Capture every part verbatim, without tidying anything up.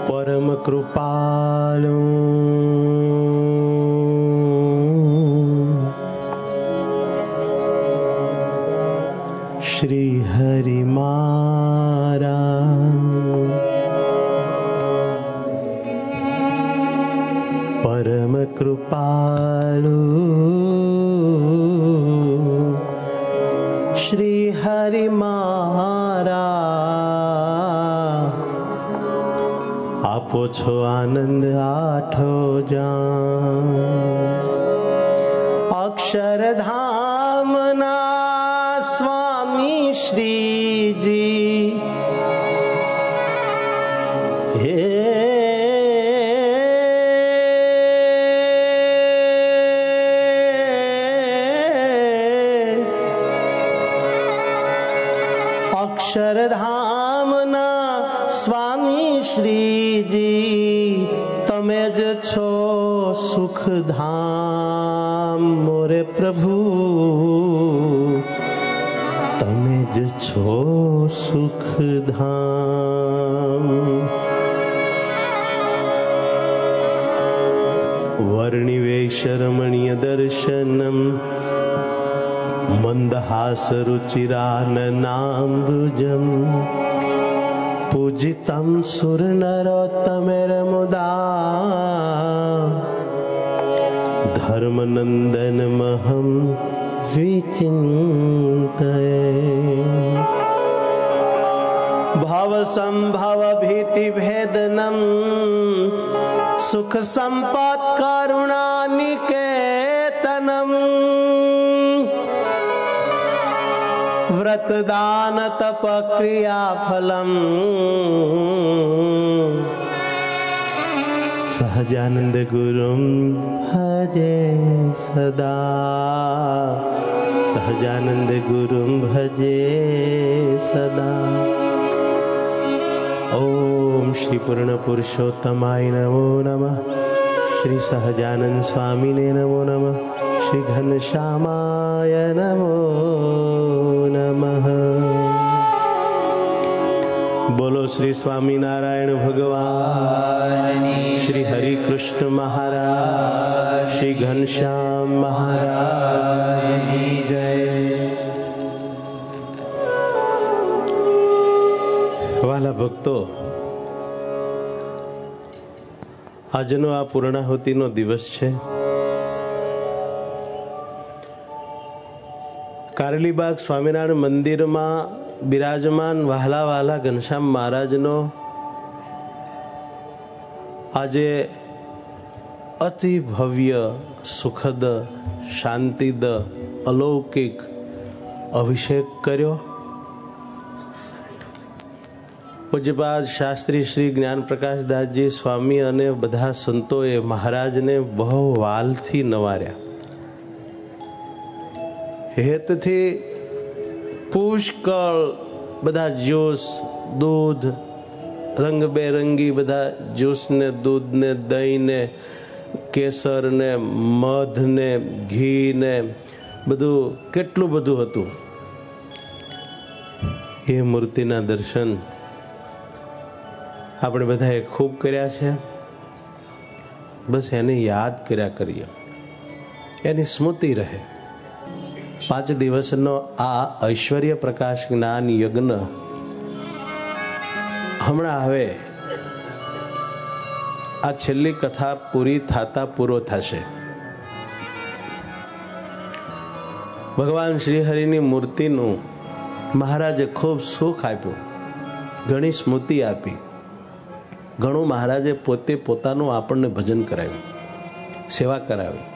પરમ કૃપાલુ શ્રી હરિ મહારાજ, પરમ કૃપાલુ શ્રી હરિ મહારાજ, આપો છો આનંદ આઠો જાન. અક્ષરધામના સ્વામી શ્રીજી હે અક્ષરધામના સ્વામી શ્રીજી, તમે જ છો સુખધામ મોરે પ્રભુ, તમે જ છો સુખધામ. વર્ણિવેશરમણીય દર્શનમ મંદહાસરુચિરાનનાંબુજમ પૂજિતમ સુરનરોત્તમેરમુદા ધર્મનંદનમહં વિચિંતયે. ભવસંભવ ભીતિભેદનમ સુખ સંપત કરુણાનિકેતનમ વ્રતદાન તપ ક્રિયાફલમ સહજાનંદ ગુરુમ ભજે સદા, સહજાનંદ ગુરુમ ભજે સદા. ઓમ શ્રી પૂર્ણ પુરુષોત્તમાય નમો નમઃ. શ્રી સહજાનંદ સ્વામીને નમો નમઃ. શ્રી ઘનશ્યામાય નમો નમઃ. બોલો શ્રી સ્વામિનારાયણ ભગવાન, શ્રી હરિ કૃષ્ણ મહારાજ, શ્રી ઘનશ્યામ મહારાજની જય. વાલા ભક્તો, આજનો આ પૂર્ણાહુતિનો દિવસ છે. કારેલીબાગ સ્વામિનારાયણ મંદિરમાં બિરાજમાન વહાલા વહાલા ઘનશ્યામ મહારાજનો આજે અતિ ભવ્ય સુખદ શાંતિદ અલૌકિક અભિષેક કર્યો. પૂજ્યપાદ શાસ્ત્રી શ્રી જ્ઞાન પ્રકાશદાસજી સ્વામી અને બધા સંતોએ મહારાજને બહુ વાલથી નવાર્યા. હેતથી પુષ્કળ બધા જ્યુસ, દૂધ, રંગબેરંગી બધા જ્યુસને, દૂધને, દહીંને, કેસરને, મધને, ઘીને બધું કેટલું બધું હતું. એ મૂર્તિના દર્શન આપણે બધાએ ખૂબ કર્યા છે. બસ એને યાદ કર્યા કરીએ, એની સ્મૃતિ રહે. પાંચ દિવસનો આ ઐશ્વર્ય પ્રકાશ જ્ઞાન યજ્ઞ હમણાં હવે આ છેલ્લી કથા પૂરી થતા પૂરો થશે. ભગવાન શ્રીહરિની મૂર્તિનું મહારાજે ખૂબ સુખ આપ્યું, ઘણી સ્મૃતિ આપી, ઘણું મહારાજે પોતે પોતાનું આપણને ભજન કરાવ્યું, સેવા કરાવી.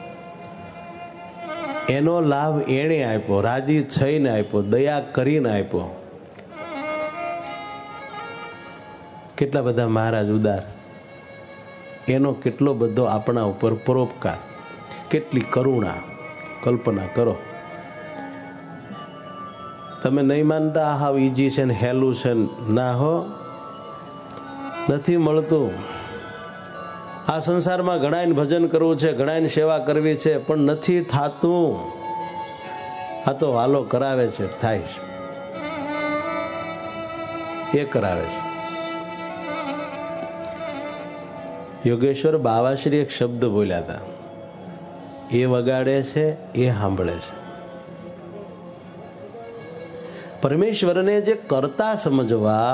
એનો લાભ એણે આપ્યો, રાજી થઈને આપ્યો, દયા કરીને આપ્યો. કેટલા બધા મહારાજ ઉદાર, એનો કેટલો બધો આપણા ઉપર પરોપકાર, કેટલી કરુણા, કલ્પના કરો. તમે નહીં માનતા હાવ ઈજી છે ને હેલું છે, ના હો, નથી મળતું. આ સંસારમાં ઘણાને ભજન કરવું છે, ઘણાને સેવા કરવી છે, પણ નથી થાતું. આ તો વાલો કરાવે છે, થાય છે, એ કરાવે છે. યોગેશ્વર બાવાશ્રી એક શબ્દ બોલ્યા હતા, એ વગાડે છે, એ સાંભળે છે. પરમેશ્વરને જે કરતા સમજવા,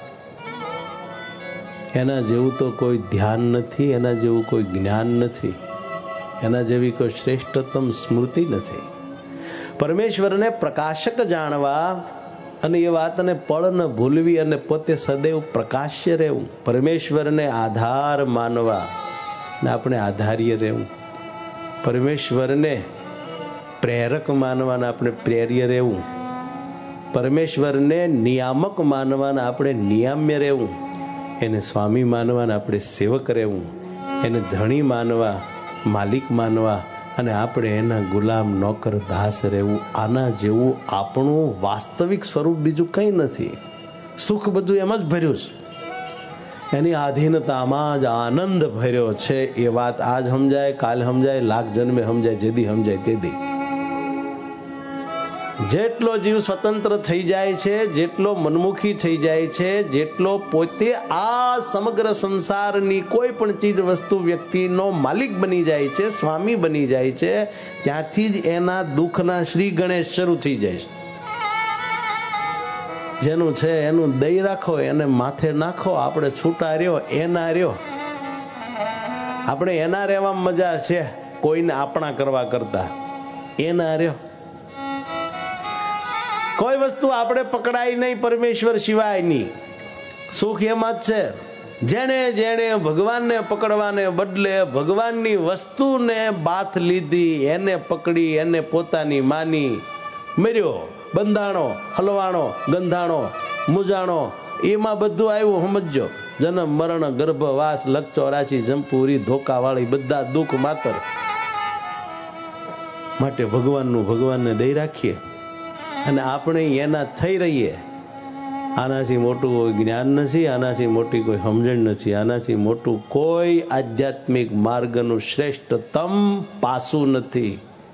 એના જેવું તો કોઈ ધ્યાન નથી, એના જેવું કોઈ જ્ઞાન નથી, એના જેવી કોઈ શ્રેષ્ઠતમ સ્મૃતિ નથી. પરમેશ્વરને પ્રકાશક જાણવા અને એ વાતને પળ ન ભૂલવી અને પોતે સદૈવ પ્રકાશ્ય રહેવું, પરમેશ્વરને આધાર માનવા ને આપણે આધાર્ય રહેવું, પરમેશ્વરને પ્રેરક માનવાના આપણે પ્રેર્ય રહેવું, પરમેશ્વરને નિયામક માનવાના આપણે નિયામ્ય રહેવું, એને સ્વામી માનવાના આપણે સેવક રહેવું, એને ધણી માનવા, માલિક માનવા અને આપણે એના ગુલામ નોકર દાસ રહેવું. આના જેવું આપણું વાસ્તવિક સ્વરૂપ બીજું કંઈ નથી. સુખ બધું એમ જ ભર્યું છે, એની આધીનતામાં જ આનંદ ભર્યો છે. એ વાત આજ સમજાય, કાલ સમજાય, લાખ જન્મે સમજાય, જેદી સમજાય તેદી. જેટલો જીવ સ્વતંત્ર થઈ જાય છે, જેટલો મનમુખી થઈ જાય છે, જેટલો પોતે આ સમગ્ર સંસારની કોઈ પણ ચીજ વસ્તુ વ્યક્તિનો માલિક બની જાય છે, સ્વામી બની જાય છે, ત્યાંથી જ એના દુઃખના શ્રી ગણેશ શરૂ થઈ જાય છે. જેનું છે એનું દઈ રાખો, એને માથે નાખો. આપણે છૂટા રહ્યો, એના રહ્યો. આપણે એના રહેવામાં મજા છે, કોઈને આપણા કરવા કરતા. એના રહ્યો. કોઈ વસ્તુ આપણે પકડાય નહીં પરમેશ્વર સિવાયની. સુખ એમાં જ છે. જેણે જેણે ભગવાનને પકડવાને બદલે ભગવાનની વસ્તુને બાથ લીધી, એને પકડી, એને પોતાની માની, મર્યો, બંધાણો, હલવાણો, ગંધાણો, મુજાણો, એમાં બધું આવ્યું. સમજો, જન્મ મરણ ગર્ભવાસ લક્ષોરાશી જંપુરી ધોકાવાળી બધા દુઃખ માત્ર. માટે ભગવાનનું ભગવાનને દઈ રાખીએ અને આપણે એના થઈ રહીએ. આનાથી મોટું કોઈ જ્ઞાન નથી, આનાથી મોટી કોઈ સમજણ નથી, આનાથી મોટું કોઈ આધ્યાત્મિક માર્ગનું શ્રેષ્ઠતમ પાસું નથી.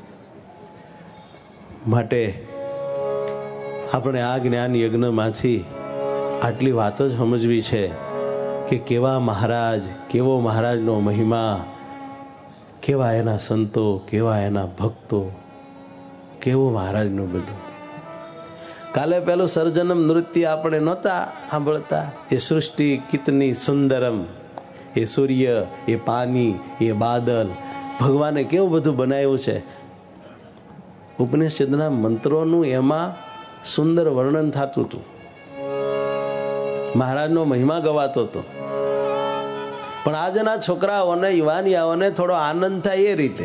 માટે આપણે આ જ્ઞાન યજ્ઞમાંથી આટલી વાતો જ સમજવી છે કે કેવા મહારાજ, કેવો મહારાજનો મહિમા, કેવા એના સંતો, કેવા એના ભક્તો, કેવું મહારાજનું બધું. કાલે પેલું સર્જનમ નૃત્ય આપણે નહોતા સાંભળતા? એ સૃષ્ટિ કિતની સુંદરમ, એ સૂર્ય, એ પાણી, એ બાદલ, ભગવાને કેવું બધું બનાવ્યું છે. ઉપનિષદના મંત્રોનું એમાં સુંદર વર્ણન થતું હતું. મહારાજનો મહિમા ગવાતો હતો. પણ આજના છોકરાઓને, યુવાનિયાઓને થોડો આનંદ થાય એ રીતે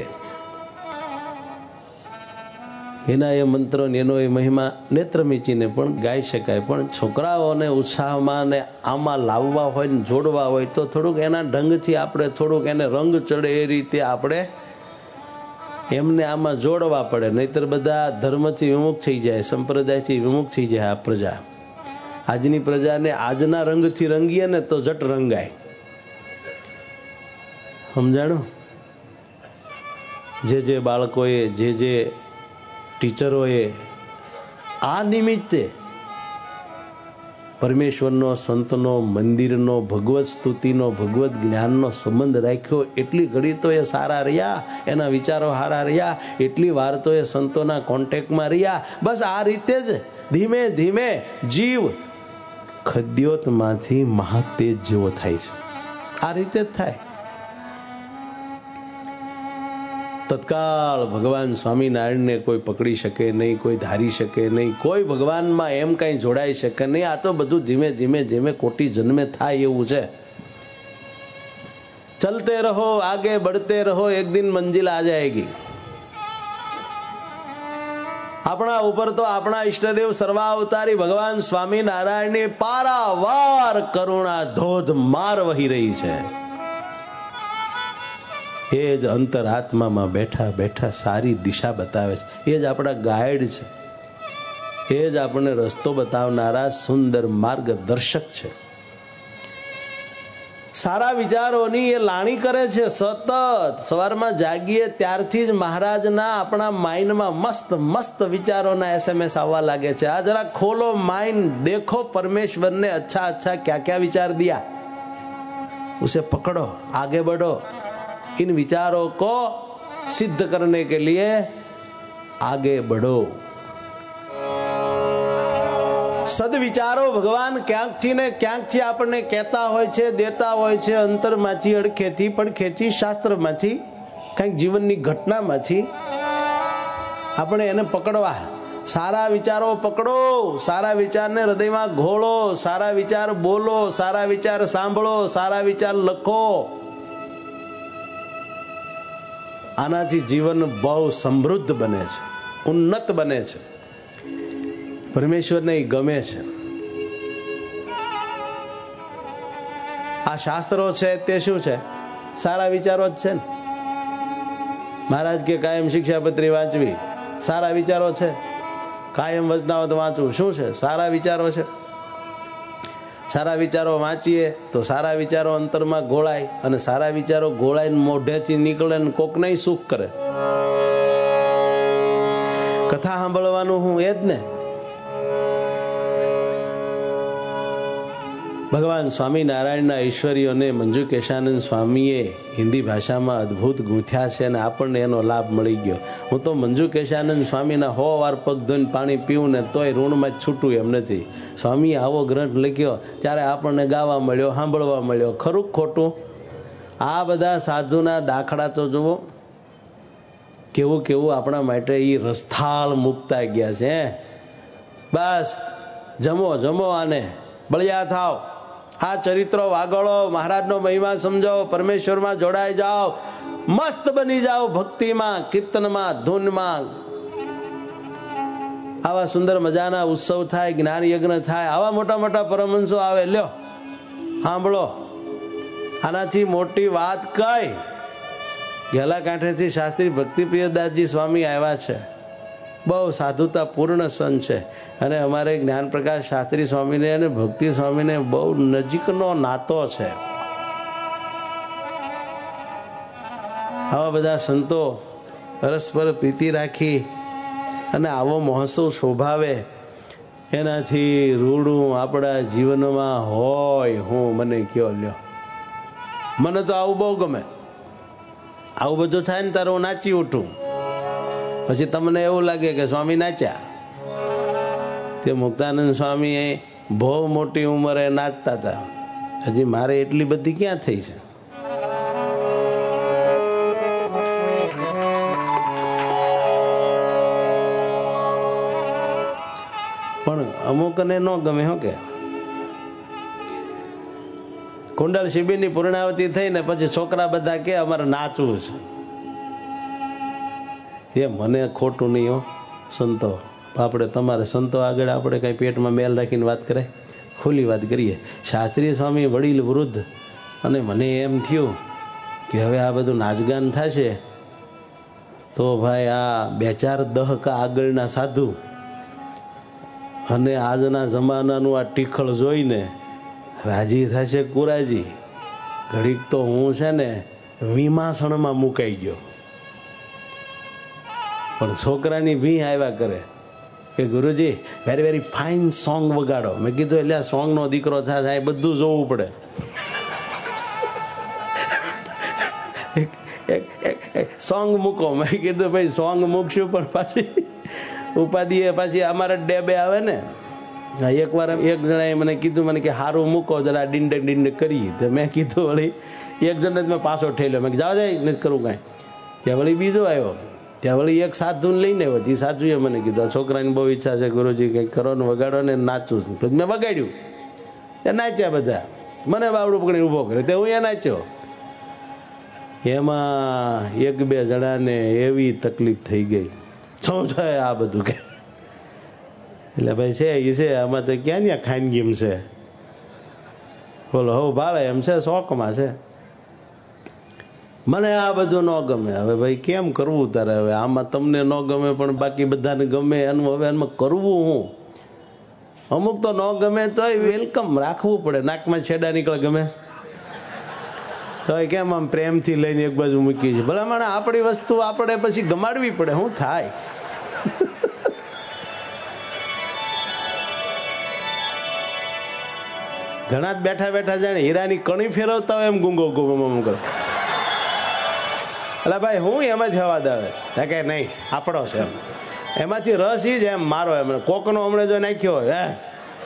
એના એ મંત્રો એનો એ મહિમા નેત્ર મીચીને પણ ગાઈ શકાય. પણ છોકરાઓને ઉત્સાહમાં ને આમાં લાવવા હોય ને જોડવા હોય તો થોડુંક એના ઢંગથી આપણે થોડુંક એને રંગ ચડે એ રીતે આપણે એમને આમાં જોડવા પડે. નહીતર બધા ધર્મથી વિમુખ થઈ જાય, સંપ્રદાયથી વિમુખ થઈ જાય. આ પ્રજા, આજની પ્રજાને આજના રંગથી રંગીએ ને તો જટ રંગાય. સમજાણું? જે જે બાળકોએ, જે જે ટીચરોએ આ નિમિત્તે પરમેશ્વરનો, સંતનો, મંદિરનો, ભગવત સ્તુતિનો, ભગવત જ્ઞાનનો સંબંધ રાખ્યો, એટલી ઘડી તો એ સારા રહ્યા, એના વિચારો સારા રહ્યા, એટલી વાર તો એ સંતોના કોન્ટેક્ટમાં રહ્યા. બસ આ રીતે જ ધીમે ધીમે જીવ ખદ્યોતમાંથી મહાતેજ જેવો થાય છે. આ રીતે જ થાય. તત્કાળ ભગવાન સ્વામિનારાયણને કોઈ પકડી શકે નહીં, કોઈ ધારી શકે નહીં, કોઈ ભગવાનમાં એમ કંઈ જોડાઈ શકે નહીં. આ તો બધું ધીમે ધીમે ધીમે કોટી જન્મે થાય એવું છે. ચલતે રહો, આગે બઢતે રહો, એક દિન મંજિલ આ જાયગી. આપણા ઉપર તો આપણા ઈષ્ટદેવ સર્વાવતારી ભગવાન સ્વામિનારાયણની પારાવાર કરુણા ધોધમાર વહી રહી છે. એ જ અંતરાત્મામાં બેઠા બેઠા સારી દિશા બતાવે છે. એ જ આપણા ગાઈડ છે. એ જ આપણને રસ્તો બતાવનારા સુંદર માર્ગદર્શક છે. સારા વિચારોની એ લાણી કરે છે સતત. સવારમાં જાગીએ ત્યારથી જ મહારાજના આપણા માઇન્ડમાં મસ્ત મસ્ત વિચારોના એસએમએસ આવવા લાગે છે. આ જરા ખોલો માઇન્ડ, દેખો પરમેશ્વરને અચ્છા અચ્છા ક્યાં ક્યાં વિચાર દિયા. उसे पकड़ो, आगे बढ़ो, इन विचारों को सिद्ध करने के लिए आगे बढ़ो। સદવિચારો ભગવાન ક્યાંકથી ને ક્યાંકથી આપણને કહેતા હોય છે, દેતા હોય છે, અંતરમાંથી, અડખેથી, પડખેથી, શાસ્ત્રમાંથી, કંઈક જીવનની ઘટનામાંથી. આપણે એને પકડવા, સારા વિચારો પકડો, સારા વિચારને હૃદયમાં ઘોળો, સારા વિચાર બોલો, સારા વિચાર સાંભળો, સારા વિચાર લખો. આનાથી જીવન બહુ સમૃદ્ધ બને છે, ઉન્નત બને છે, પરમેશ્વરને ગમે છે. આ શાસ્ત્રો છે તે શું છે? સારા વિચારો જ છે ને. મહારાજ કે કાયમ શિક્ષાપત્રી વાંચવી, સારા વિચારો છે. કાયમ વચનાવત વાંચવું, શું છે? સારા વિચારો છે. સારા વિચારો વાંચીએ તો સારા વિચારો અંતરમાં ઘોળાય, અને સારા વિચારો ઘોળાઈને મોઢેથી નીકળે ને કોક નહીં સુખ કરે. કથા સાંભળવાનું હું એ જ ને. ભગવાન સ્વામિનારાયણના ઈશ્વરીઓને મંજુ કેશાનંદ સ્વામીએ હિન્દી ભાષામાં અદ્ભુત ગૂંથ્યા છે, અને આપણને એનો લાભ મળી ગયો. હું તો મંજુ કેશાનંદ સ્વામીના હો વાર પગ ધોઈને પાણી પીવું ને તોય ઋણમાં જ છૂટું એમ નથી. સ્વામીએ આવો ગ્રંથ લખ્યો ત્યારે આપણને ગાવા મળ્યો, સાંભળવા મળ્યો. ખરું ખોટું? આ બધા સાધુના દાખલા તો જુઓ, કેવું કેવું આપણા માટે એ રસ્થાળ મુકતા ગયા છે. બસ જમો જમો આને, બળિયા થાવ, આ ચરિત્રો વાગળો, મહારાજનો મહિમા સમજો, પરમેશ્વરમાં જોડાઈ જાઓ, મસ્ત બની જાઓ, ભક્તિમાં, કીર્તનમાં, ધૂનમાં. આવા સુંદર મજાના ઉત્સવ થાય, જ્ઞાન યજ્ઞ થાય, આવા મોટા મોટા પરમહંસો આવે, લ્યો સાંભળો. આનાથી મોટી વાત કઈ? ગેલા કાંઠેથી શાસ્ત્રી ભક્તિપ્રિયદાસજી સ્વામી આવ્યા છે, બહુ સાધુતા પૂર્ણ સંત છે, અને અમારે જ્ઞાન પ્રકાશ શાસ્ત્રી સ્વામીને અને ભક્તિ સ્વામીને બહુ નજીકનો નાતો છે. આવા બધા સંતો પરસ્પર પ્રીતિ રાખી અને આવો મહોત્સવ શોભાવે, એનાથી રૂડું આપણા જીવનમાં હોય હું મને કયો લ્યો. મને તો આવું બહુ ગમે. આવું બધું થાય ને તારે હું નાચી ઉઠું. પછી તમને એવું લાગે કે સ્વામી નાચ્યા. તે મુક્તાનંદ સ્વામી બહુ મોટી ઉંમરે નાચતા હતા, હજી મારે એટલી બધી ક્યાં થઈ છે. પણ અમુકને ન ગમે. હો કે કુંડળ શિબિરની પૂર્ણાવતી થઈ ને પછી છોકરા બધા કે અમારે નાચવું છે. એ મને ખોટું નહીં હો સંતો. આપણે તમારે સંતો આગળ આપણે કઈ પેટમાં મેલ રાખીને વાત કરે? ખુલ્લી વાત કરીએ. શાસ્ત્રી સ્વામી વડીલ વૃદ્ધ, અને મને એમ થયું કે હવે આ બધું નાચગાન થશે તો ભાઈ આ બે ચાર દહક આગળના સાધુ અને આજના જમાનાનું આ ટીખળ જોઈને રાજી થશે કુરાજી. ઘડીક તો હું છે ને વિમાસણમાં મુકાઈ ગયો. પણ છોકરાની ભી આવ્યા કરે કે Guruji very very fine song વગાડો. મેં કીધું એટલે આ સોંગનો દીકરો થાય, એ બધું જોવું પડે. સોંગ મૂકો. મેં કીધું ભાઈ સોંગ મૂકશું પણ પાછી ઉપાધિએ પાછી અમારા ડેબે આવે ને. એક વાર એક જણાએ મને કીધું, મને કે હારું મૂકો જરા ડીંડે ડીંડે કરી. તો મેં કીધું વળી એક જણને મેં પાછો ઠેલ્યો. મેં જાવ જાય નથી કરવું કાંઈ. ત્યાં વળી બીજો આવ્યો. ત્યાં વળી એક સાધુને લઈને આવ્યો. એ સાધુએ મને કીધું છોકરાની બહુ ઈચ્છા છે ગુરુજી કંઈક કરો ને વગાડો ને નાચું. તો મેં વગાડ્યું. એ નાચ્યા બધા. મને બાવડું પકડીને ઊભો કરે તે હું એ નાચ્યો. એમાં એક બે જણાને એવી તકલીફ થઈ ગઈ. શું છે આ બધું કે? એટલે ભાઈ છે એ છે, આમાં તો ક્યાં ત્યાં ખાનગીમ છે. બોલો હવ ભાડે એમ છે, શોખમાં છે. મને આ બધું ન ગમે. હવે ભાઈ કેમ કરવું તારે? હવે આમાં તમને ન ગમે પણ બાકી બધાને ગમે. એનું હવે એમાં કરવું હું? અમુક તો ન ગમે તોય વેલકમ રાખવું પડે. નાકમાં છેડા નીકળે ગમે તો કેમ આમ પ્રેમથી લઈને એક બાજુ મૂકી છે. ભલા મને આપણી વસ્તુ આપણે પછી ગમાડવી પડે. શું થાય? ઘણા જ બેઠા બેઠા જાણે હીરાની કણી ફેરવતા હોય એમ ગુંગો ગુમ કરો. એટલે ભાઈ હું એમાંથી અવાજ આવે છે કે નહીં આપણો છે એમ, એમાંથી રસ ઈ જ એમ મારો એમ કોકનો હમણાં જો નાખ્યો હોય હે.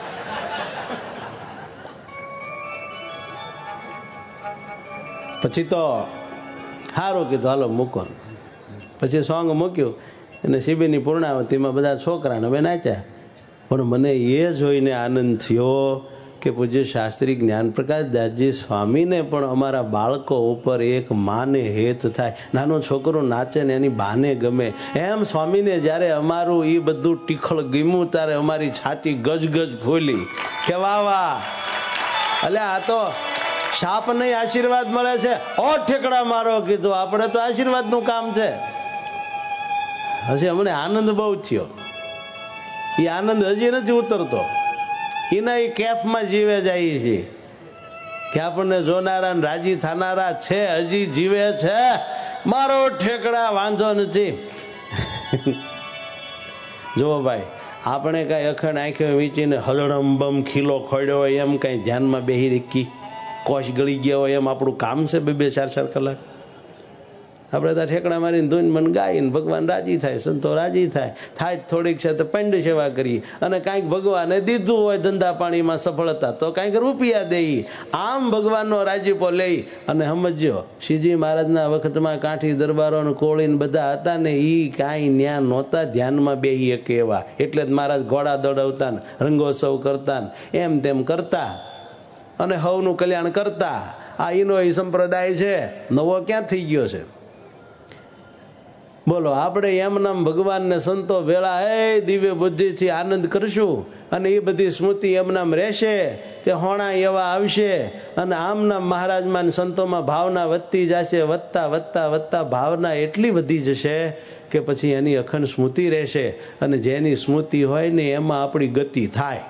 પછી તો સારું કીધું હાલો મૂકો. પછી સોંગ મૂક્યું અને શિબિરની પૂર્ણાવતીમાં બધા છોકરાને હવે નાચ્યા. પણ મને એ જોઈને આનંદ થયો કે પૂજ્ય શાસ્ત્રી જ્ઞાનપ્રકાશ દાસજી સ્વામીને પણ અમારા બાળકો ઉપર એક માને હેત થાય. નાનો છોકરો નાચે ને એની બાને ગમે એમ સ્વામીને જ્યારે અમારું એ બધું ટીખળ ગમ્યું ત્યારે અમારી છાતી ગજગજ ફૂલી કે વાહ વાહ. એટલે આ તો શાપ નહીં આશીર્વાદ મળે છે. ઓ ઠેકડા મારો કીધું, આપણે તો આશીર્વાદનું કામ છે. હજી અમને આનંદ બહુ થયો. એ આનંદ હજી નથી ઉતરતો. એના એ કેફમાં જીવે જાય છે કે આપણને જોનારા રાજી થનારા છે, હજી જીવે છે. મારો ઠેકડા વાંધો નથી. જુઓ ભાઈ, આપણે કઈ અખંડ આંખે વીંચીને હલડમબમ ખીલો ખોડ્યો હોય એમ કઈ ધ્યાનમાં બેહી રીકી કોશ ગળી ગયા હોય એમ આપણું કામ છે બે બે ચાર ચાર કલાક? આપણે ત્યાં ઠેકડા મારીને ધૂન મન ગાઈને ભગવાન રાજી થાય, સંતો રાજી થાય. થાય થોડીક છે તો પંડ સેવા કરી અને કાંઈક ભગવાને દીધું હોય ધંધા પાણીમાં સફળતા તો કાંઈક રૂપિયા દઈ. આમ ભગવાનનો રાજીપો લઈ અને સમજ્યો શ્રીજી મહારાજના વખતમાં કાંઠી દરબારો ને કોળીને બધા હતા ને એ કાંઈ ન્યા નહોતા ધ્યાનમાં બેહી શકે એવા. એટલે જ મહારાજ ઘોડા દોડાવતા ને રંગોત્સવ કરતા ને એમ તેમ કરતા અને હવનું કલ્યાણ કરતા. આ એનો એ સંપ્રદાય છે, નવો ક્યાં થઈ ગયો છે? બોલો, આપણે એમનામ ભગવાનને સંતો વેળા એ દિવ્ય બુદ્ધિથી આનંદ કરશું અને એ બધી સ્મૃતિ એમનામ રહેશે. તે હોણા એવા આવશે અને આમના મહારાજમાં સંતોમાં ભાવના વધતી જશે. વધતા વધતા વધતા ભાવના એટલી વધી જશે કે પછી એની અખંડ સ્મૃતિ રહેશે અને જેની સ્મૃતિ હોય ને એમાં આપણી ગતિ થાય.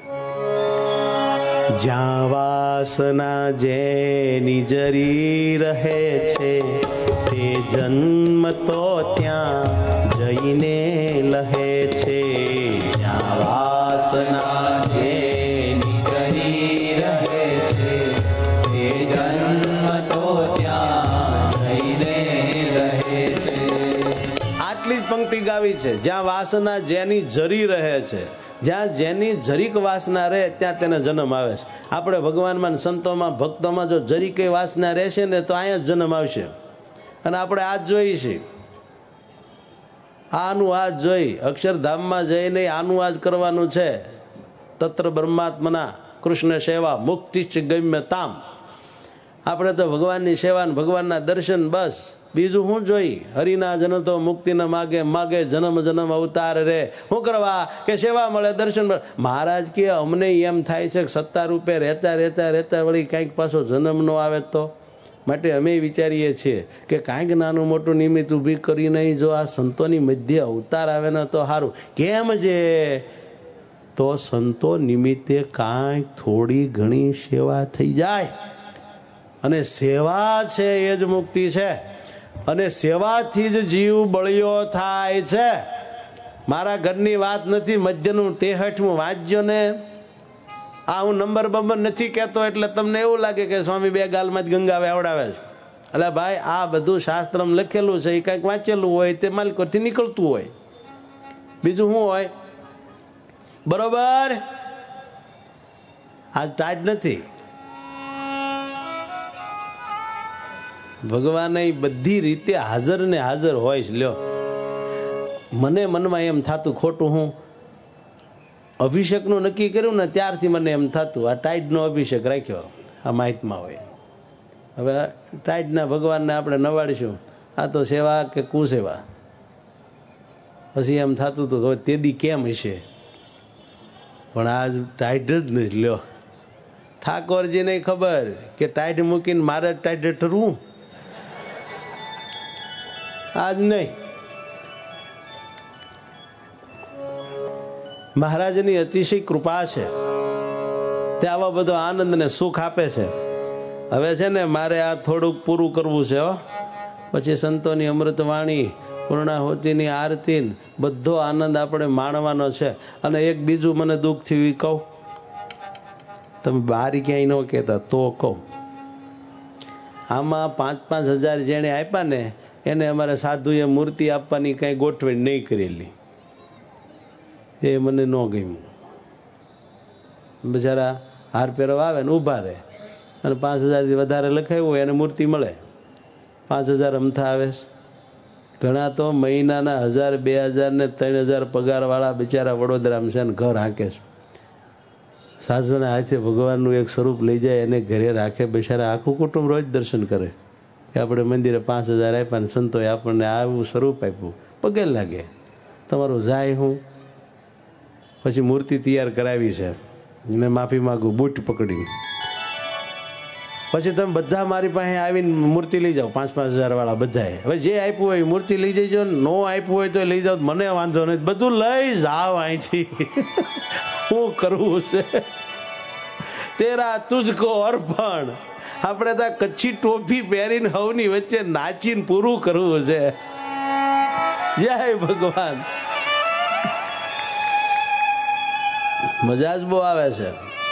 જ્યાં વાસના જેની જરી રહે છે તે જન્મ તો ત્યાં જઈને લહે છે. જ્યાં વાસના જેની જરી રહે છે તે જન્મ તો ત્યાં જઈને લહે છે. આટલી જ પંક્તિ ગાવી છે. જ્યાં વાસના જેની જરી રહે છે, જ્યાં જેની જરીક વાસના રહે ત્યાં તેને જન્મ આવે છે. આપણે ભગવાનમાં સંતોમાં ભક્તોમાં જો જરીક વાસના રહેશે ને તો અહીંયા જ જન્મ આવશે. અને આપણે આ જ જોઈએ છીએ, આનું આ જ જોઈ અક્ષરધામમાં જઈને આનું આ જ કરવાનું છે. તત્ર બ્રહ્માત્મના કૃષ્ણ સેવા મુક્તિ ગમ્ય તામ. આપણે તો ભગવાનની સેવા ને ભગવાનના દર્શન, બસ બીજું શું જોઈ? હરિના જન તો મુક્તિ ન માગે, માગે જન્મ જન્મ અવતાર રે. શું કરવા? કે સેવા મળે, દર્શન મળે. મહારાજ કે અમને એમ થાય છે કે સત્તા રૂપે રહેતા રહેતા રહેતા વળી કાંઈક પાછો જન્મ નો આવે તો. માટે અમે વિચારીએ છીએ કે કાંઈક નાનું મોટું નિમિત્ત ઊભી કરી નહીં, જો આ સંતોની મધ્ય અવતાર આવે ને તો સારું. કેમ છે? તો સંતો નિમિત્તે કાંઈક થોડી ઘણી સેવા થઈ જાય. અને સેવા છે એ જ મુક્તિ છે. અને સેવાથી જ જીવ બળ્યો થાય છે. મારા ઘરની વાત નથી, મધ્યનું તેહઠમું વાંચજો ને. આ હું નંબર બંબર નથી કહેતો એટલે તમને એવું લાગે કે સ્વામી બે ગાલમાં જ ગંગા આવડાવે છે. એટલે ભાઈ, આ બધું શાસ્ત્રમાં લખેલું છે. એ કાંઈક વાંચેલું હોય તે માલિકોથી નીકળતું હોય, બીજું શું હોય? બરોબર? આ ટાઈટ નથી. ભગવાન એ બધી રીતે હાજર ને હાજર હોય છે. લ્યો, મને મનમાં એમ થતું ખોટું, હું અભિષેકનું નક્કી કર્યું ને ત્યારથી મને એમ થતું આ ટાઈડનો અભિષેક રાખ્યો આ માહિતમાં હોય. હવે ટાઈડના ભગવાનને આપણે નવાડીશું, આ તો સેવા કે કુસેવા? પછી એમ થતું હતું હવે તેદી કેમ હશે, પણ આજ ટાઈડ જ નહીં. લ્યો, ઠાકોરજીને ખબર કે ટાઈડ મૂકીને મારે જ ટાઈડ ઠરવું આજ નહીં. મહારાજની અતિશય કૃપા છે, તે આવા બધો આનંદ ને સુખ આપે છે. હવે છે ને મારે આ થોડુંક પૂરું કરવું છે હો, પછી સંતોની અમૃતવાણી, પૂર્ણાહુતિની આરતી, બધો આનંદ આપણે માણવાનો છે. અને એક બીજું મને દુઃખ થયું કહું, તમે બહાર ક્યાંય ન કહેતા તો કહું. આમાં પાંચ પાંચ હજાર જેણે આપ્યા ને એને અમારે સાધુએ મૂર્તિ આપવાની કાંઈ ગોઠવણ નહીં કરેલી. એ મને ન ગમ્યું. બિચારા હાર પહેરવા આવે ને ઊભા રહે અને પાંચ હજારથી વધારે લખાયું હોય એને મૂર્તિ મળે. પાંચ હજાર અમથા આવે. ઘણા તો મહિનાના હજાર બે હજાર ને ત્રણ હજાર પગારવાળા બિચારા વડોદરામાં છે ને ઘર હાકે છે. સાધુના હાથે ભગવાનનું એક સ્વરૂપ લઈ જાય એને ઘરે રાખે. બિચારા આખું કુટુંબ રોજ દર્શન કરે કે આપણે મંદિરે પાંચ હજાર આપ્યા ને સંતોએ આપણને આવું સ્વરૂપ આપ્યું. પગે લાગે તમારું જાય. હું પછી મૂર્તિ તૈયાર કરાવી છે ને માફી માગું બૂટ પકડી. પછી તમે બધા મારી પાસે આવીને મૂર્તિ લઈ જાઓ પાંચ પાંચ હજાર વાળા બધાએ. હવે જે આપ્યું હોય મૂર્તિ લઈ જઈજો, નો આપ્યું હોય તો લઈ જાઓ, મને વાંધો નહીં, બધું લઈ જાઓ અહીંથી. શું કરવું છે? તેરા તુજકો અર્પણ. આપણે તો કચ્છી ટોપી પહેરીને હવની વચ્ચે નાચીને પૂરું કરવું છે. જય ભગવાન. મજા જ બહુ આવે છે.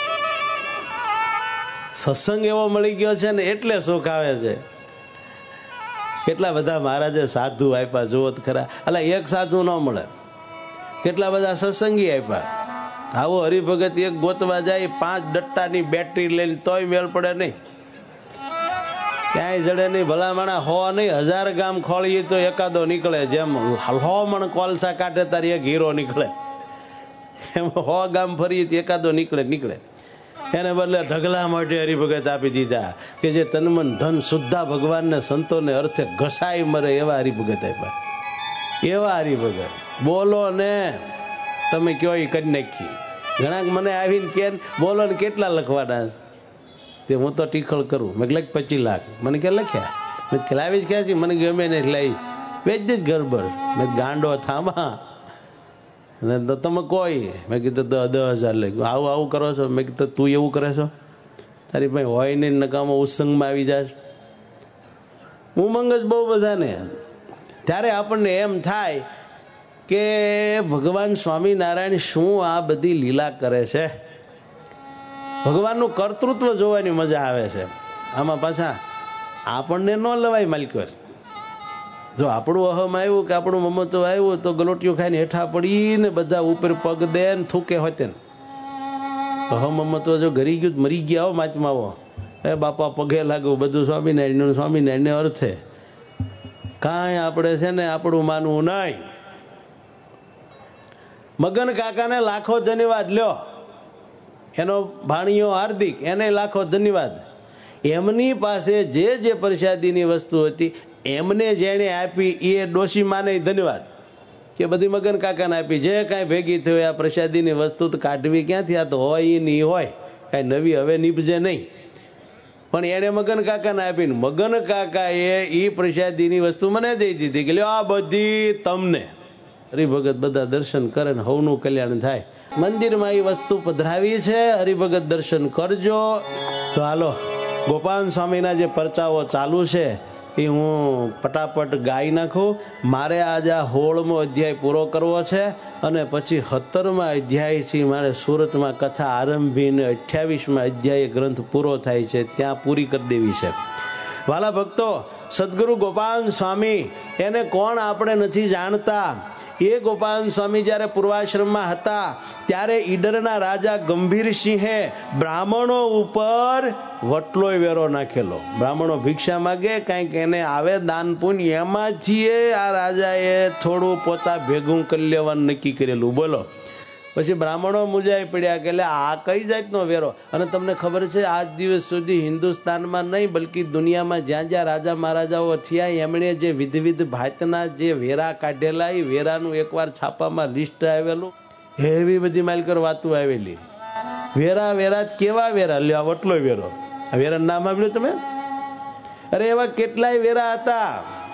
સત્સંગ એવો મળી ગયો છે ને એટલે સુખ આવે છે. કેટલા બધા મહારાજે સાધુ આપ્યા જુઓ ખરા. અલા એક સાધુ ન મળે, કેટલા બધા સત્સંગી આપ્યા. આવો હરિભગત એક ગોતવા જાય પાંચ ડટ્ટાની બેટરી લઈને તોય મેળ પડે નહીં, ક્યાંય જડે નહીં. ભલામણા હો નહીં હજાર ગામ ખોળીએ તો એકાદો નીકળે. જેમ હો મણ કોલસા કાઢે તારી એક હીરો નીકળે, એમ હો ગામ ફરીએ તો એકાદો નીકળે નીકળે એને બદલે ઢગલા માટે હરિભગત આપી દીધા કે જે તનમન ધન શુદ્ધા ભગવાનને સંતોને અર્થે ઘસાઈ મરે એવા હરિભગત આપ્યા. એવા હરિભગત બોલો ને તમે કયો એ કરી નાખી. ઘણા મને આવીને કે બોલો ને કેટલા લખવાના તે હું તો ટીખળ કરું. મેં લખ પચીસ લાખ. મને કે લખ્યા. મેં લાવીશ ક્યાંથી? મને ગમે ને લાવીશ. વેચ દઈશ ગરબડ. મેં ગાંડો થામા તમે કોઈ. મેં કીધું દસ હજાર લઈ. આવું આવું કરો છો? મેં કીધું તું એવું કરે છો? તારી ભાઈ હોય નહીં નકામો ઉત્સંગમાં આવી જાય. ઉમંગ જ બહુ બધાને. ત્યારે આપણને એમ થાય કે ભગવાન સ્વામિનારાયણ શું આ બધી લીલા કરે છે. ભગવાનનું કર્તૃત્વ જોવાની મજા આવે છે. આમાં પાછા આપણને ન લવાય માલિકર. જો આપણું અહમ આવ્યું કે આપણું મમત્વ આવ્યું તો ગલોટીઓ ખાઈને હેઠા પડીને બધા ઉપર પગ દે ને થૂકે હોતે ને. અહમ મમત્વ જો ઘરી ગયું મરી ગયા હો માચમાવો. એ બાપા પગે લાગવું બધું સ્વામિનારાયણ સ્વામિનારાયણને અર્થે. કાંઈ આપણે છે ને આપણું માનવું નહીં. મગન કાકાને લાખો ધન્યવાદ લ્યો. એનો ભાણિયો હાર્દિક એને લાખો ધન્યવાદ. એમની પાસે જે જે પ્રસાદીની વસ્તુ હતી એમને જેણે આપી એ ડોશી માને ધન્યવાદ કે બધી મગન કાકાને આપી. જે કાંઈ ભેગી થયું આ પ્રસાદીની વસ્તુ તો કાઢવી ક્યાંથી? આ તો હોય એ નહીં હોય, કાંઈ નવી હવે નીપજે નહીં. પણ એણે મગન કાકાને આપીને મગન કાકાએ એ પ્રસાદીની વસ્તુ મને દઈ દીધી કે લ્યો આ બધી તમને. હરિભગત બધા દર્શન કરે ને હવનું કલ્યાણ થાય. મંદિરમાં એ વસ્તુ પધરાવી છે, હરિભગત દર્શન કરજો. તો હાલો ગોપાલ સ્વામીના જે પરચાઓ ચાલુ છે એ હું ફટાફટ ગાઈ નાખું. મારે આજે આ સોળમો અધ્યાય પૂરો કરવો છે અને પછી સત્તરમા અધ્યાયથી મારે સુરતમાં કથા આરંભીને અઠ્યાવીસમાં અધ્યાય ગ્રંથ પૂરો થાય છે ત્યાં પૂરી કરી દેવી છે. વાલા ભક્તો, સદગુરુ ગોપાલ સ્વામી એને કોણ આપણે નથી જાણતા. એ ગોપાલ સ્વામી જ્યારે પૂર્વાશ્રમમાં હતા ત્યારે ઈડરના રાજા ગંભીરસિંહે બ્રાહ્મણો ઉપર વટલોય વેરો નાખેલો. બ્રાહ્મણો ભિક્ષા માગે કાંઈક એને આવે દાન પુણ્ય, એમાંથી આ રાજાએ થોડું પોતા ભેગું કરી લેવાનું નક્કી કરેલું. બોલો. પછી બ્રાહ્મણો મુજાઈ પડ્યા કે એટલે આ કઈ જાતનો વેરો? અને તમને ખબર છે આજ દિવસ સુધી હિન્દુસ્તાનમાં નહીં બલકી દુનિયામાં જ્યાં જ્યાં રાજા મહારાજાઓ થયા એમણે જે વિધવિધ ભાતના જે વેરા કાઢેલા એ વેરાનું એકવાર છાપામાં લિસ્ટ આવેલું. એવી બધી માલકર વાતું આવેલી. વેરા વેરા કેવા વેરા લ્યો? આ વટલો વેરો. આ વેરાનું નામ આવ્યું તમે? અરે એવા કેટલાય વેરા હતા.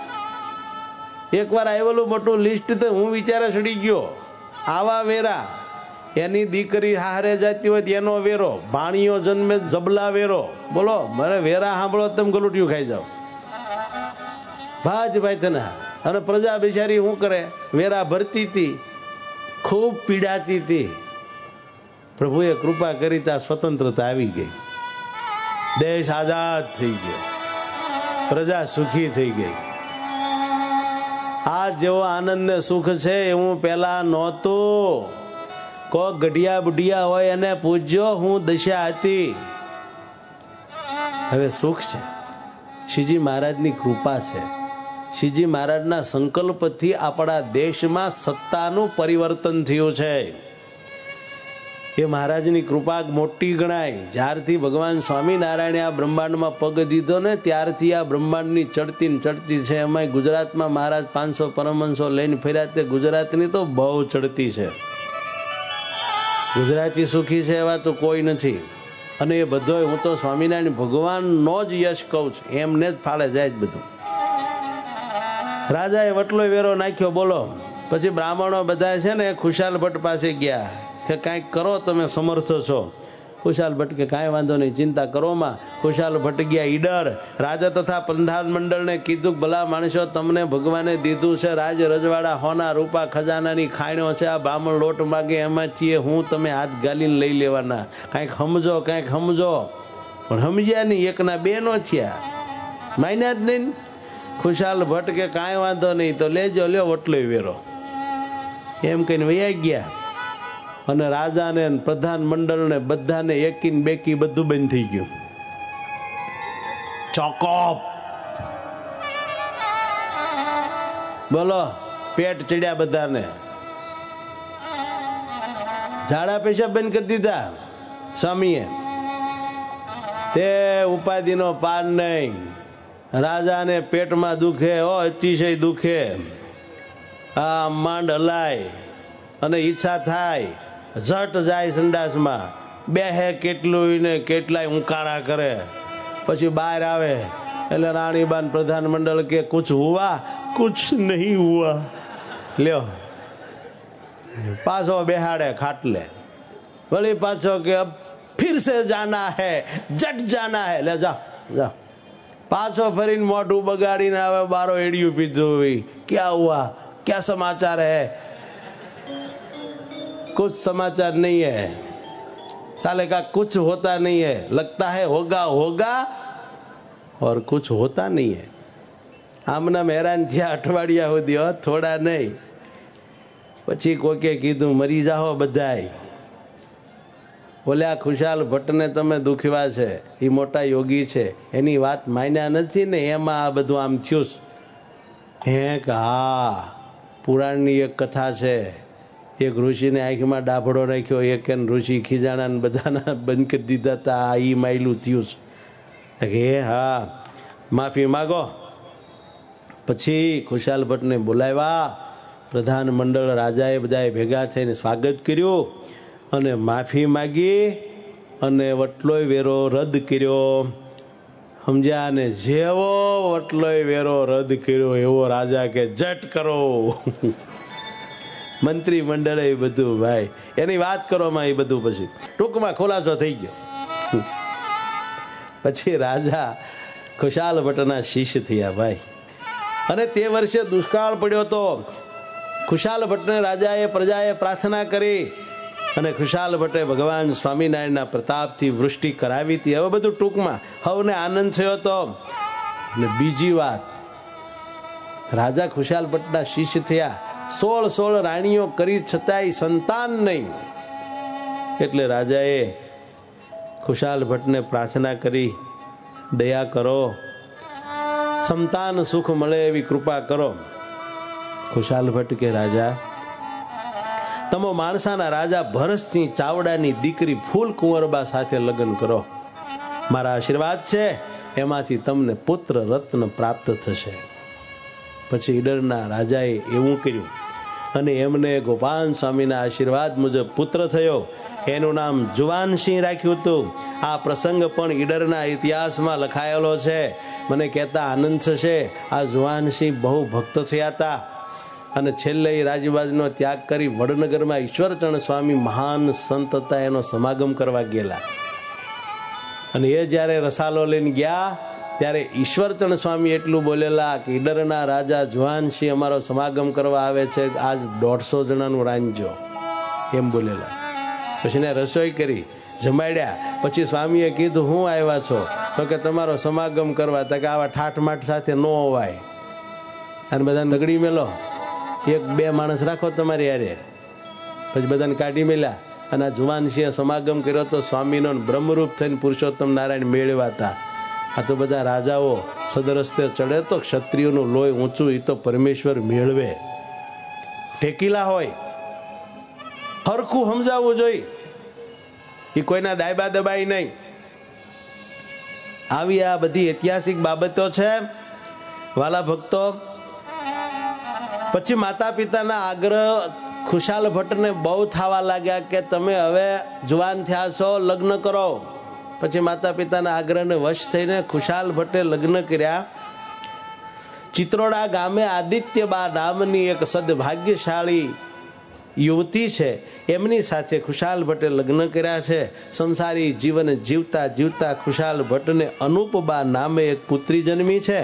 એકવાર આવેલું મોટું લિસ્ટ તો હું વિચારે ચડી ગયો. આવા વેરા. એની દીકરી હારે જતી હોય એનો વેરો. ભાણીઓ જન્મે જબલા વેરો. બોલો, મને વેરા સાંભળો તમે ગલુટિયું ખાઈ જાઓ. ભાજ ભાઈ તને. અને પ્રજા બિચારી શું કરે? વેરા ભરતી હતી, ખૂબ પીડાતી હતી. પ્રભુએ કૃપા કરી ત્યાં સ્વતંત્રતા આવી ગઈ, દેશ આઝાદ થઈ ગયો, પ્રજા સુખી થઈ ગઈ. આ જેવો આનંદ ને સુખ છે એવું પેલા નહોતું. કોક ગઢિયા બુઢિયા હોય એને પૂછજો હું દશા હતી. હવે સુખ છે. શ્રીજી મહારાજની કૃપા છે. શ્રીજી મહારાજના સંકલ્પથી આપણા દેશમાં સત્તાનું પરિવર્તન થયું છે. એ મહારાજની કૃપા મોટી ગણાય. જ્યારથી ભગવાન સ્વામિનારાયણે આ બ્રહ્માંડમાં પગ દીધો ને ત્યારથી આ બ્રહ્માંડની ચડતી ને ચડતી છે. એમાં ગુજરાતમાં મહારાજ પાંચસો પરમહંસો લઈને ફર્યા તે ગુજરાતની તો બહુ ચડતી છે. ગુજરાતી સુખી છે એવા તો કોઈ નથી. અને એ બધો હું તો સ્વામિનારાયણ ભગવાનનો જ યશ કહું છું. એમને જ ફાળે જાય જ બધું. રાજાએ વટલો વેરો નાખ્યો બોલો. પછી બ્રાહ્મણો બધા છે ને ખુશાલ ભટ્ટ પાસે ગયા કે કાંઈક કરો, તમે સમર્થ છો. ખુશાલ ભટ્ટ કે કાંઈ વાંધો નહીં, ચિંતા કરોમાં. ખુશાલ ભટ્ટ ગયા ઈડર. રાજા તથા પ્રધાન મંડળને કીધું ભલા માણસો, તમને ભગવાને દીધું છે રાજ રજવાડા, હોના રૂપા ખજાનાની ખાણ્યો છે. આ બ્રાહ્મણ લોટ માગે એમાંથી હું તમે હાથ ગાલીને લઈ લેવાના. કાંઈક સમજો, કાંઈક સમજો. પણ સમજ્યા નહીં, એકના બે નો થયા, માન્યા જ નહીં. ખુશાલ ભટ્ટ કે કાંઈ વાંધો નહીં, તો લેજો, લ્યો વટલો વેરો. એમ કહીને વૈયા ગયા. અને રાજાને પ્રધાન મંડળને બધાને એકી બેકી બધું બંધ થઈ ગયું. ચોકોપ બોલો, પેટ ચડ્યા બધાને. ઝાડા પેશાબ બંધ કરી દીધા સ્વામીએ. તે ઉપાધિનો પાર નહીં. રાજાને પેટમાં દુખે, ઓ અતિશય દુખે. આ માંડ હલાય અને ઈચ્છા થાય ઝટ જાય સંડાસમાં, બેહે કેટલું ને કેટલાય ઉંકારા કરે. પછી બહાર આવે એટલે રાણીબાન પ્રધાન મંડળ કે કુછ હુઆ? કુછ નહીં હુઆ. લ્યો પાછો બેહાડે ખાટલે. વળી પાછો કે અબ ફિર સે જાના હે, જટ જાના હે. લે જા જા. પાછો ફરીને મોઢું બગાડીને આવે, બારો એડિયું પીધું. ક્યાં હુઆ? क्या समाचार है? कुछ समाचार नहीं है. साले का कुछ होता नहीं है. लगता है होगा होगा और कुछ होता नहीं है. આમના હેરાન થયા અઠવાડિયા સુધી, થોડા નહીં. પછી કોકે કીધું મરી જાઓ બધાય. બોલ્યા ખુશાલ ભટ્ટને તમે દુખ્યા છે, એ મોટા યોગી છે, એની વાત માન્યા નથી ને એમાં આ બધું આમ થયું. હે કે હા, પુરાણની એક કથા છે. એક ઋષિને આંખમાં ડાભડો રાખ્યો, એક ઋષિ ખીજાણા બધાના બંધ કરી દીધા હતા. આ ઈ માયલું થયું છે. હે હા, માફી માગો. પછી ખુશાલ ભટ્ટને બોલાવ્યા. પ્રધાન મંડળ રાજાએ બધાએ ભેગા થઈને સ્વાગત કર્યું અને માફી માગી અને વટલોય વેરો રદ કર્યો. સમજ્યા? ને જેવો વટલોય વેરો રદ કર્યો એવો રાજા કે જટ કરો. મંત્રી મંડળે એ બધું ભાઈ એની વાત કરવામાં એ બધું પછી ટૂંકમાં ખુલાસો થઈ ગયો. પછી રાજા ખુશાલ ભટ્ટના શિષ્ય થયા ભાઈ. અને તે વર્ષે દુષ્કાળ પડ્યો તો ખુશાલ ભટ્ટને રાજાએ પ્રજાએ પ્રાર્થના કરી અને ખુશાલ ભટ્ટે ભગવાન સ્વામિનારાયણના પ્રતાપથી વૃષ્ટિ કરાવી હતી. હવે બધું ટૂંકમાં હવને આનંદ થયો હતો. અને બીજી વાત, રાજા ખુશાલ ભટ્ટના શિષ્ય થયા. સોળ સોળ રાણીઓ કરી છતાંય સંતાન નહીં. એટલે રાજાએ ખુશાલ ભટ્ટને પ્રાર્થના કરી, દયા કરો, સંતાન સુખ મળે એવી કૃપા કરો. ખુશાલ ભટ્ટ કે રાજા, તમો માણસાના રાજા ભરતસિંહ ચાવડાની દીકરી ફૂલ કુંવરબા સાથે લગ્ન કરો. મારા આશીર્વાદ છે, એમાંથી તમને પુત્ર રત્ન પ્રાપ્ત થશે. પછી ઈડરના રાજાએ એવું કર્યું અને એમને ગોપાલ સ્વામીના આશીર્વાદ મુજબ પુત્ર થયો. એનું નામ જુવાનસિંહ રાખ્યું હતું. આ પ્રસંગ પણ ઈડરના ઇતિહાસમાં લખાયેલો છે. મને કહેતા આનંદ થશે, આ જુવાનસિંહ બહુ ભક્ત થયા હતા અને છેલ્લે રાજબાજનો ત્યાગ કરી વડનગરમાં ઈશ્વરચંદ્ર સ્વામી મહાન સંત હતા, એનો સમાગમ કરવા ગયેલા. અને એ જ્યારે રસાલો લઈને ગયા ત્યારે ઈશ્વરચંદ્ર સ્વામી એટલું બોલેલા કે ઈડરના રાજા જુવાનસિંહ અમારો સમાગમ કરવા આવે છે, આજ દોઢસો જણાનું રાંધજો, એમ બોલેલા. પછી એને રસોઈ કરી, જમાડ્યા. પછી સ્વામીએ કીધું હું આવ્યા છો? તો કે તમારો સમાગમ કરવા. તો કે આવા ઠાઠમાઠ સાથે ન હોવાય, અને બધાને નગડી મેલો, એક બે માણસ રાખો તમારી યારે. પછી બધાને કાઢી મેલ્યા અને આ જુવાન સિંહે સમાગમ કર્યો તો સ્વામીનો બ્રહ્મરૂપ થઈને પુરુષોત્તમ નારાયણ મેળવાતા. આ તો બધા રાજાઓ સદરસ્તે ચડે તો ક્ષત્રિયોનું લોહી ઊંચું, એ તો પરમેશ્વર મેળવે. ટેકીલા હોય, હરખું સમજાવવું જોઈએ, એ કોઈના દાયબા દબાઈ નહીં. આવી આ બધી ઐતિહાસિક બાબતો છે વાલા ભક્તો. પછી માતા પિતાના આગ્રહ ખુશાલ ભટ્ટને બહુ થવા લાગ્યા કે તમે હવે જુવાન થયા છો, લગ્ન કરો. પછી માતા પિતાના આગ્રહને વશ થઈને ખુશાલ ભટ્ટે લગ્ન કર્યા. ચિત્રોડા ગામે આદિત્યબા નામની એક સદભાગ્યશાળી યુવતી છે, એમની સાથે ખુશાલ ભટ્ટે લગ્ન કર્યા છે. સંસારી જીવન જીવતા જીવતા ખુશાલ ભટ્ટને અનુપબા નામે એક પુત્રી જન્મી છે.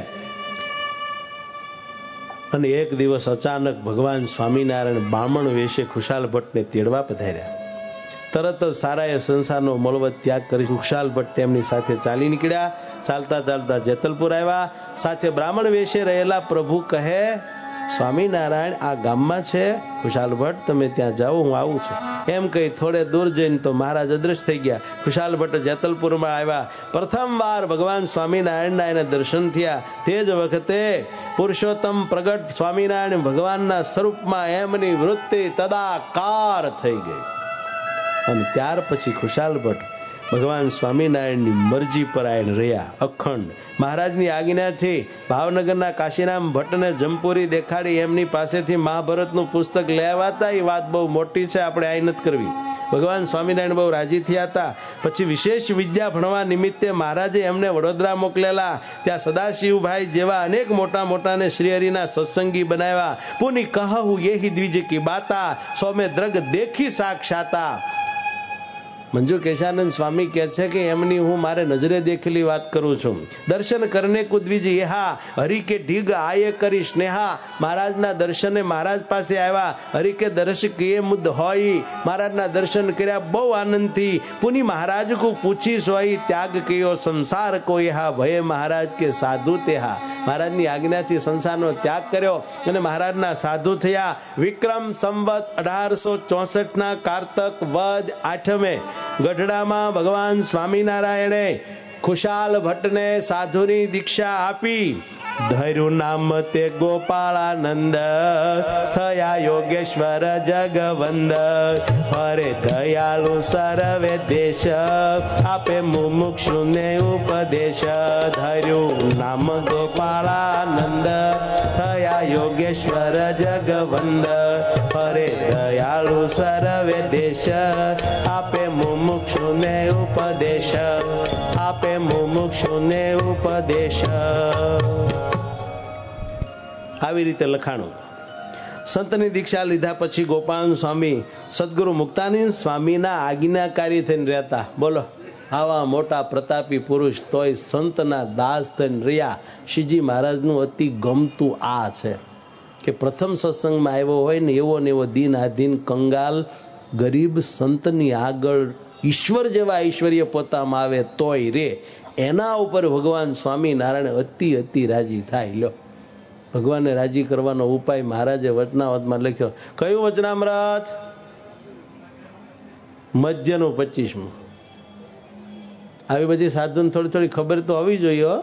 અને એક દિવસ અચાનક ભગવાન સ્વામિનારાયણ બામણ વેશે ખુશાલ ભટ્ટને તેડવા પધાર્યા. તરત જ સારાએ સંસારનો મળવત ત્યાગ કરી ખુશાલ ભટ્ટ તેમની સાથે ચાલી નીકળ્યા. ચાલતા ચાલતા જેતલપુર આવ્યા. સાથે બ્રાહ્મણ વેશે રહેલા પ્રભુ કહે, સ્વામિનારાયણ આ ગામમાં છે, ખુશાલ ભટ્ટ તમે ત્યાં જાઓ, હું આવું છું. એમ કહી થોડે દૂર જઈને તો મહારાજ અદ્રશ્ય થઈ ગયા. ખુશાલ ભટ્ટ જેતલપુરમાં આવ્યા. પ્રથમ વાર ભગવાન સ્વામિનારાયણના એને દર્શન થયા. તે જ વખતે પુરુષોત્તમ પ્રગટ સ્વામિનારાયણ ભગવાનના સ્વરૂપમાં એમની વૃત્તિ તદાકાર થઈ ગઈ. અને ત્યાર પછી ખુશાલ ભટ્ટ ભગવાન સ્વામિનારાયણની મરજી પર આવીને રહ્યા અખંડ. મહારાજની આજ્ઞાથી ભાવનગરના કાશીરામ ભટ્ટને જમપુરી દેખાડી એમની પાસેથી મહાભારતનું પુસ્તક લેવાતા. એ વાત બહુ મોટી છે, આપણે આ નથી કરવી. ભગવાન સ્વામિનારાયણ બહુ રાજી થયા હતા. પછી વિશેષ વિદ્યા ભણવા નિમિત્તે મહારાજે એમને વડોદરા મોકલેલા. ત્યાં સદાશિવભાઈ જેવા અનેક મોટા મોટાને શ્રીહરિના સત્સંગી બનાવ્યા. પુની કહું યહી દ્વિજ કી બાતા, સૌમે દ્રગ દેખી સાક્ષાતા. મંજુ કેશાનંદ સ્વામી કહે છે કે એમની હું મારે નજરે દેખેલી વાત કરું છું. દર્શન કરને કુદ્વિજ યહા, હરિ કે ઢીગ આયે કરી સ્નેહા. મહારાજના દર્શને મહારાજ પાસે આવ્યા. હરિ કે દર્શ કિયે મુદ હોય, મહારાજના દર્શન કર્યા બહુ આનંદથી. પુની મહારાજ કો પૂછી સોઈ, ત્યાગ કયો સંસાર કો યહા, ભય મહારાજ કે સાધુ તેહા. મહારાજની આજ્ઞાથી સંસારનો ત્યાગ કર્યો અને મહારાજના સાધુ થયા. વિક્રમ સંવત અઢારસો ચોસઠ ના કારતક વદ આઠમે ગઢડામાં ભગવાન સ્વામિનારાયણે ખુશાલ ભટ્ટને સાધુની દીક્ષા આપી. ધર્યું નામ તે ગોપાળાનંદ, થયા યોગેશ્વર જગવંદ. હરે દયાળુ સર્વે દેશ, આપે મુમુક્ષુને ઉપદેશ. ધર્યું નામ ગોપાળાનંદ, થયા યોગેશ્વર જગવંદ. હરે દયાળુ સર્વે દેશ, આપે મુમુક્ષુને ઉપદેશ. આપે મુમુક્ષુને ઉપદેશ. આવી રીતે લખાણું. સંતની દીક્ષા લીધા પછી ગોપાલ સ્વામી સદગુરુ મુક્તાનંદ સ્વામીના આજ્ઞાકારી થઈને રહેતા. બોલો, આવા મોટા પ્રતાપી પુરુષ તોય સંતના દાસ થઈને રહ્યા. શ્રીજી મહારાજનું અતિ ગમતું આ છે કે પ્રથમ સત્સંગમાં આવ્યો હોય ને એવો ને એવો દીન આધીન કંગાલ ગરીબ સંતની આગળ ઈશ્વર જેવા ઐશ્વર્ય પોતામાં આવે તોય રે. એના ઉપર ભગવાન સ્વામિનારાયણ અતિ અતિ રાજી થાય. લ્યો, ભગવાનને રાજી કરવાનો ઉપાય મહારાજે વચનામૃતમાં લખ્યો. કયું વચનામૃત? મધ્યનું પચીસમું. આવી બધી સાધુને થોડી થોડી ખબર તો હોવી જોઈએ.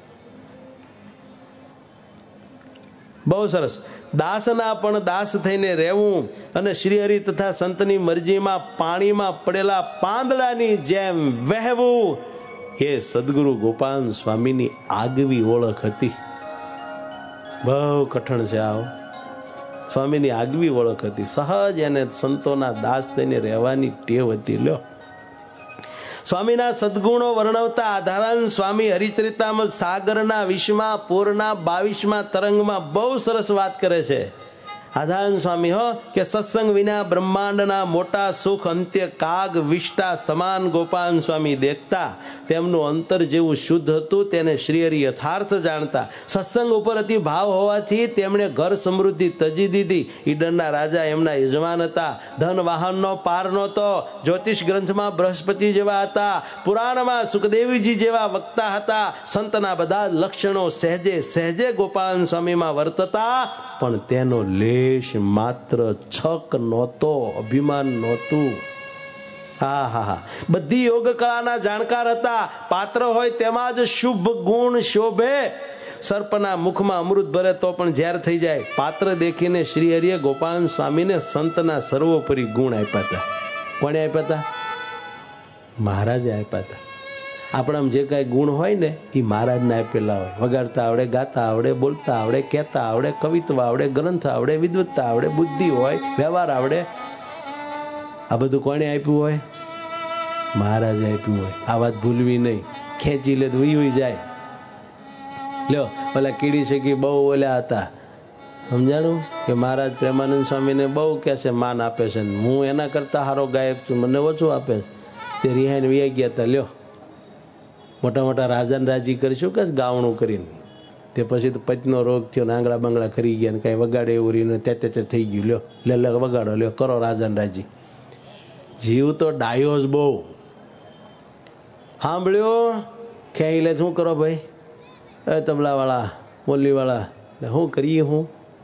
બહુ સરસ. દાસના પણ દાસ થઈને રહેવું અને શ્રીહરિ તથા સંતની મરજીમાં પાણીમાં પડેલા પાંદડાની જેમ વહેવું, એ સદગુરુ ગોપાલ સ્વામીની આગવી ઓળખ હતી. બહુ કઠણ છે આવો. સ્વામીની આગવી ઓળખ હતી. સહજ એને સંતોના દાસ થઈને રહેવાની ટેવ હતી. લ્યો, સ્વામીના સદગુણો વર્ણવતા આધારાન સ્વામી હરિચરિતામૃત સાગરના વીસમા પૂરના બાવીસમા તરંગમાં બહુ સરસ વાત કરે છે. આધાન સ્વામી હો કે સત્સંગ વિના બ્રહ્માંડના મોટા સુખ અંત્ય કાગ વિષ્ટા સમાન ગોપાલ સ્વામી દેખતા. તેમનું અંતર જેવું શુદ્ધ હતું તેને શ્રીહરિ યથાર્થ જાણતા. સત્સંગ ઉપર અતિ ભાવ હોવાથી તેમણે ઘર સમૃદ્ધિ તજી દીધી. ઈડરના રાજા એમના યજમાન હતા. ધન વાહનનો પાર નહોતો. જ્યોતિષ ગ્રંથમાં બૃહસ્પતિ જેવા હતા. પુરાણમાં સુખદેવજી જેવા વક્તા હતા. સંતના બધા લક્ષણો સહેજે સહેજે ગોપાલ સ્વામીમાં વર્તતા, પણ તેનો લેશ માત્ર છક નહોતો, અભિમાન નહોતું. હા હા હા બધી યોગ કળાના જાણકાર હતા. પાત્ર હોય તેમાં જ શુભ ગુણ શોભે. સર્પના મુખમાં અમૃત ભરે તો પણ ઝેર થઈ જાય. પાત્ર દેખીને શ્રી હરિએ ગોપાલ સ્વામીને સંતના સર્વોપરી ગુણ આપ્યા હતા. કોને આપ્યા હતા? મહારાજે આપ્યા હતા. આપણામાં જે કાંઈ ગુણ હોય ને એ મહારાજને આપેલા હોય. વગાડતા આવડે, ગાતા આવડે, બોલતા આવડે, કહેતા આવડે, કવિત્વ આવડે, ગ્રંથ આવડે, વિદ્વત્તા આવડે, બુદ્ધિ હોય, વ્યવહાર આવડે. આ બધું કોને આપ્યું હોય? મહારાજે આપ્યું હોય. આ વાત ભૂલવી નહીં. ખેંચી લે તો વહી જાય. લ્યો ઓલા કીડી છે કે બહુ ઓલા હતા, સમજાણું કે મહારાજ પ્રેમાનંદ સ્વામીને બહુ કે છે માન આપે છે, હું એના કરતા સારો ગાયક છું, મને ઓછું આપે. તે રિહાઈને વહી ગયા હતા. લ્યો મોટા મોટા રાજાને રાજી કરીશું કે ગાવણું કરીને. તે પછી તો પચનો રોગ થયો ને આંગળા બાંગળા ખરી ગયા ને કાંઈ વગાડે એવું રહીને તે તે થઈ ગયું. લ્યો લે લે વગાડો, લ્યો કરો રાજાને રાજી. જીવ તો ડાયો જ બહુ. સાંભળ્યો ક્યાંય લે શું કરો ભાઈ? એ તબલાવાળા, બોલીવાળા, શું કરીએ? હું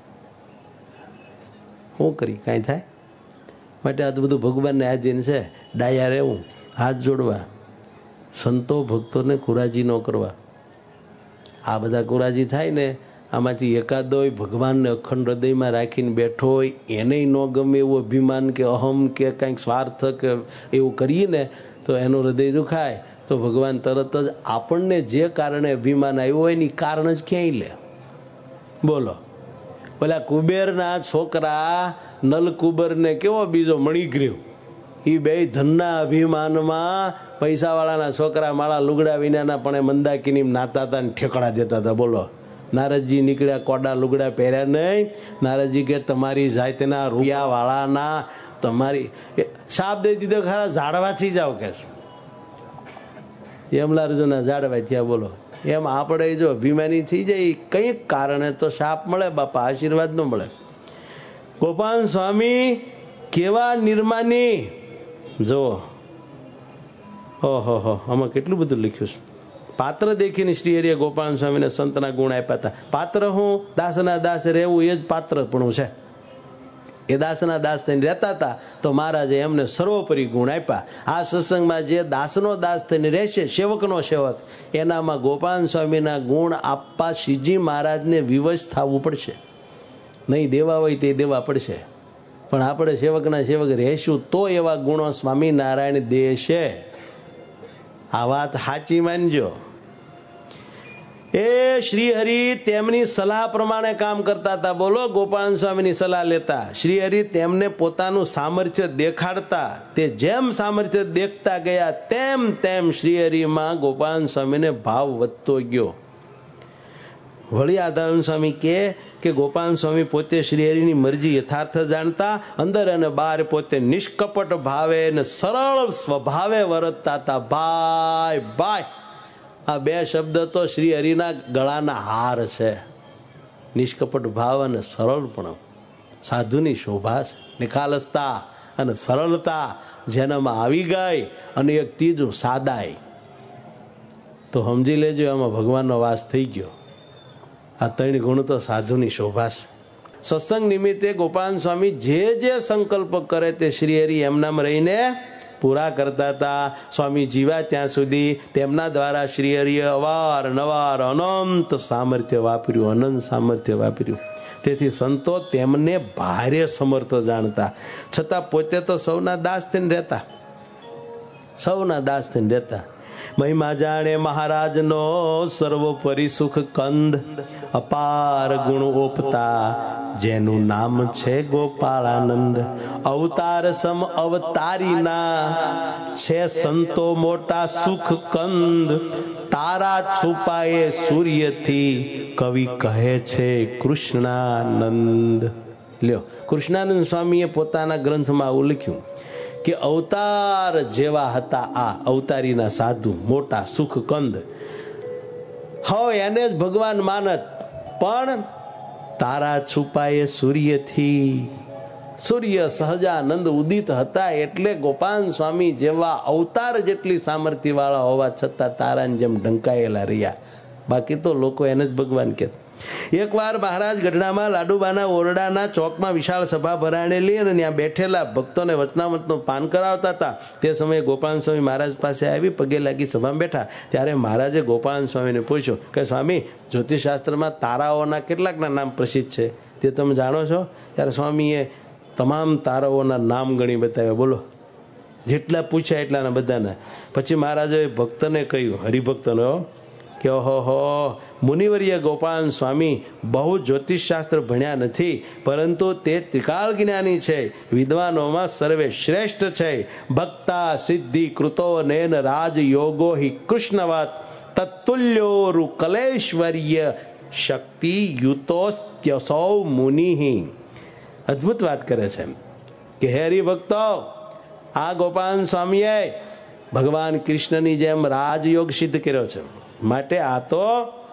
શું કરી કાંઈ થાય? માટે આ તો બધું ભગવાનને આધીન છે. ડાયા રહેવું, હાથ જોડવા, સંતો ભક્તોને કુરાજી ન કરવા. આ બધા કુરાજી થાય ને આમાંથી એકાદો ભગવાનને અખંડ હૃદયમાં રાખીને બેઠો હોય, એને ન ગમે એવું અભિમાન કે અહમ કે કંઈક સ્વાર્થ કે એવું કરીએ ને તો એનું હૃદય દુખાય. તો ભગવાન તરત જ આપણને જે કારણે અભિમાન આવ્યું હોય ને એ કારણ જ ક્યાંય લે. બોલો પેલા કુબેરના છોકરા નલકુબરને કેવો બીજો મણિગ્રીવ, એ બે ધનના અભિમાનમાં પૈસાવાળાના છોકરા માળા લુગડા વિનાના પણ મંદાકીની નાતા હતા ને ઠેકડા દેતા હતા. બોલો નારદજી નીકળ્યા, કોડા લુગડા પહેર્યા નહીં. નારદજી કે તમારી જાતના રૂપિયાવાળાના તમારી શાપ દઈ દીધો ખરા, ઝાડવાથી જાઓ કે યમલા રજુના ઝાડવા થયા. બોલો એમ આપણે જો અભિમાની થઈ જાય કંઈક કારણે તો શાપ મળે બાપા, આશીર્વાદ ન મળે. ગોપાલ સ્વામી કેવા નિર્માની જો, ઓહો હો, આમાં કેટલું બધું લખ્યું છે. પાત્ર દેખીને શ્રી હરિએ ગોપાલ સ્વામીને સંતના ગુણ આપ્યા હતા. પાત્ર હું દાસના દાસ રહેવું એ જ પાત્રપણું છે. એ દાસના દાસ થઈને રહેતા હતા તો મહારાજે એમને સર્વોપરી ગુણ આપ્યા. આ સત્સંગમાં જે દાસનો દાસ થઈને રહેશે, સેવકનો સેવક, એનામાં ગોપાલ સ્વામીના ગુણ આપવા શ્રીજી મહારાજને વિવશ થવું પડશે. નહીં દેવા હોય તે દેવા પડશે, પણ આપણે સેવકના સેવક રહેશું તો એવા ગુણો સ્વામિનારાયણ દેશે. આ વાત સાચી માનજો. એ શ્રીહરિ તેમની સલાહ પ્રમાણે કામ કરતા હતા. બોલો ગોપાલ સ્વામીની સલાહ લેતા. શ્રીહરિ તેમને પોતાનું સામર્થ્ય દેખાડતા. તે જેમ સામર્થ્ય દેખતા ગયા તેમ તેમ શ્રીહરિમાં ગોપાલ સ્વામીને ભાવ વધતો ગયો. વળી આધાન સ્વામી કે કે ગોપાલ સ્વામી પોતે શ્રીહરિની મરજી યથાર્થ જાણતા, અંદર અને બહાર પોતે નિષ્કપટ ભાવે અને સરળ સ્વભાવે વર્તતા હતા. ભાઈ ભાઈ આ બે શબ્દ તો શ્રી હરિના ગળાના હાર છે. નિષ્કપટ ભાવ અને સરળપણું સાધુની શોભા છે. નિખાલસતા અને સરળતા જેનામાં આવી ગઈ, અને એક ત્રીજું સાદાઈ, તો સમજી લેજો એમાં ભગવાનનો વાસ થઈ ગયો. આ ત્રણ ગુણ તો સાધુની શોભા છે. સત્સંગ નિમિત્તે ગોપાલ સ્વામી જે જે સંકલ્પ કરે તે શ્રી હરિ એમનામાં રહીને પૂરા કરતા હતા. સ્વામી જીવા ત્યાં સુધી તેમના દ્વારા શ્રી હરિએ અવાર નવાર અનંત સામર્થ્ય વાપર્યું, અનંત સામર્થ્ય વાપર્યું. તેથી સંતો તેમને ભારે સમર્થ જાણતા, છતાં પોતે તો સૌના દાસ થઈને રહેતા, સૌના દાસ થઈને રહેતા. મહિમા જાણે મહારાજનો સર્વોપરી સુખ કંદ, અપાર ગુણ ઓપતા જેનું નામ છે ગોપાળાનંદ. અવતાર સમ અવતારીના છે સંતો મોટા સુખ કંદ, તારા છુપાયે સૂર્યથી કવિ કહે છે કૃષ્ણાનંદ. લ્યો, કૃષ્ણાનંદ સ્વામીએ પોતાના ગ્રંથમાં આવું લખ્યું કે અવતાર જેવા હતા આ અવતારીના સાધુ, મોટા સુખ કંદ, હવે એને જ ભગવાન માનત, પણ તારા છુપાયે સૂર્યથી, સૂર્ય સહજાનંદ ઉદિત હતા એટલે ગોપાલ સ્વામી જેવા અવતાર જેટલી સામર્થ્ય વાળા હોવા છતાં તારાની જેમ ઢંકાયેલા રહ્યા. બાકી તો લોકો એને જ ભગવાન કહેતા. એકવાર મહારાજ ગઢડામાં લાડુબાના ઓરડાના ચોકમાં વિશાળ સભા ભરાણેલી અને ત્યાં બેઠેલા ભક્તોને વચનામૃતનું પાન કરાવતા હતા. તે સમયે ગોપાલ સ્વામી મહારાજ પાસે આવી પગે લાગી સભામાં બેઠા. ત્યારે મહારાજે ગોપાલ સ્વામીને પૂછ્યું કે સ્વામી, જ્યોતિષશાસ્ત્રમાં તારાઓના કેટલાકના નામ પ્રસિદ્ધ છે તે તમે જાણો છો? ત્યારે સ્વામીએ તમામ તારાઓના નામ ગણી બતાવ્યા. બોલો, જેટલા પૂછ્યા એટલાના બધાના. પછી મહારાજે ભક્તને કહ્યું, હરિભક્તનો, કે ઓહો હો, મુનિવર્ય ગોપાલ સ્વામી બહુ જ્યોતિષશાસ્ત્ર ભણ્યા નથી, પરંતુ તે ત્રિકાળ જ્ઞાની છે, વિદ્વાનોમાં સર્વે શ્રેષ્ઠ છે. ભક્તા સિદ્ધિ કૃતો નેન રાજયોગો હિ કૃષ્ણવત તત્તુલ્યોરુ કલેશ્વર્ય શક્તિ યુતોસ્ત્યસૌ મુનિ. અદ્ભુત વાત કરે છે કે હે હરિભક્તો, આ ગોપાલ સ્વામીએ ભગવાન કૃષ્ણની જેમ રાજયોગ સિદ્ધ કર્યો છે, માટે આ તો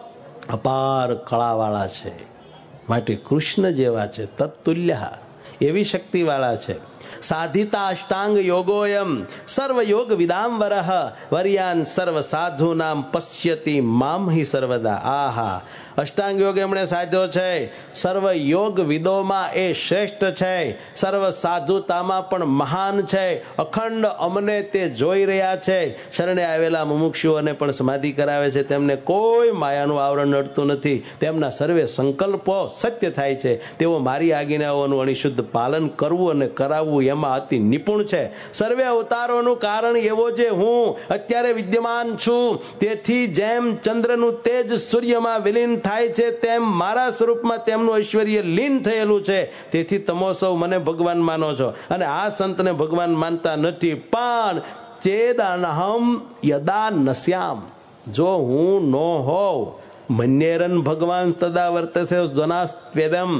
અપાર કળાવાળા છે, માટે કૃષ્ણ જેવા છે. તત્તુલ્ય, એવી શક્તિવાળા છે. સાધિતા અષ્ટાંગ યોગોયમ સર્વયોગ વિદાંબર વર્યાન સર્વ સાધુ નામ પશ્યતિ મામ હિ સર્વદા. આહા, અષ્ટાંગ યોગ એમણે સાધ્યો છે, સર્વ યોગ વિદોમાં એ શ્રેષ્ઠ છે, સર્વ સાધુતામાં પણ મહાન છે. અખંડ અમને તે જોઈ રહ્યા છે. શરણે આવેલા મુમુક્ષુઓને પણ સમાધિ કરાવે છે, તેમને કોઈ માયાનું આવરણ નડતું નથી, તેમના સર્વે સંકલ્પો સત્ય થાય છે. તેઓ મારી આજ્ઞાઓનું અણિશુદ્ધ પાલન કરવું અને કરાવવું એમાં અતિ નિપુણ છે. સર્વે અવતારોનું કારણ એવો જે હું અત્યારે વિદ્યમાન છું, તેથી જેમ ચંદ્રનું તેજ સૂર્યમાં વિલીન થાય છે, તેમ મારા સ્વરૂપમાં તેમનું ઐશ્વર્ય લીન થયેલું છે. તેથી તમો સૌ મને ભગવાન માનો છો અને આ સંતને ભગવાન માનતા નથી. પણ ચેદનહમ યદા નશ્યામ, જો હું નો હોવ, મન્યેરન ભગવાન તદા વર્તસે જનાસ્ત્વેદમ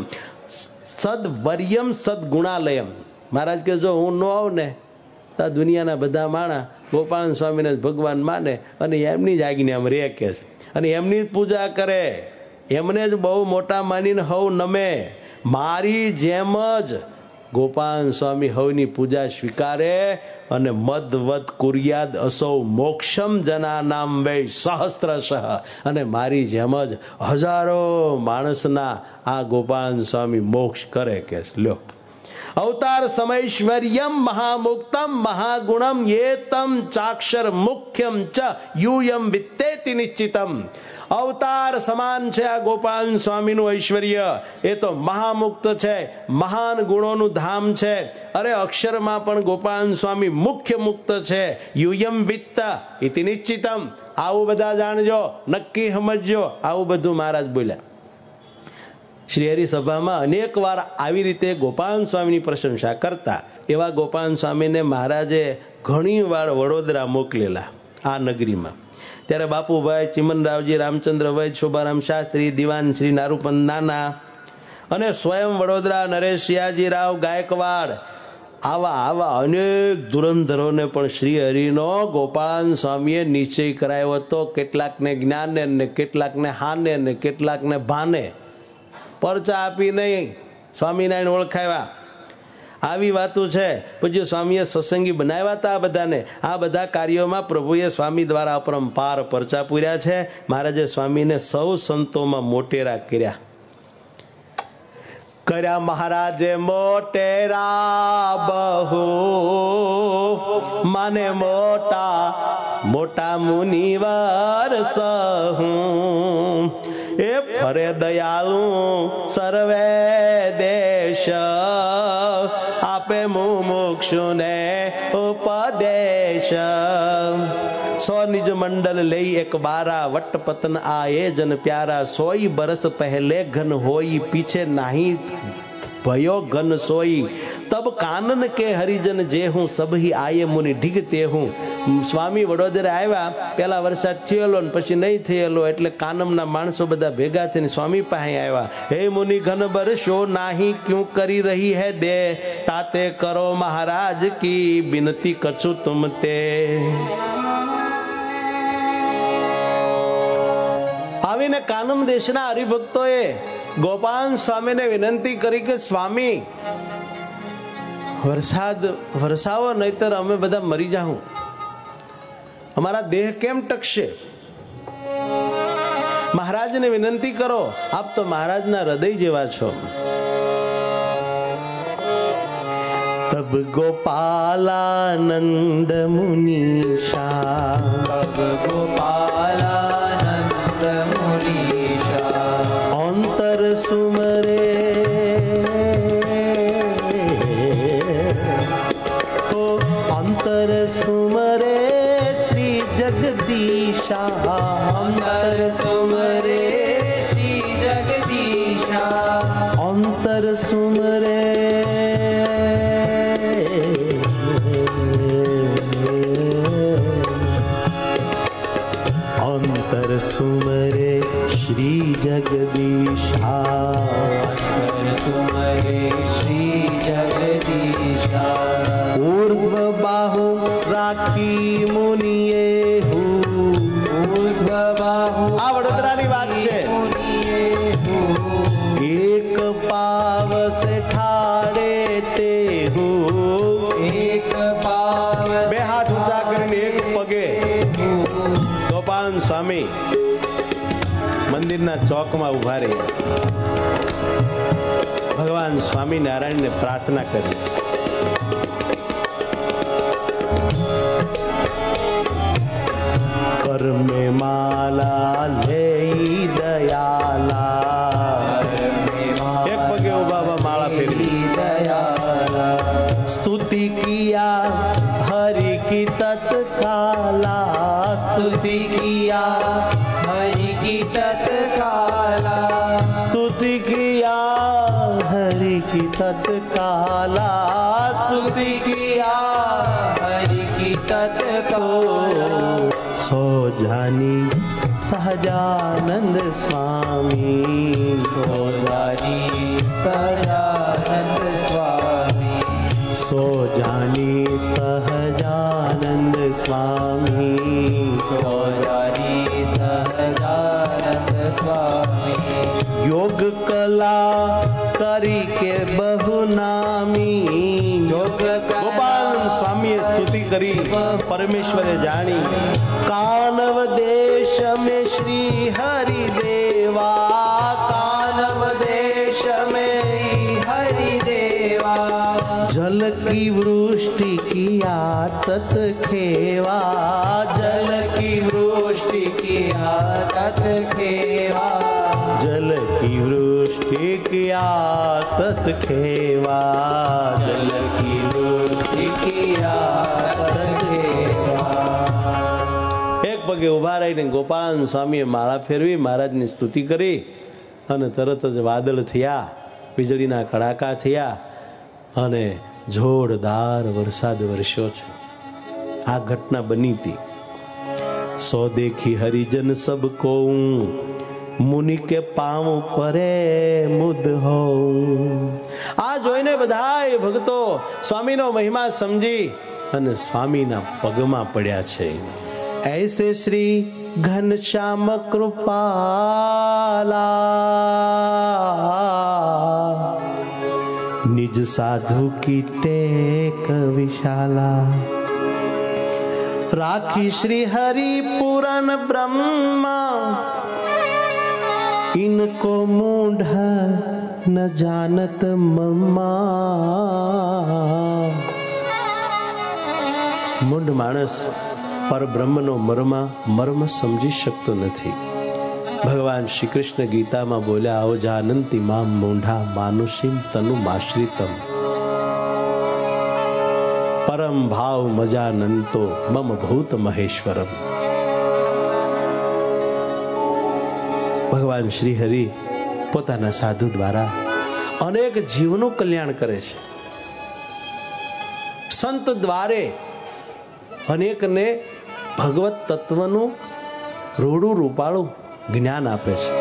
સદવર્યમ સદગુણાલયમ. મહારાજ કે જો હું ન આવું ને તો આ દુનિયાના બધા માણા ગોપાલ સ્વામીને ભગવાન માને અને એમની જ આજ્ઞામાં રે કે છે, અને એમની જ પૂજા કરે, એમને જ બહુ મોટા માનીને હવ નમે. મારી જેમ જ ગોપાલ સ્વામી હવની પૂજા સ્વીકારે અને મદવદ કુર્યાદ અસૌ મોક્ષમ જનાનામ વૈ સહસ્ત્રશ, અને મારી જેમ જ હજારો માણસના આ ગોપાલ સ્વામી મોક્ષ કરે કે લ્યો. અવતાર સમૈશ્વર્યમ મહામુક્તમ મહાગુણમ એતમ ચાક્ષર મુખ્યમ ચ યુયમ વિત્તેતિ નિશ્ચિતમ. અવતાર સમાન છે આ ગોપાલ સ્વામીનું ઐશ્વર્ય, એ તો મહામુક્ત છે, મહાન ગુણોનું ધામ છે. અરે અક્ષરમાં પણ ગોપાલ સ્વામી મુખ્ય મુક્ત છે. યુયમ વિત્ત ઇતિ નિશ્ચિતમ. આવું બધા જાણજો, નક્કી સમજજો. આવું બધું મહારાજ બોલ્યા. શ્રી હરિ સભામાં અનેક વાર આવી રીતે ગોપાલ સ્વામીની પ્રશંસા કરતા એવા ગોપાલ સ્વામીને મહારાજે ઘણી વાર વડોદરા મોકલેલા આ નગરીમાં. ત્યારે બાપુભાઈ, ચિમનરાવજી, રામચંદ્રભાઈ, શોભારામ શાસ્ત્રી, દિવાન શ્રી નારૂપંત નાના અને સ્વયં વડોદરા નરેશ સિયાજી રાવ ગાયકવાડ, આવા આવા અનેક ધુરંધરોને પણ શ્રી હરિનો ગોપાલ સ્વામીએ નિશ્ચય કરાયો હતો. કેટલાકને જ્ઞાને ને કેટલાકને હાને ને કેટલાકને ભાને પરચા આપી નહીં સ્વામિનારાયણ ઓળખાવ્યા. આવી વાતો છે. પછી સ્વામીએ સત્સંગી બનાવ્યા હતા આ બધાને. આ બધા કાર્યોમાં પ્રભુએ સ્વામી દ્વારા અપરંપાર પરચા પૂર્યા છે. મહારાજે સ્વામીને સૌ સંતોમાં મોટેરા કર્યા કર્યા મહારાજે મોટેરા બહુ માને મોટા મોટા મુનિવાર સહુ. એ ફરે દયાળુ સર્વે દેશ આપે મુમુક્ષુને ઉપદેશ. સો નિજ મંડલ લઈ એક બારા વટ પતન આયે જન પ્યારા. સોઈ બરસ પહેલે ઘન હોઈ પીછે નહીં भयो घन सोई तब कानन के हरिजन जे हूँ सब ही आये मुनि ढिगते हूँ. સ્વામી વડોદરા આવ્યા, પેલા વરસાદ થયેલો ને પછી નહીં થયેલો, એટલે કાનમના માણસો બધા ભેગા થઈને સ્વામી પાસે આવ્યા. હે મુનિ ઘન બરસો નાહી ક્યું કરી રહી હે દે, તાતે કરો મહારાજ કી બિનતી કછું તુમ તે. આવીને કાનમ દેશના હરિભક્તોએ ગોપાલ સ્વામીને વિનંતી કરી કે સ્વામી વરસાદ વરસાવો, નહીતર અમે બધા મરી જાઉં, અમારા દેહ કેમ ટકશે. મહારાજને વિનંતી કરો, આપ તો મહારાજના હૃદય જેવા છો. તબ ગોપાલાનંદ મુનીષા, તબ ગોપાલાનંદ મુનીષા અંતર સુમરે, અંતર સુમરે શ્રી જગદીશા, અંતર સુમરે શ્રી જગદીશા, અંતર સુમરે અંતર સુમરે શ્રી જગદીશા, અંતર સુમરે શ્રી જગદીશા. ऊर्ध्व बाहु राखी मुनिए हूँ, ऊर्ध्व बाहु आ वडोदरानी વાત છે. એક પાવ સે ઠાડે તે હું, એક પાવ બે હાથ ઊંચા કરીને એક પગે ગોપાલ સ્વામી મંદિરના ચોકમાં ઉભા રહી ભગવાન સ્વામિનારાયણને પ્રાર્થના કરી. कर में माला ले दयाला, एक पगे उभा माला फेरी दयाला. स्तुति किया हरि की तत्काला, स्तुति किया हरि की तत्काला, स्तुति किया हरि की तत्काला, स्तुति किया हरि की तत्काला. सो जानी सहजानंद स्वामी, सो जानी सहजानंद स्वामी, सो जानी सहजानंद स्वामी, सो जानी सहजानंद स्वामी. योग कला કરી કે બહુ નામી, યોગ ગોપાલ સ્વામીએ સ્તુતિ કરી, પરમેશ્વરે જાણી. કાનવ દેશ में श्री हरि देवा, कानव देश में हरि देवा. जल की वृष्टि किया तत खेवा, जल की वृष्टि किया तत खेवा, जल की वृष्टि किया तत खेवा, जल की वृष्टि किया तत खेवा. એક પગે ઉભા રહીને ગોપાલ સ્વામીએ માળા ફેરવી, મહારાજની સ્તુતિ કરી અને તરત જ વાદળ થયા, વીજળીના કડાકા થયા અને જોરદાર વરસાદ વરસ્યો છે. આ ઘટના બની હતી. સો દેખી હરિજન સબ કો મુનિ કે પાવ પરે મુદ હો. આ જોઈને બધા ભક્તો સ્વામીનો મહિમા સમજી અને સ્વામીના પગમાં પડ્યા છે. ऐसे श्री घनश्याम कृपाला, निज साधु की टेक विशाला. राखी श्री हरि पुराण ब्रह्मा, इनको मूढ़ न जानत मम्मा. મૂઢ માણસ પર બ્રહ્મનો મર્મ મર્મ સમજી શકતો નથી. ભગવાન શ્રી કૃષ્ણ ગીતામાં બોલ્યા, આવો જાનંતી મામ મૂઢા માનુષીમ તનુ માશ્રિતમ પરમ ભાવ મજાનંતો મમ ભૂત મહેશ્વરમ. ભગવાન શ્રી હરિ પોતાના સાધુ દ્વારા અનેક જીવનું કલ્યાણ કરે છે. સંત દ્વારે અનેકને ભગવત તત્વનું રૂડું રૂપાળું જ્ઞાન આપે છે.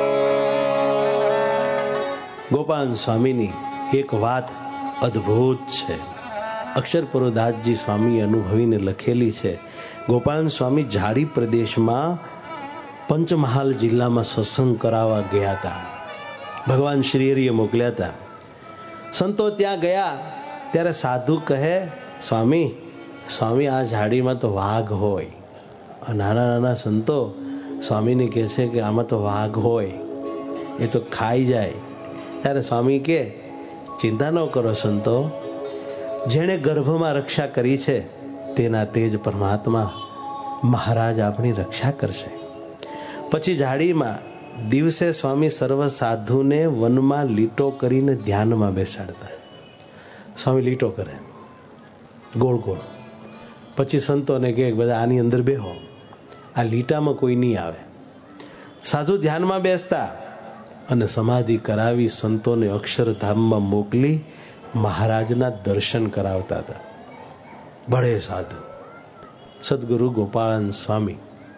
ગોપાલ સ્વામીની એક વાત અદ્ભુત છે, અક્ષરપુરદાસજી સ્વામી અનુભવીને લખેલી છે. ગોપાલ સ્વામી ઝાડી પ્રદેશમાં પંચમહાલ જિલ્લામાં સત્સંગ કરાવવા ગયા હતા. ભગવાન શ્રી હરિએ મોકલ્યા હતા. સંતો ત્યાં ગયા ત્યારે સાધુ કહે, સ્વામી સ્વામી આ ઝાડીમાં તો વાઘ હોય. નાના નાના સંતો સ્વામીને કહે છે કે આમાં તો વાઘ હોય, એ તો ખાઈ જાય. ત્યારે સ્વામી કે ચિંતા ન કરો સંતો, જેણે ગર્ભમાં રક્ષા કરી છે તેના તેજ પરમાત્મા મહારાજ આપણી રક્ષા કરશે. પછી ઝાડીમાં દિવસે સ્વામી સર્વ સાધુને વનમાં લીટો કરીને ધ્યાનમાં બેસાડતા. સ્વામી લીટો કરે ગોળ ગોળ, પછી સંતોને કહે બધા આની અંદર બેહો, આ લીટામાં કોઈ નહીં આવે. સાધુ ધ્યાનમાં બેસતા અને સમાધિ કરાવી સંતોને અક્ષરધામમાં મોકલી મહારાજના દર્શન કરાવતા હતા. બળે સાધુ સદગુરુ ગોપાળન સ્વામી.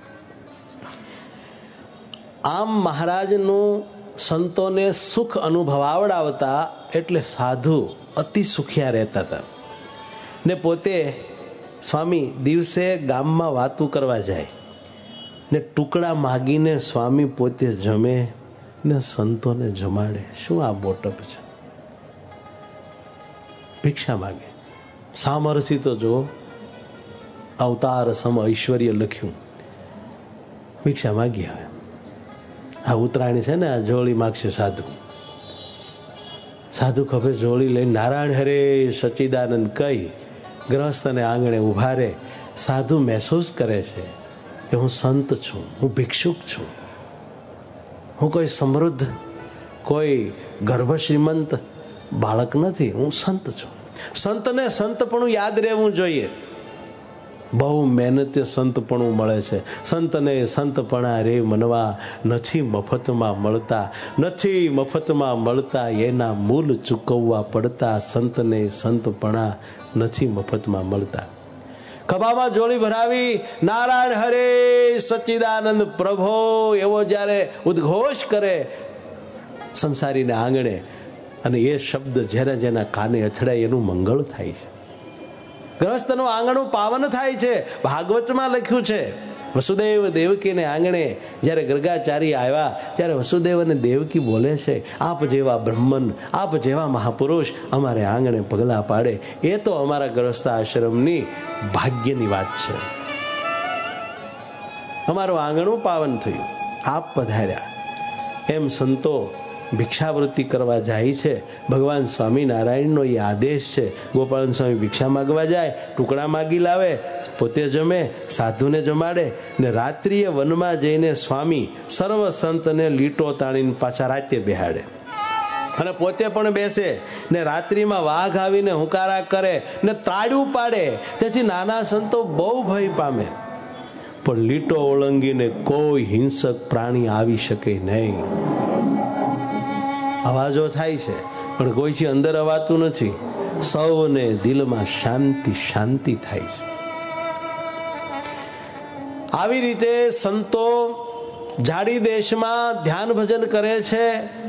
આમ મહારાજનું સંતોને સુખ અનુભવાવડાવતા એટલે સાધુ અતિ સુખિયા રહેતા હતા. ને પોતે સ્વામી દિવસે ગામમાં વાતું કરવા જાય ને ટુકડા માગીને સ્વામી પોતે જમે ને સંતોને જમાડે. શું આ મોટપ છે? ભિક્ષા માગે. સામરસી તો જો અવતાર સમ ઐશ્વર્ય લખ્યું. ભિક્ષા માગી આવે. આ ઉત્તરાયણ છે ને, આ જોળી માગશે સાધુ. સાધુ ખભે જોળી લઈને નારાયણ હરે સચ્ચિદાનંદ કહી ગ્રહસ્થને આંગણે ઉભા રહે. સાધુ મહેસૂસ કરે છે કે હું સંત છું, હું ભિક્ષુક છું, હું કોઈ સમૃદ્ધ કોઈ ગર્ભ શ્રીમંત બાળક નથી, હું સંત છું. સંતને સંતપણું યાદ રહેવું જોઈએ. બહુ મહેનતે સંતપણું મળે છે. સંતને સંતપણા રે મનવા નથી મફતમાં મળતા, નથી મફતમાં મળતા એના મૂલ ચૂકવવા પડતા. સંતને સંતપણા નથી મફતમાં મળતા. ખભામાં જોડી ભરાવી નારાયણ હરે સચ્ચિદાનંદ પ્રભો એવો જ્યારે ઉદ્ઘોષ કરે સંસારીના આંગણે, અને એ શબ્દ જેના જેના કાને અથડાય એનું મંગળ થાય છે. ગ્રહસ્થનું આંગણું પાવન થાય છે. ભાગવતમાં લખ્યું છે, વસુદેવ દેવકીને આંગણે જ્યારે ગર્ગાચારી આવ્યા ત્યારે વસુદેવ અને દેવકી બોલે છે, આપ જેવા બ્રહ્મન, આપ જેવા મહાપુરુષ અમારે આંગણે પગલાં પાડે, એ તો અમારા ગ્રહસ્થ આશ્રમની ભાગ્યની વાત છે. અમારું આંગણું પાવન થયું, આપ પધાર્યા. એમ સંતો ભિક્ષાવૃત્તિ કરવા જાય છે. ભગવાન સ્વામિનારાયણનો એ આદેશ છે. ગોપાલ સ્વામી ભિક્ષા માગવા જાય, ટુકડા માગી લાવે, પોતે જમે, સાધુને જમાડે ને રાત્રિએ વનમાં જઈને સ્વામી સર્વ સંતને લીટો તાણીને પાછા રાતે બેહાડે અને પોતે પણ બેસે ને રાત્રિમાં વાઘ આવીને હુંકારા કરે ને તાળું પાડે. તેથી નાના સંતો બહુ ભય પામે, પણ લીટો ઓળંગીને કોઈ હિંસક પ્રાણી આવી શકે નહીં. અવાજો થાય છે પણ કોઈથી અંદર અવાતું નથી. સૌને દિલમાં શાંતિ શાંતિ થાય છે. આવી રીતે સંતો ઝાડી દેશમાં ધ્યાન ભજન કરે છે.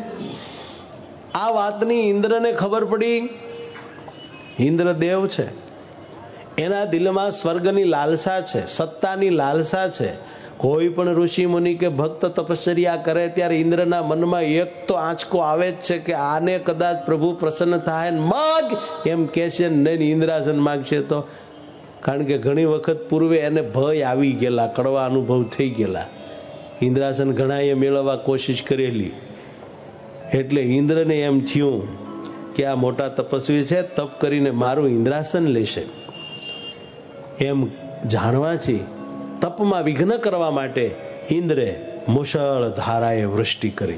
આ વાતની ઇન્દ્રને ખબર પડી. ઇન્દ્રદેવ છે, એના દિલમાં સ્વર્ગની લાલસા છે, સત્તાની લાલસા છે. કોઈ પણ ઋષિ મુનિ કે ભક્ત તપશ્ચર્યા કરે ત્યારે ઇન્દ્રના મનમાં એક તો આંચકો આવે જ છે કે આને કદાચ પ્રભુ પ્રસન્ન થાય માગ એમ કે છે. નહીં ઇન્દ્રાસન માગશે તો, કારણ કે ઘણી વખત પૂર્વે એને ભય આવી ગયેલા, કડવા અનુભવ થઈ ગયેલા. ઇન્દ્રાસન ઘણાએ મેળવવા કોશિશ કરેલી, એટલે ઇન્દ્રને એમ થયું કે આ મોટા તપસ્વી છે, તપ કરીને મારું ઇન્દ્રાસન લેશે. એમ જાણવાથી તપમાં વિઘ્ન કરવા માટે ઇન્દ્રે મુશળ ધારાએ વૃષ્ટિ કરી.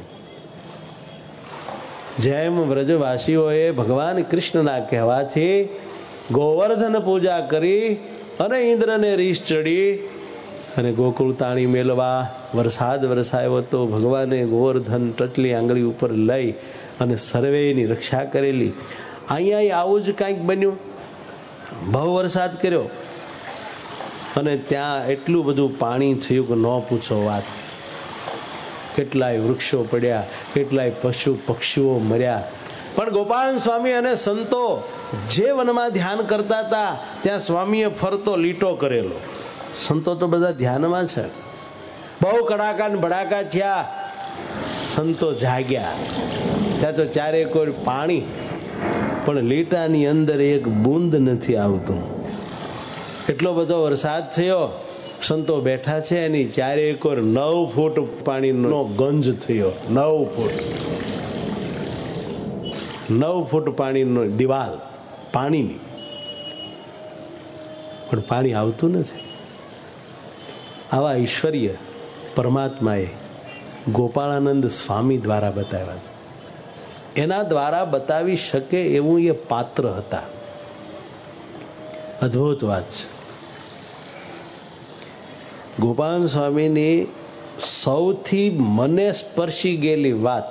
જેમ વ્રજવાસીઓએ ભગવાન કૃષ્ણના કહેવાથી ગોવર્ધન પૂજા કરી અને ઇન્દ્રને રીસ ચડી અને ગોકુળ તાણી મેળવા વરસાદ વરસાયો તો ભગવાને ગોવર્ધન ટચલી આંગળી ઉપર લઈ અને સર્વેની રક્ષા કરેલી. અહીંયા આવું જ કાંઈક બન્યું. બહુ વરસાદ કર્યો અને ત્યાં એટલું બધું પાણી થયું કે ન પૂછો વાત. કેટલાય વૃક્ષો પડ્યા, કેટલાય પશુ પક્ષીઓ મર્યા. પણ ગોપાલ સ્વામી અને સંતો જે વનમાં ધ્યાન કરતા હતા ત્યાં સ્વામીએ ફરતો લીટો કરેલો. સંતો તો બધા ધ્યાનમાં છે. બહુ કડાકા ને ભડાકા થયા, સંતો જાગ્યા. ત્યાં તો ચારે કોઈ પાણી, પણ લીટાની અંદર એક બૂંદ નથી આવતું. એટલો બધો વરસાદ થયો, સંતો બેઠા છે, એની ચારે કોર નવ ફૂટ પાણીનો ગંજ થયો. નવ ફૂટ નવ ફૂટ પાણીનો દિવાલ પાણીની, પણ પાણી આવતું નથી. આવા ઐશ્વર્ય પરમાત્માએ ગોપાળાનંદ સ્વામી દ્વારા બતાવ્યા. એના દ્વારા બતાવી શકે એવું એ પાત્ર હતા. અદ્ભુત વાત છે. ગોપાલ સ્વામીની સૌથી મને સ્પર્શી ગયેલી વાત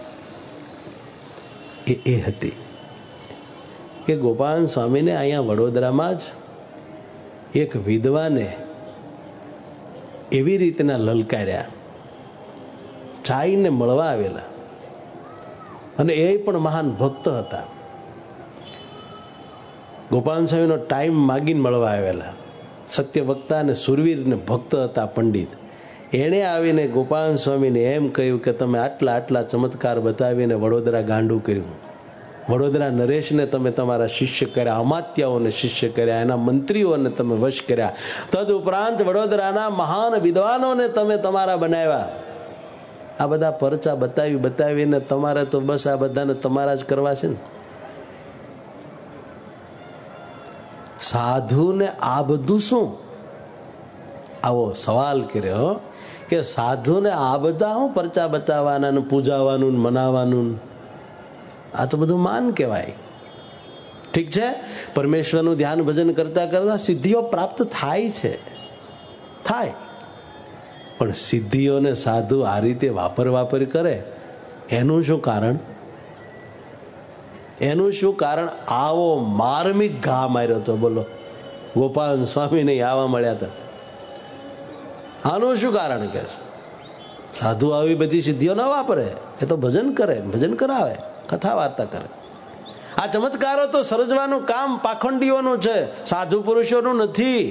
એ એ હતી કે ગોપાલ સ્વામીને અહીંયા વડોદરામાં જ એક વિધવાને એવી રીતના લલકાર્યા, ચાઈને મળવા આવેલા, અને એ પણ મહાન ભક્ત હતા. ગોપાલ સ્વામીનો ટાઈમ માગીને મળવા આવેલા, સત્ય વક્તા અને સુરવીર ને ભક્ત હતા પંડિત. એણે આવીને ગોપાલ સ્વામીને એમ કહ્યું કે તમે આટલા આટલા ચમત્કાર બતાવીને વડોદરા ગાંડું કર્યું. વડોદરા નરેશને તમે તમારા શિષ્ય કર્યા, અમાત્યાઓને શિષ્ય કર્યા, એના મંત્રીઓને તમે વશ કર્યા. તદ ઉપરાંત વડોદરાના મહાન વિદ્વાનોને તમે તમારા બનાવ્યા. આ બધા પરચા બતાવી બતાવીને તમારે તો બસ આ બધાને તમારા જ કરવા છે ને. સાધુને આ બધું શું? આવો સવાલ કર્યો કે સાધુને આ બધા હું પરચા બતાવવાના, પૂજાવાનું, મનાવાનું, આ તો બધું માન કહેવાય. ઠીક છે, પરમેશ્વરનું ધ્યાન ભજન કરતા કરતા સિદ્ધિઓ પ્રાપ્ત થાય છે, થાય. પણ સિદ્ધિઓને સાધુ આ રીતે વાપર વાપર કરે, એનું શું કારણ? એનું શું કારણ? આવો માર્મિક ઘા માર્યો તો બોલો ગોપાલ સ્વામી નહીં આવા મળ્યા હતા. આનું શું કારણ? કે સાધુ આવી બધી સિદ્ધિઓ ના વાપરે, એ તો ભજન કરે, ભજન કરાવે, કથા વાર્તા કરે. આ ચમત્કારો તો સર્જવાનું કામ પાખંડીઓનું છે, સાધુ પુરુષોનું નથી.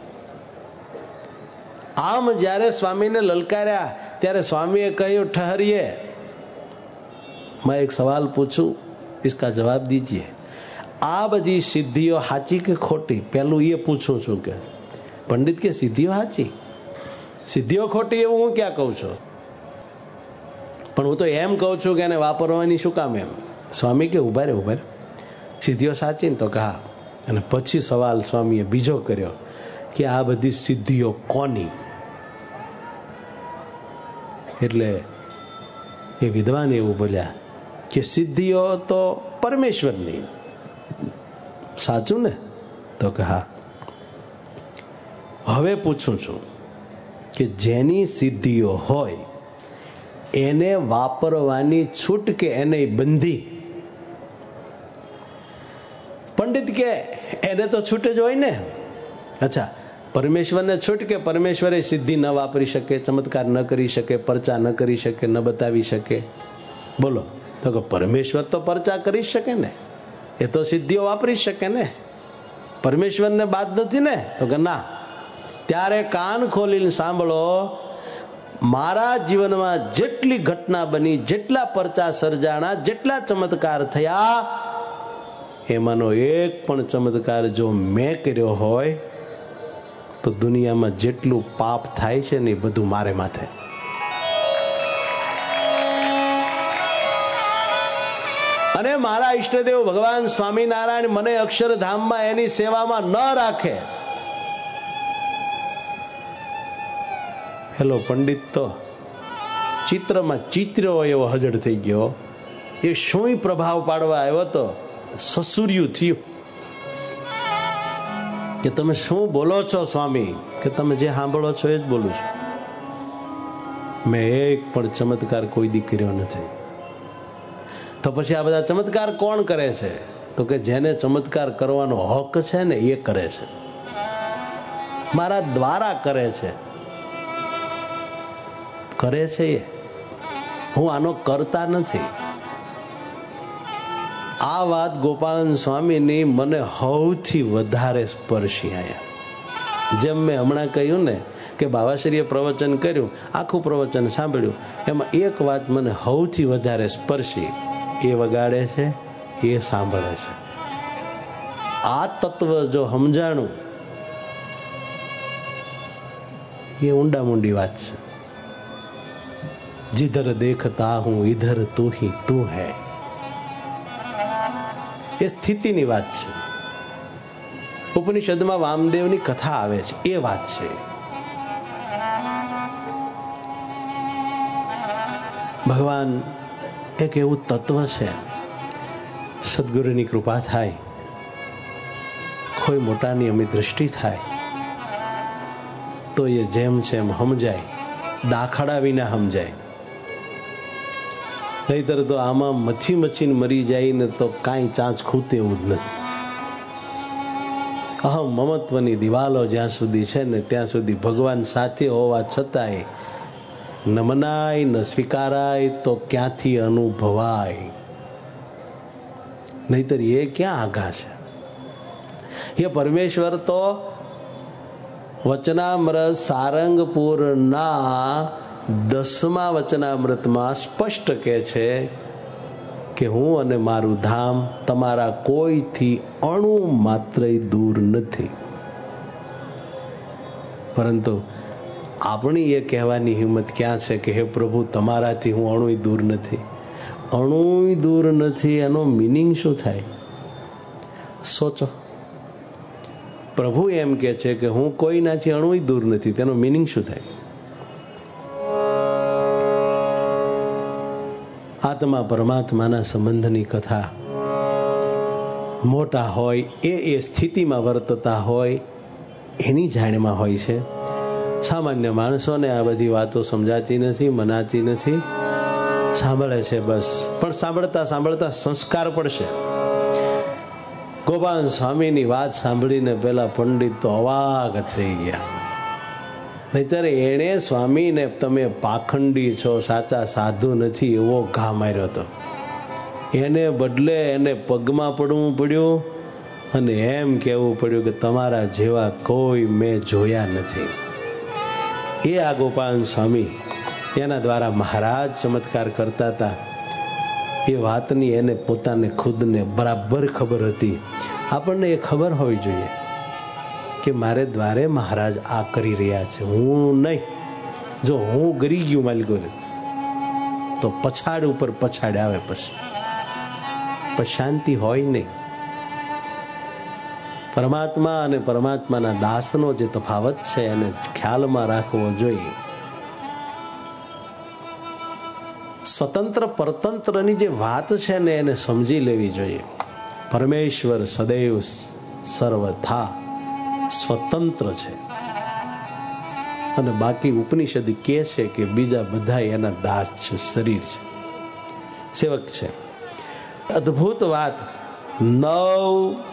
આમ જ્યારે સ્વામીને લલકાર્યા ત્યારે સ્વામીએ કહ્યું ઠહરીએ, मैं एक सवाल पूछूं, इसका जवाब दीजिए. આ બધી સિદ્ધિઓ સાચી કે ખોટી? પહેલું એ પૂછું છું. કે પંડિત કે સિદ્ધિઓ સાચી, સિદ્ધિઓ ખોટી એવું હું ક્યાં કહું છું? પણ હું તો એમ કહું છું કે એને વાપરવાની શું કામ એમ. સ્વામી કે ઉભા રે ઉભા રે, સિદ્ધિઓ સાચી ને? તો કહા. અને પછી સવાલ સ્વામીએ બીજો કર્યો કે આ બધી સિદ્ધિઓ કોની? એટલે એ વિદ્વાન એવું બોલ્યા કે સિદ્ધિઓ તો પરમેશ્વરની. સાચું ને? તો કે હા. હવે પૂછું છું કે જેની સિદ્ધિઓ હોય એને વાપરવાની છૂટ કે એને બંધી? પંડિત કે એને તો છૂટ જ હોય ને. અચ્છા, પરમેશ્વરને છૂટ કે પરમેશ્વરે સિદ્ધિ ન વાપરી શકે, ચમત્કાર ન કરી શકે, પરચા ન કરી શકે, ન બતાવી શકે? બોલો. તો કે પરમેશ્વર તો પરચા કરી શકે ને, એ તો સિદ્ધિઓ વાપરી શકે ને, પરમેશ્વરને બાદ નથી ને? તો કે ના. ત્યારે કાન ખોલીને સાંભળો, મારા જીવનમાં જેટલી ઘટના બની, જેટલા પરચા સર્જાણા, જેટલા ચમત્કાર થયા, એમાંનો એક પણ ચમત્કાર જો મેં કર્યો હોય તો દુનિયામાં જેટલું પાપ થાય છે ને એ બધું મારે માથે. અને મારા ઈષ્ટદેવ ભગવાન સ્વામિનારાયણ મને અક્ષરધામમાં એની સેવામાં ન રાખે. હેલો પંડિત તો ચિત્રમાં ચિત્ર હોય એવો હજડ થઈ ગયો. એ શું પ્રભાવ પાડવા આવ્યો તો સસુર્યું થયું કે તમે શું બોલો છો સ્વામી? કે તમે જે સાંભળો છો એ જ બોલું છું. મેં એક પણ ચમત્કાર કોઈ દી કર્યો નથી. તો પછી આ બધા ચમત્કાર કોણ કરે છે? તો કે જેને ચમત્કાર કરવાનો હક છે ને એ કરે છે. મારા દ્વારા કરે છે. કરે છે એ, હું આનો કરતા નથી. આ વાત ગોપાળન સ્વામીની મને સૌથી વધારે સ્પર્શી. આયા જેમ મેં હમણાં કહ્યું ને કે બાવાશ્રીએ પ્રવચન કર્યું, આખું પ્રવચન સાંભળ્યું, એમાં એક વાત મને સૌથી વધારે સ્પર્શી. એ વગાડે છે, એ સાંભળે છે. આ તત્વ જો સમજાણું, એ ઊંડા મૂંડી વાત છે. जिधर देखता हूं इधर तू ही तू है, એ સ્થિતિની વાત છે. ઉપનિષદમાં વામદેવની કથા આવે છે, એ વાત છે. ભગવાન એક એવું તત્વ છે, સદગુરુની કૃપા થાય, કોઈ મોટાની અમી દ્રષ્ટિ થાય તો એ જેમ છે એમ સમજાય, દાખલા વિના સમજાય. નહીતર તો આમાં મચ્છી મચ્છીને મરી જાય ને તો કાંઈ ચાંચ ખૂતે એવું જ નથી. અહમ મમત્વની દિવાલો જ્યાં સુધી છે ને ત્યાં સુધી ભગવાન સાથે હોવા છતાંય ન મનાય ન સ્વીકારાય તો ક્યાંથી અનુભવાય. નહીતર એ ક્યાં આઘા છે. એ પરમેશ્વર તો વચનામૃત સારંગપુરના દસમા વચનામૃતમાં સ્પષ્ટ કહે છે કે હું અને મારું ધામ તમારા કોઈથી અણુ માત્ર દૂર નથી. પરંતુ આપણી એ કહેવાની હિંમત ક્યાં છે કે હે પ્રભુ, તમારાથી હું અણુ દૂર નથી. અણુ દૂર નથી એનો મિનિંગ શું થાય? સોચો. પ્રભુ એમ કે છે કે હું કોઈનાથી અણુ દૂર નથી, તેનો મિનિંગ શું થાય? આત્મા પરમાત્માના સંબંધની કથા મોટા હોય એ એ સ્થિતિમાં વર્તતા હોય એની જાણમાં હોય છે. સામાન્ય માણસોને આ બધી વાતો સમજાતી નથી, મનાતી નથી, સાંભળે છે બસ. પણ સાંભળતા સાંભળતા સંસ્કાર પડશે. ગોપાલ સ્વામીની વાત સાંભળીને પેલા પંડિત તો અવાક થઈ ગયા. નહીતર એણે સ્વામીને તમે પાખંડી છો, સાચા સાધુ નથી એવો ઘા માર્યો હતો. એને બદલે એને પગમાં પડવું પડ્યું અને એમ કહેવું પડ્યું કે તમારા જેવા કોઈ મેં જોયા નથી. એ આ ગોપાલ સ્વામી એના દ્વારા મહારાજ ચમત્કાર કરતા હતા. એ વાતની એને પોતાને ખુદને બરાબર ખબર હતી. આપણને એ ખબર હોવી જોઈએ કે મારે દ્વારે મહારાજ આ કરી રહ્યા છે, હું નહીં. જો હું ગરી ગયું માલિકો તો પછાડ ઉપર પછાડ આવે, પછી પછી શાંતિ હોય નહીં. પરમાત્મા અને પરમાત્માના દાસનો જે તફાવત છે એને ખ્યાલમાં રાખવો જોઈએ. સ્વતંત્ર પરતંત્રની જે વાત છે ને એને સમજી લેવી જોઈએ. પરમેશ્વર સદૈવ સર્વથા સ્વતંત્ર છે અને બાકી ઉપનિષદ કહે છે કે બીજા બધા એના દાસ છે, શરીર છે, સેવક છે. અદ્ભુત વાત. નવ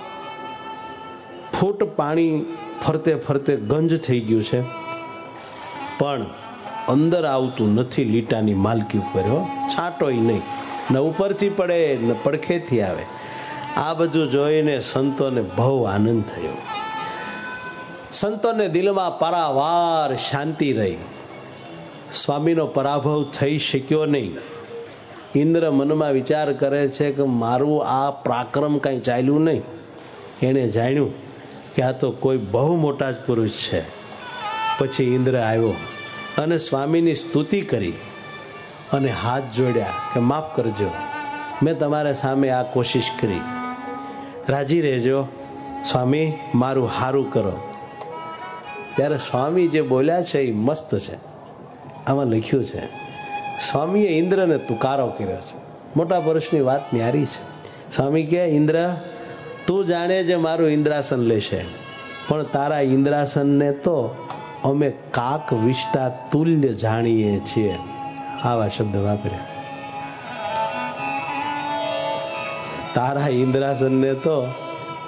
ફૂટ પાણી ફરતે ફરતે ગંજ થઈ ગયું છે, પણ અંદર આવતું નથી લીટાની માલકી ઉપર. છાંટોય નહીં, ન ઉપરથી પડે ન પડખેથી આવે. આ બધું જોઈને સંતોને બહુ આનંદ થયો. સંતોને દિલમાં પારાવાર શાંતિ રહી. સ્વામીનો પરાભવ થઈ શક્યો નહીં. ઇન્દ્ર મનમાં વિચાર કરે છે કે મારું આ પરાક્રમ કાંઈ ચાલ્યું નહીં. એણે જાણ્યું કે આ તો કોઈ બહુ મોટા જ પુરુષ છે. પછી ઇન્દ્ર આવ્યો અને સ્વામીની સ્તુતિ કરી અને હાથ જોડ્યા કે માફ કરજો, મેં તમારા સામે આ કોશિશ કરી, રાજી રહેજો સ્વામી, મારું હારું કરો. ત્યારે સ્વામી જે બોલ્યા છે એ મસ્ત છે. આમાં લખ્યું છે, સ્વામીએ ઇન્દ્રને તુકારો કર્યો છે. મોટા પુરુષની વાત ન્યારી છે. સ્વામી કે ઇન્દ્ર, તું જાણે જે મારું ઇન્દ્રાસન લેશે, પણ તારા ઇન્દ્રાસનને તો અમે કાક વિષ્ટા તુલ્ય જાણીએ છીએ. આવા શબ્દ વાપર્યા. તારા ઇન્દ્રાસનને તો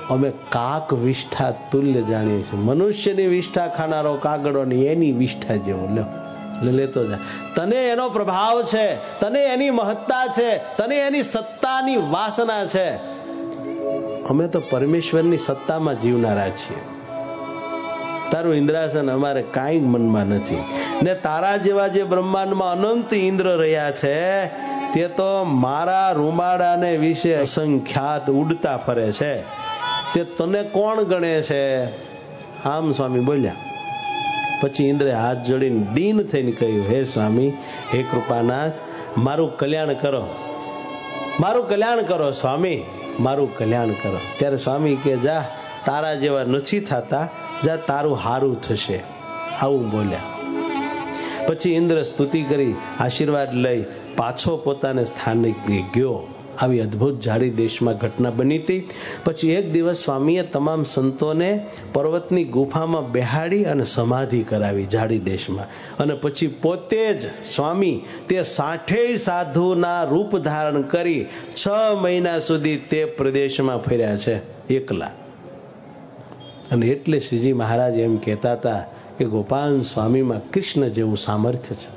અમે કાક વિષ્ઠા તુલ્ય જાણીએ છીએ. મનુષ્યની વિષ્ઠા ખાનારો કાગડો ને એની વિષ્ઠા જેવું લે લેતો જા. તને એનો પ્રભાવ છે, તને એની મહત્તા છે, તને એની સત્તાની વાસના છે. અમે તો પરમેશ્વરની સત્તામાં જીવનારા છીએ. તારું ઇન્દ્રાસન અમારે કાંઈ મનમાં નથી. ને તારા જેવા જે બ્રહ્માંડમાં અનંત ઇન્દ્ર રહ્યા છે તે તો મારા રૂમાડાને વિશે અસંખ્યાત ઉડતા ફરે છે. તે તને કોણ ગણે છે? આમ સ્વામી બોલ્યા. પછી ઇન્દ્રે હાથ જોડીને દીન થઈને કહ્યું, હે સ્વામી, હે કૃપાનાથ, મારું કલ્યાણ કરો, મારું કલ્યાણ કરો સ્વામી, મારું કલ્યાણ કરો. ત્યારે સ્વામી કે જા, તારા જેવા નથી થતા, જા તારું હારું થશે. આવું બોલ્યા. પછી ઇન્દ્ર સ્તુતિ કરી આશીર્વાદ લઈ પાછો પોતાને સ્થાને ગયો. આવી અદ્ભુત જાડી દેશમાં ઘટના બની હતી. પછી એક દિવસ સ્વામીએ તમામ સંતોને પર્વતની ગુફામાં બેહાડી અને સમાધિ કરાવી જાડી દેશમાં. અને પછી પોતે જ સ્વામી તે સાઠેય સાધુના રૂપ ધારણ કરી છ મહિના સુધી તે પ્રદેશમાં ફર્યા છે એકલા. અને એટલે શ્રીજી મહારાજ એમ કહેતા હતા કે ગોપાલ સ્વામીમાં કૃષ્ણ જેવું સામર્થ્ય છે.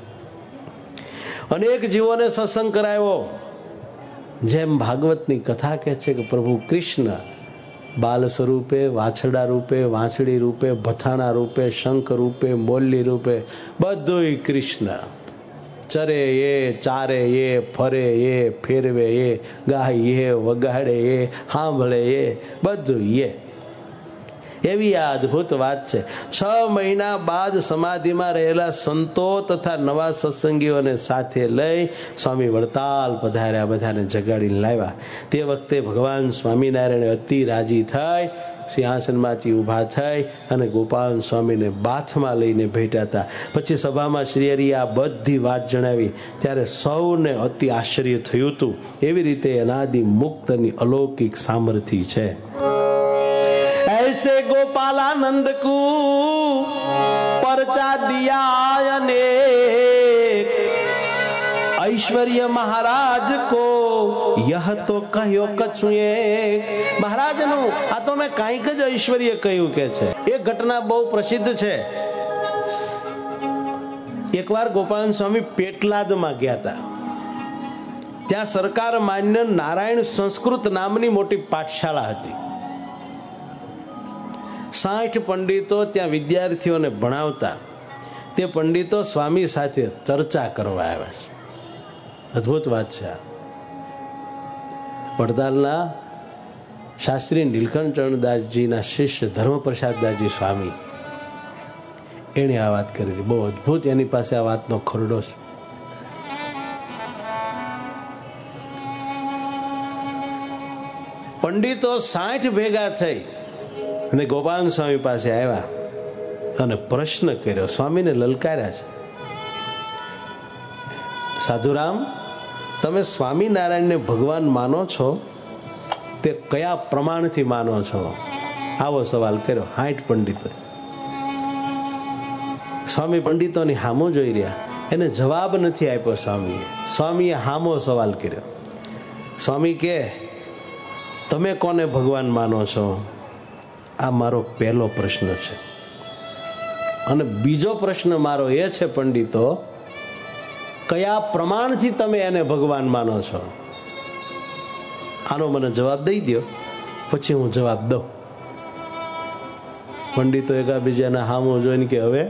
અનેક જીવોને સત્સંગ કરાવ્યો. જેમ ભાગવતની કથા કહે છે કે પ્રભુ કૃષ્ણ બાલ સ્વરૂપે, વાછડા રૂપે, વાંસળી રૂપે, ભથાણા રૂપે, શંખ રૂપે, મોરલી રૂપે, બધુંય કૃષ્ણ. ચરે એ, ચારે એ, ફરે એ, ફેરવે એ, ગાય એ, વગાડે એ, સાંભળે એ, બધું એ. એવી આ અદ્ભુત વાત છે. છ મહિના બાદ સમાધિમાં રહેલા સંતો તથા નવા સત્સંગીઓને સાથે લઈ સ્વામી વડતાલ પધાર્યા, બધાને જગાડીને લાવ્યા. તે વખતે ભગવાન સ્વામિનારાયણ અતિ રાજી થઈ સિંહાસનમાંથી ઊભા થઈ અને ગોપાલ સ્વામીને બાથમાં લઈને ભેટ્યા હતા. પછી સભામાં શ્રી હરિએ આ બધી વાત જણાવી ત્યારે સૌને અતિ આશ્ચર્ય થયું હતું. એવી રીતે અનાદિ મુક્તની અલૌકિક સામર્થ્ય છે. ऐसे गोपालानंद को परचा दिया अनेक, ऐश्वर्य महाराज को यह तो कहो कछु एक. મહારાજ નું આ તો મેં કાંઈક જ ઐશ્વર્ય કહ્યું કે છે. એ ઘટના બહુ પ્રસિદ્ધ છે. એકવાર ગોપાલ સ્વામી પેટલાદમાં ગયા હતા. ત્યાં સરકાર માન્ય નારાયણ સંસ્કૃત નામની મોટી પાઠશાળા હતી. સાઠ પંડિતો ત્યાં વિદ્યાર્થીઓને ભણાવતા. તે પંડિતો સ્વામી સાથે ચર્ચા કરવા આવ્યા છે. અદ્ભુત વાત છે. વડતાલના શાસ્ત્રી નીલકંઠચરણદાસજીના શિષ્ય ધર્મપ્રસાદદાસજી સ્વામી એણે આ વાત કરી હતી. બહુ અદ્ભુત એની પાસે આ વાતનો ખરડો છે. પંડિતો સાઠ ભેગા થઈ અને ગોપાલ સ્વામી પાસે આવ્યા અને પ્રશ્ન કર્યો, સ્વામીને લલકાર્યા છે. સાધુરામ, તમે સ્વામિનારાયણને ભગવાન માનો છો તે કયા પ્રમાણથી માનો છો? આવો સવાલ કર્યો સાઠ પંડિતો. સ્વામી પંડિતોની હામો જોઈ રહ્યા. એને જવાબ નથી આપ્યો સ્વામીએ. સ્વામીએ હામો સવાલ કર્યો. સ્વામી કે તમે કોને ભગવાન માનો છો? આ મારો પહેલો પ્રશ્ન છે. અને બીજો પ્રશ્ન મારો એ છે પંડિતો, કયા પ્રમાણથી તમે એને ભગવાન માનો છો? આનો મને જવાબ દઈ દો, પછી હું જવાબ દઉં. પંડિતો એકાબીજાના હામો જોઈને કે હવે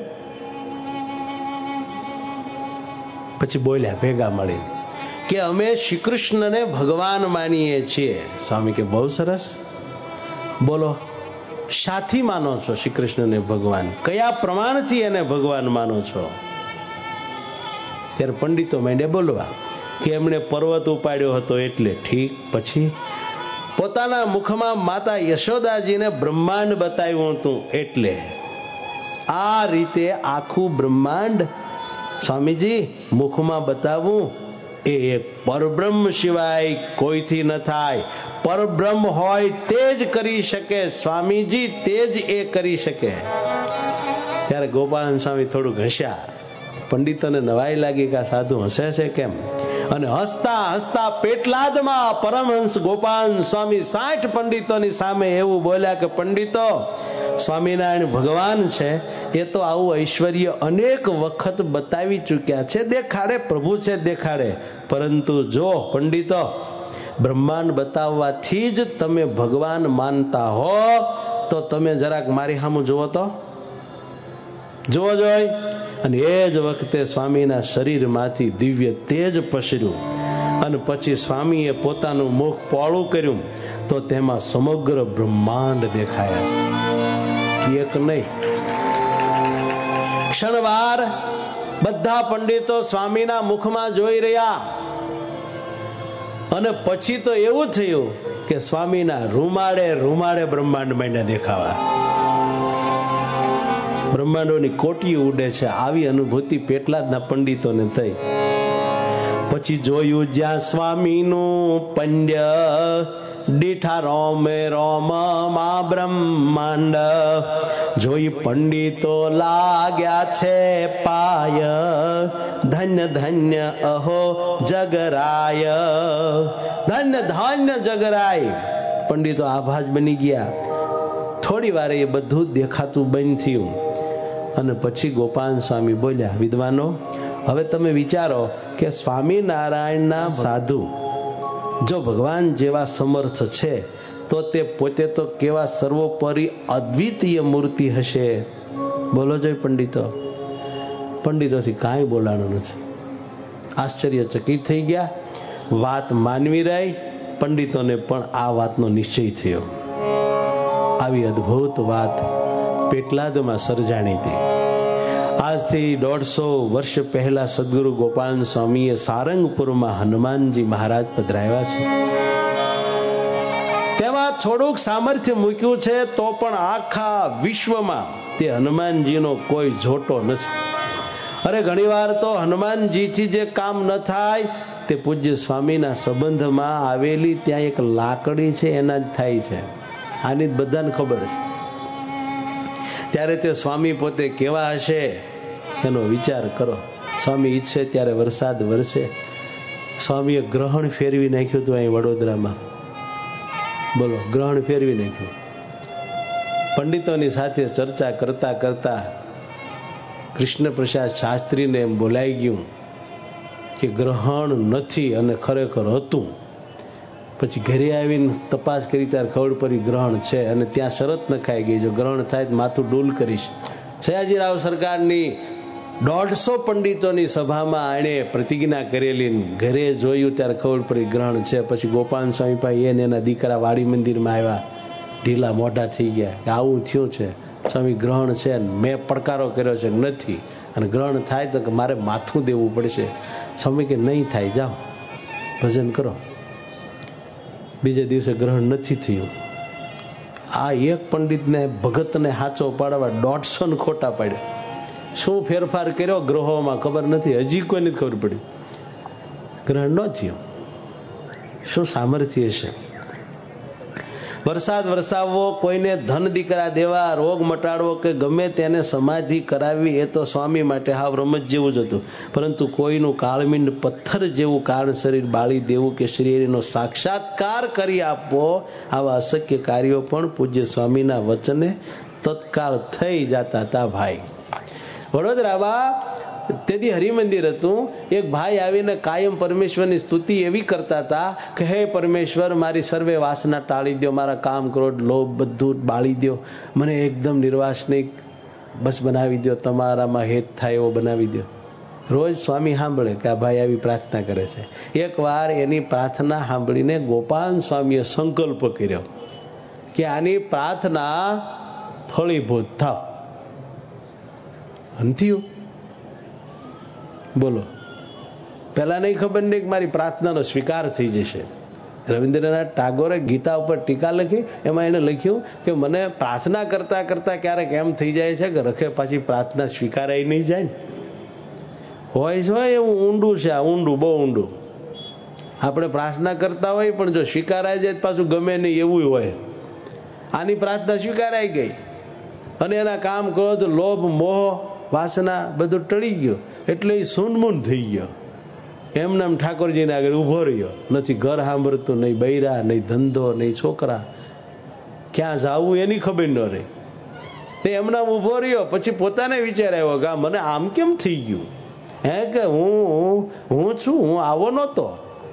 પછી બોલ્યા ભેગા મળીને કે અમે શ્રી કૃષ્ણને ભગવાન માનીએ છીએ. સ્વામી કે બહુ સરસ, બોલો શાથી માનો છો શ્રી કૃષ્ણને ભગવાન? કયા પ્રમાણથી એને ભગવાન માનો છો? ત્યારે પંડિતો માંડ્યા બોલવા કે એમણે પર્વત ઉપાડ્યો હતો એટલે. ઠીક, પછી પોતાના મુખમાં માતા યશોદાજીને બ્રહ્માંડ બતાવ્યું હતું એટલે. આ રીતે આખું બ્રહ્માંડ સ્વામીજી મુખમાં બતાવવું એ એક પરબ્રહ્મ સિવાય કોઈથી ન થાય. પરબ્રહ્મ હોય તે જ કરી શકે સ્વામીજી, તે જ એ કરી શકે. ત્યારે ગોપાલ સ્વામી થોડુંક હસ્યા. પંડિતોને નવાઈ લાગી કે આ સાધુ હસે છે કેમ? અને હસતા હસતા પેટલાદમાં પરમહંસ ગોપાલ સ્વામી સાઠ પંડિતોની સામે એવું બોલ્યા કે પંડિતો, સ્વામિનારાયણ ભગવાન છે એ તો આવું ઐશ્વર્ય અનેક વખત બતાવી ચૂક્યા છે, દેખાડે, પ્રભુ છે દેખાડે, પરંતુ જો પંડિતો, બ્રહ્માંડ બતાવવાથી જ તમે ભગવાન માનતા હો તો તમે જરાક મારી સામું જુઓ તો, જુઓ જોઈ. અને એ જ વખતે સ્વામીના શરીરમાંથી દિવ્ય તેજ પસર્યું અને પછી સ્વામીએ પોતાનું મુખ પોળું કર્યું તો તેમાં સમગ્ર બ્રહ્માંડ દેખાયા, એક નહીં. ક્ષણવાર બધા પંડિતો સ્વામીના મુખમાં જોઈ રહ્યા અને પછી તો એવું થયું કે સ્વામીના રૂમાડે રૂમાડે બ્રહ્માંડ માંડ્યા દેખાવા, બ્રહ્માંડોની કોટી ઉડે છે. આવી અનુભૂતિ પેટલાદના પંડિતોને થઈ. પછી જોયું જ્યાં સ્વામીનું પંડ્ય દીઠા રોમે રોમ માં બ્રહ્માંડ, જોઈ પંડિતો લાગ્યા છે પાય, ધન્ય ધન્ય અહો જગરાય, ધન્ય ધન્ય જગરાય. પંડિતો આભાજ બની ગયા. થોડી વાર એ બધું દેખાતું બંધ થયું અને પછી ગોપાલ સ્વામી બોલ્યા, વિદ્વાનો, હવે તમે વિચારો કે સ્વામિનારાયણના સાધુ જો ભગવાન જેવા સમર્થ છે તો તે પોતે તો કેવા સર્વોપરી અદ્વિતીય મૂર્તિ હશે. બોલો જોઈ પંડિતો. પંડિતોથી કાંઈ બોલાણું નથી, આશ્ચર્યચકિત થઈ ગયા. વાત માનવી રહી. પંડિતોને પણ આ વાતનો નિશ્ચય થયો. આવી અદ્ભુત વાત પેટલાદમાં સર્જાણી હતી. આજથી દોઢસો વર્ષ પહેલા સદગુરુ ગોપાલ સ્વામીએ સારંગપુરમાં હનુમાનજી મહારાજ પધરાવ્યા છે. તેમાં થોડુંક સામર્થ્ય મૂક્યું છે તો પણ આખા વિશ્વમાં તે હનુમાનજીનો કોઈ જોટો નથી. અરે ઘણીવાર તો હનુમાનજીથી જે કામ ન થાય તે પૂજ્ય સ્વામીના સંબંધમાં આવેલી ત્યાં એક લાકડી છે એના જ થાય છે. આની બધાને ખબર છે. ત્યારે તે સ્વામી પોતે કેવા હશે એનો વિચાર કરો. સ્વામી ઈચ્છે ત્યારે વરસાદ વરસે. સ્વામીએ ગ્રહણ ફેરવી નાખ્યું હતું અહીં વડોદરામાં. બોલો, ગ્રહણ ફેરવી નાખ્યું. પંડિતોની સાથે ચર્ચા કરતા કરતા કૃષ્ણ પ્રસાદ શાસ્ત્રીને એમ બોલાઈ ગયું કે ગ્રહણ નથી અને ખરેખર હતું. પછી ઘરે આવીને તપાસ કરી ત્યારે ખબર પડી ગ્રહણ છે અને ત્યાં શરત નખાઈ ગઈ, જો ગ્રહણ થાય તો માથું ડૂલ કરીશ. સયાજીરાવ સરકારની દોઢસો પંડિતોની સભામાં આણે પ્રતિજ્ઞા કરેલી. ઘરે જોયું ત્યારે ખબર પડી ગ્રહણ છે. પછી ગોપાલ સ્વામી પાસે એને એના દીકરા વાડી મંદિરમાં આવ્યા, ઢીલા મોઢા થઈ ગયા કે આવું થયું છે સ્વામી, ગ્રહણ છે. મેં પડકારો કર્યો છે નથી, અને ગ્રહણ થાય તો કે મારે માથું દેવું પડશે. સ્વામી કે નહીં થાય, જાઓ ભજન કરો. બીજે દિવસે ગ્રહણ નથી થયું. આ એક પંડિતને ભગતને હાચો પાડવા દોઢસો ને ખોટા પાડ્યા. શું ફેરફાર કર્યો ગ્રહોમાં ખબર નથી, હજી કોઈ નથી ખબર પડી. ગ્રહણ ન થયું. શું સામર્થ્ય છે. વરસાદ વરસાવવો, કોઈને ધન દીકરા દેવા, રોગ મટાડવો કે ગમે તેને સમાધિ કરાવવી એ તો સ્વામી માટે હાવ રમત જેવું જ હતું. પરંતુ કોઈનું કાળમીંડ પથ્થર જેવું કારણ શરીર બાળી દેવું કે શરીરનો સાક્ષાત્કાર કરી આપવો, આવા અશક્ય કાર્યો પણ પૂજ્ય સ્વામીના વચને તત્કાળ થઈ જતા હતા. ભાઈ વડોદરામાં તેથી હરિમંદિર હતું. એક ભાઈ આવીને કાયમ પરમેશ્વરની સ્તુતિ એવી કરતા હતા કે હે પરમેશ્વર, મારી સર્વે વાસના ટાળી દો, મારા કામ ક્રોધ લોભ બધું બાળી દો, મને એકદમ નિર્વાસનિક બસ બનાવી દો, તમારામાં હેત થાય એવો બનાવી દો. રોજ સ્વામી સાંભળે કે આ ભાઈ આવી પ્રાર્થના કરે છે. એકવાર એની પ્રાર્થના સાંભળીને ગોપાલ સ્વામીએ સંકલ્પ કર્યો કે આની પ્રાર્થના ફળીભૂત થાવ. થયું. બોલો, પેલા નહીં ખબર નહીં કે મારી પ્રાર્થનાનો સ્વીકાર થઈ જશે. રવિન્દ્રનાથ ટાગોરે ગીતા ઉપર ટીકા લખી, એમાં એને લખ્યું કે મને પ્રાર્થના કરતા કરતા ક્યારેક એમ થઈ જાય છે કે રખે પાછી પ્રાર્થના સ્વીકારાઈ નહીં જાય ને. હોય છે એવું ઊંડું છે, આ ઊંડું, બહુ ઊંડું. આપણે પ્રાર્થના કરતા હોય પણ જો સ્વીકારાઈ જાય પાછું ગમે નહીં એવું હોય. આની પ્રાર્થના સ્વીકારાઈ ગઈ અને એના કામ ક્રોધ લોભ મોહ વાસના બધું ટળી ગયું એટલે એ સૂનમૂન થઈ ગયો. એમને એમ ઠાકોરજીને આગળ ઊભો રહ્યો. નથી ઘર સાંભળતું, નહીં બૈરા, નહીં ધંધો, નહીં છોકરા, ક્યાં જાવું એની ખબર ન રહી. તે એમના ઊભો રહ્યો. પછી પોતાને વિચાર આવ્યો કે મને આમ કેમ થઈ ગયું, હે કે હું હું છું, હું આવો નહોતો.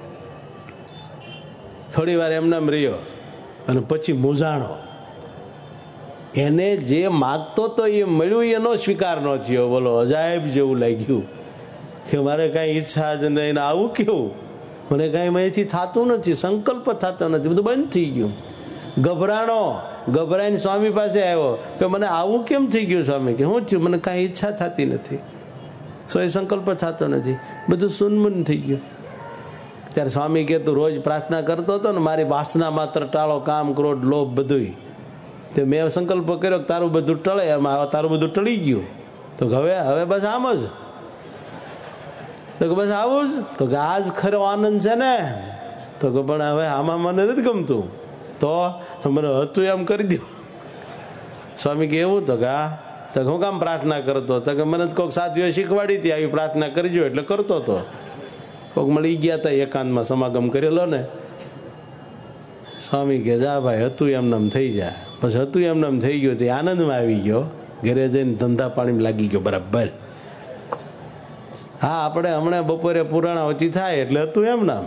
થોડી વાર એમનામ રહ્યો અને પછી મૂંઝાણો. એને જે માગતો તો એ મળ્યું, એનો સ્વીકાર ન થયો. બોલો, અજાયબ જેવું લાગ્યું કે મારે કાંઈ ઈચ્છા જ નહીં, આવું કેવું, મને કાંઈ અહીંથી થતું નથી, સંકલ્પ થતો નથી, બધું બંધ થઈ ગયું. ગભરાણો. ગભરાઈને સ્વામી પાસે આવ્યો કે મને આવું કેમ થઈ ગયું સ્વામી, કે શું થયું, મને કાંઈ ઈચ્છા થતી નથી, સો એ સંકલ્પ થતો નથી, બધું સુનમુન થઈ ગયું. ત્યારે સ્વામી કે તું રોજ પ્રાર્થના કરતો હતો ને, મારી વાસના માત્ર ટાળો, કામ, ક્રોધ, લોભ બધું. તે મેં સંકલ્પ કર્યો કે તારું બધું ટળે, એમાં તારું બધું ટળી ગયું. તો હવે હવે બસ આમ જ, તો કે બસ આવું જ, તો કે આ જ ખરો આનંદ છે ને. તો કે પણ હવે આમાં મને નથી ગમતું, તો મને હતું એમ કરી દો. સ્વામી કે એવું? તો કે હા. તો હું કામ પ્રાર્થના કરતો? તો કે મને કોઈક સાથીઓ શીખવાડી હતી આવી પ્રાર્થના કરજો, એટલે કરતો હતો. કોઈક મળી ગયા હતા, એકાંતમાં સમાગમ કરેલો ને. સ્વામી કે જા ભાઈ, હતું એમનેમ થઈ જાય. પછી હતું એમનેમ થઈ ગયું, તે આનંદમાં આવી ગયો. ઘરે જઈને ધંધા પાણીમાં લાગી ગયો બરાબર. હા, આપણે હમણાં બપોરે પુરાણાવતી થાય એટલે હતું એમ નામ,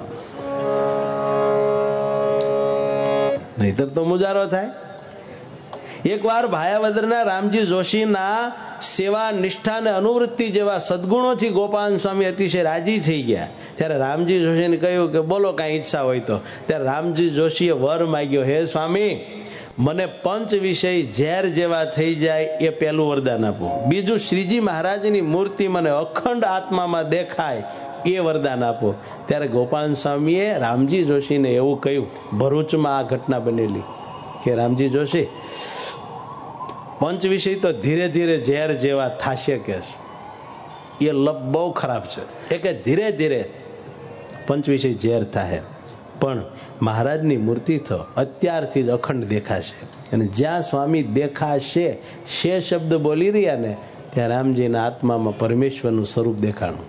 નહીતર તો મુજારો થાય. એક વાર ભાયાવદરના રામજી જોશીના સેવા, નિષ્ઠા અને અનુવૃત્તિ જેવા સદગુણોથી ગોપાલ સ્વામી અતિશય રાજી થઈ ગયા. ત્યારે રામજી જોશીને કહ્યું કે બોલો કાંઈ ઈચ્છા હોય તો. ત્યારે રામજી જોશીએ વર માગ્યો, હે સ્વામી, મને પંચ વિષય ઝેર જેવા થઈ જાય એ પહેલું વરદાન આપો. બીજું, શ્રીજી મહારાજની મૂર્તિ મને અખંડ આત્મામાં દેખાય એ વરદાન આપો. ત્યારે ગોપાલ સ્વામીએ રામજી જોશીને એવું કહ્યું. ભરૂચમાં આ ઘટના બનેલી કે રામજી જોશી, પંચ વિષય તો ધીરે ધીરે ઝેર જેવા થાશે કે એ લપ બહુ ખરાબ છે. એ કે ધીરે ધીરે પંચ વિષય ઝેર થાય, પણ મહારાજની મૂર્તિ તો અત્યારથી જ અખંડ દેખાશે. અને જ્યાં સ્વામી દેખાશે, શે શબ્દ બોલી રહ્યા ને, ત્યાં રામજીના આત્મામાં પરમેશ્વરનું સ્વરૂપ દેખાણું.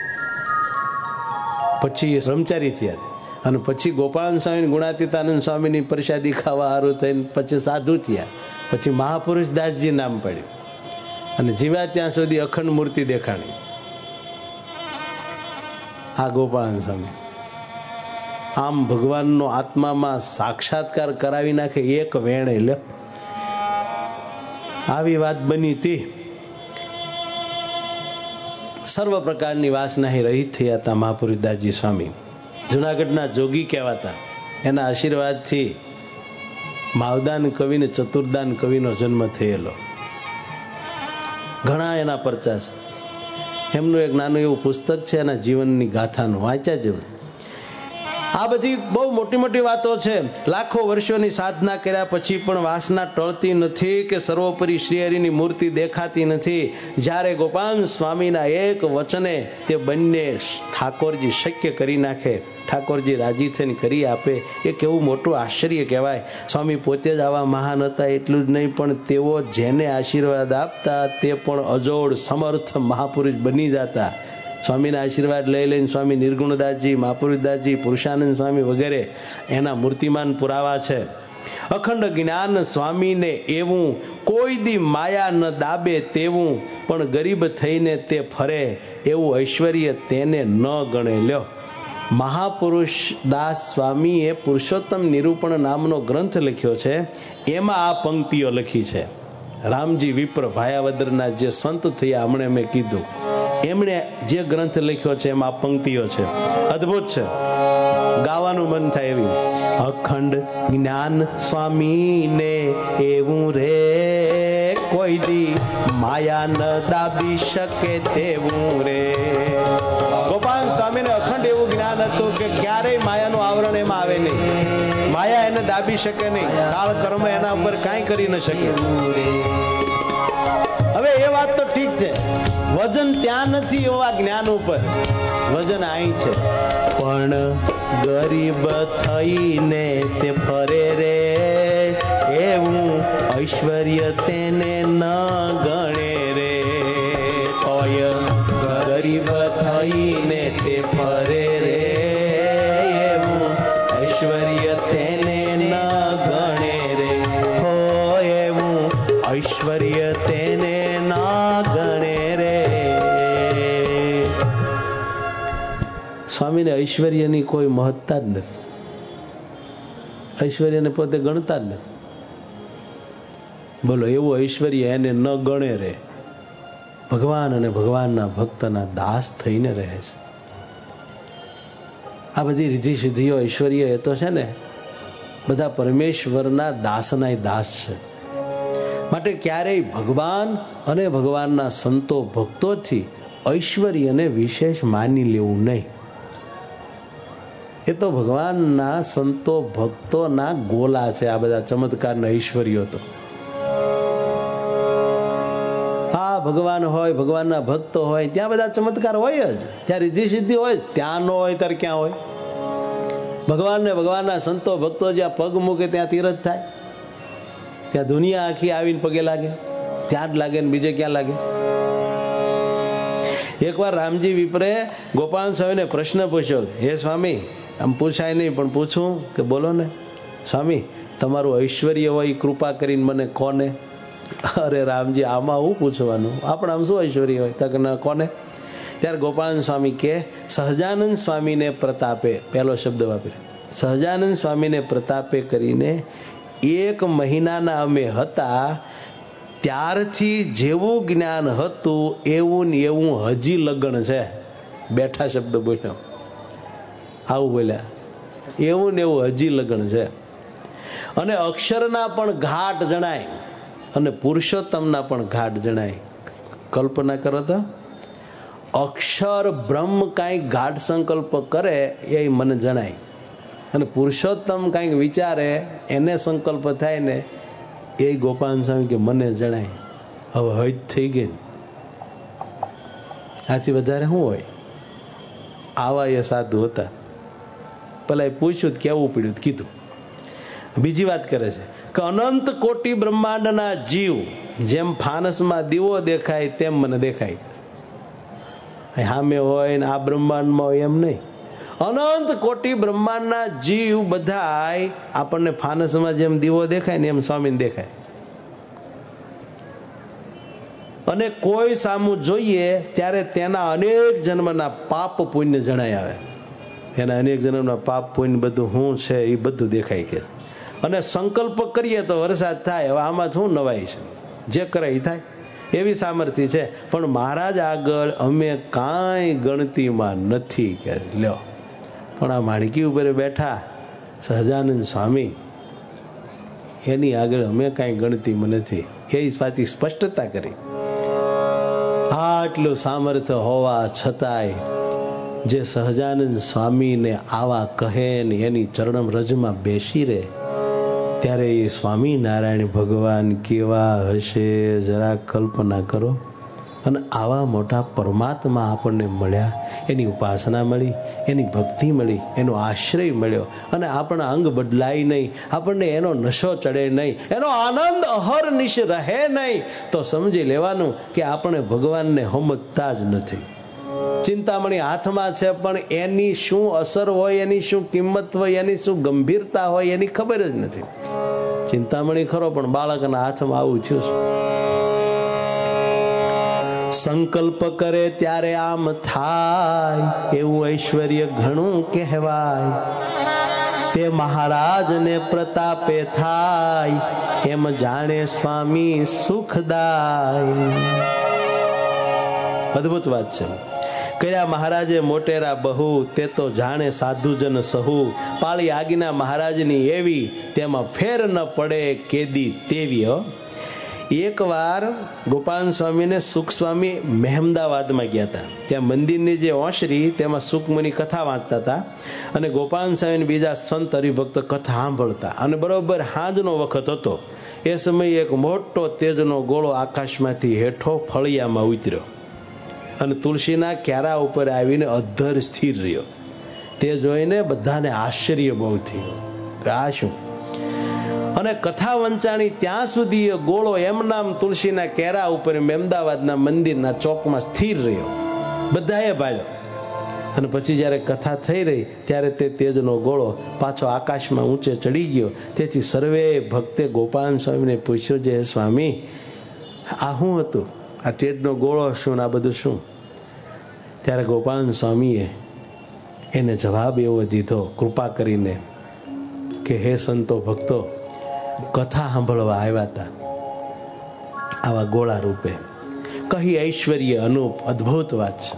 પછી એ બ્રહ્મચારી થયા, અને પછી ગોપાલ સ્વામી, ગુણાતીતાનંદ સ્વામીની પ્રસાદી ખાવા સારું થઈને પછી સાધુ થયા. પછી મહાપુરુષ દાસજી નામ પડ્યું, અને જીવ્યા ત્યાં સુધી અખંડ મૂર્તિ દેખાણી. આ ગોપાલ સ્વામી આમ ભગવાનનો આત્મામાં સાક્ષાત્કાર કરાવી નાખે એક વેણે લે. આવી વાત બની હતી. સર્વ પ્રકારની વાસના રહિત થયા હતા મહાપુરુષ દાસજી સ્વામી. જુનાગઢના જોગી કહેવાતા. એના આશીર્વાદથી માવદાન કવિને ચતુર્દાન કવિનો જન્મ થયેલો. ઘણા એના પરચા છે. એમનું એક નાનું એવું પુસ્તક છે, એના જીવનની ગાથાનું, વાંચ્યા જેવું. આ બધી બહુ મોટી મોટી વાતો છે. લાખો વર્ષોની સાધના કર્યા પછી પણ વાસના ટળતી નથી કે સર્વોપરી શ્રીહરિની મૂર્તિ દેખાતી નથી. જ્યારે ગોપાલ સ્વામીના એક વચને તે બંને ઠાકોરજી શક્ય કરી નાખે, ઠાકોરજી રાજી થઈને કરી આપે, એ કેવું મોટું આશ્ચર્ય કહેવાય. સ્વામી પોતે જ આવા મહાન હતા એટલું જ નહીં, પણ તેઓ જેને આશીર્વાદ આપતા તે પણ અજોડ સમર્થ મહાપુરુષ બની જતા. સ્વામીના આશીર્વાદ લઈ લઈને સ્વામી નિર્ગુણદાસજી, મહાપુરુષદાસજી, પુરુષાનંદ સ્વામી વગેરે એના મૂર્તિમાન પુરાવા છે. અખંડ જ્ઞાન સ્વામીને એવું, કોઈ દી માયા ન દાબે તેવું, પણ ગરીબ થઈને તે ફરે એવું ઐશ્વર્ય તેને ન ગણે લ્યો. મહાપુરુષ દાસ સ્વામીએ પુરુષોત્તમ નિરૂપણ નામનો ગ્રંથ લખ્યો છે. એમાં આ પંક્તિઓ લખી છે. રામજી વિપ્ર ભાયાવદરના જે સંત થયા, હમણે મેં કીધું, એમણે જે ગ્રંથ લખ્યો છે એમાં પંક્તિઓ છે, અદ્ભુત છે, ગાવાનું મન થાય એવી. અખંડ જ્ઞાન સ્વામીને એવું રે, કોઈ દી માયા ન દાબી શકે તેવું રે. ગોપાલ સ્વામીને અખંડ એવું જ્ઞાન હતું કે ક્યારેય માયાનું આવરણ એમાં આવે નહીં, માયા એને દાબી શકે નહીં, કાળ કર્મ એના ઉપર કાંઈ કરી ન શકે. હવે એ વાત તો ઠીક છે, વજન ત્યાં નથી એવા જ્ઞાન ઉપર, વજન અહીં છે. પણ ગરીબ થઈને તે ફરે રે એવું ઐશ્વર્ય તેને ન ગણે રે. તોય ગરીબ થઈને તે ફરે સ્વામીને ઐશ્વર્યની કોઈ મહત્તા જ નથી. ઐશ્વર્યને પોતે ગણતા જ નથી. બોલો, એવું ઐશ્વર્ય એને ન ગણે રે. ભગવાન અને ભગવાનના ભક્તના દાસ થઈને રહે છે. આ બધી રીધિ સિદ્ધિઓ ઐશ્વર્ય એ તો છે ને બધા પરમેશ્વરના દાસના દાસ છે. માટે ક્યારેય ભગવાન અને ભગવાનના સંતો ભક્તોથી ઐશ્વર્યને વિશેષ માની લેવું નહીં. એ તો ભગવાનના સંતો ભક્તોના ગોલા છે આ બધા ચમત્કારના ઐશ્વર્યો. તો હા, ભગવાન હોય, ભગવાનના ભક્તો હોય ત્યાં બધા ચમત્કાર હોય જ. ત્યાં રીધિ સિદ્ધિ હોય, ત્યાં ન હોય ત્યારે ક્યાં હોય? ભગવાન ને ભગવાનના સંતો ભક્તો જ્યાં પગ મૂકે ત્યાં તીરથ થાય. ત્યાં દુનિયા આખી આવીને પગે લાગે, ત્યાં જ લાગે ને બીજે ક્યાં લાગે? એકવાર રામજી વિપ્રે ગોપાલ સ્વામીને પ્રશ્ન પૂછ્યો, હે સ્વામી, આમ પૂછાય નહીં પણ પૂછું કે બોલો ને સ્વામી, તમારું ઐશ્વર્ય હોય કૃપા કરીને મને કોને? અરે રામજી, આમાં હું પૂછવાનું, આપણે આમ શું ઐશ્વર્ય હોય તક ના કોને? ત્યારે ગોપાલ સ્વામી કે સહજાનંદ સ્વામીને પ્રતાપે, પહેલો શબ્દ વાપર્યો, સહજાનંદ સ્વામીને પ્રતાપે કરીને એક મહિનાના અમે હતા ત્યારથી જેવું જ્ઞાન હતું એવું ને એવું હજી લગન છે. બેઠા શબ્દ બોલ્યો, આવું બોલ્યા, એવું ને એવું હજી લગન છે. અને અક્ષરના પણ ઘાટ જણાય અને પુરુષોત્તમના પણ ઘાટ જણાય. કલ્પના કરો તો, અક્ષર બ્રહ્મ કાંઈક ઘાટ સંકલ્પ કરે એ મને જણાય, અને પુરુષોત્તમ કાંઈક વિચારે એને સંકલ્પ થાય ને એ ગોપાલ સ્વામી કે મને જણાય. હવે હજ થઈ ગઈ. આથી વધારે શું હોય? આવા એ સાધુ હતા. પેલા એ પૂછ્યું, કેવું પડ્યું, કીધું. બીજી વાત કરે છે કે અનંત કોટી બ્રહ્માંડના જીવ જેમ ફાનસમાં દીવો દેખાય તેમ મને દેખાય. સામે હોય ને આ બ્રહ્માંડમાં હોય એમ નહીં. અનંત કોટી બ્રહ્માંડના જીવ બધા આપણને ફાનસમાં જેમ દીવો દેખાય ને એમ સ્વામીને દેખાય. અને કોઈ સામું જોઈએ ત્યારે તેના અનેક જન્મના પાપ પુણ્ય જણાય આવે. એના અનેક જન્મના પાપ પુણ્ય બધું શું છે એ બધું દેખાય કે. અને સંકલ્પ કરીએ તો વરસાદ થાય. હવે આમાં શું નવાઈ છે? જે કરે એ થાય એવી સામર્થ્ય છે. પણ મહારાજ આગળ અમે કાંઈ ગણતીમાં નથી કે લ્યો. પણ આ માણકી ઉપર બેઠા સહજાનંદ સ્વામી, એની આગળ અમે કાંઈ ગણતીમાં નથી. એ વાતની સ્પષ્ટતા કરી. આટલું સામર્થ્ય હોવા છતાંય જે સહજાનંદ સ્વામીને આવા કહે ને એની ચરણ રજમાં બેસી રહે ત્યારે એ સ્વામિનારાયણ ભગવાન કેવા હશે જરા કલ્પના કરો. અને આવા મોટા પરમાત્મા આપણને મળ્યા, એની ઉપાસના મળી, એની ભક્તિ મળી, એનો આશ્રય મળ્યો, અને આપણા અંગ બદલાય નહીં, આપણને એનો નશો ચડે નહીં, એનો આનંદ અહર્નિશ રહે નહીં, તો સમજી લેવાનું કે આપણે ભગવાનને સમજતા જ નથી. ચિંતામણી હાથમાં છે પણ એની શું અસર હોય, એની શું કિંમત હોય, એની શું ગંભીરતા હોય એની ખબર જ નથી. ચિંતામણી ખરો પણ બાળકના હાથમાં આવું થયું છે. સંકલ્પ કરે ત્યારે આમ થાય એવું ઐશ્વર્ય ઘણું કહેવાય. તે મહારાજને પ્રતાપે થાય એમ જાણે સ્વામી સુખદાય. અદ્ભુત વાત છે. કયા મહારાજે મોટેરા બહુ, તે તો જાણે સાધુજન સહુ. પાળી આગીના મહારાજની એવી, તેમાં ફેર ન પડે કેદી તેવી. એક વાર ગોપાલ સ્વામીને સુખ સ્વામી મહેમદાવાદમાં ગયા હતા. ત્યાં મંદિરની જે ઓસરી તેમાં સુખમુનિ કથા વાંચતા હતા અને ગોપાલ સ્વામી બીજા સંત હરિભક્ત કથા સાંભળતા. અને બરોબર સાંજનો વખત હતો. એ સમયે એક મોટો તેજનો ગોળો આકાશમાંથી હેઠો ફળિયામાં ઉતર્યો અને તુલસીના ક્યારા ઉપર આવીને અધ્ધર સ્થિર રહ્યો. તે જોઈને બધાને આશ્ચર્ય બહુ થયું કે આ શું. અને કથા વંચાણી ત્યાં સુધી એ ગોળો એમ નામ તુલસીના કેરા ઉપર અમદાવાદના મંદિરના ચોકમાં સ્થિર રહ્યો. બધાએ ભાળ્યો. અને પછી જ્યારે કથા થઈ રહી ત્યારે તે તેજનો ગોળો પાછો આકાશમાં ઊંચે ચડી ગયો. તેથી સર્વે ભક્તે ગોપાલ સ્વામીને પૂછ્યું, જે સ્વામી આ શું હતું? આ તેજનો ગોળો શું, આ બધું શું? ત્યારે ગોપાલ સ્વામીએ એને જવાબ એવો દીધો કૃપા કરીને કે હે સંતો ભક્તો, કથા સાંભળવા આવ્યા હતા આવા ગોળા રૂપે, કહી ઐશ્વર્ય અનુપ અદ્ભુત વાત છે.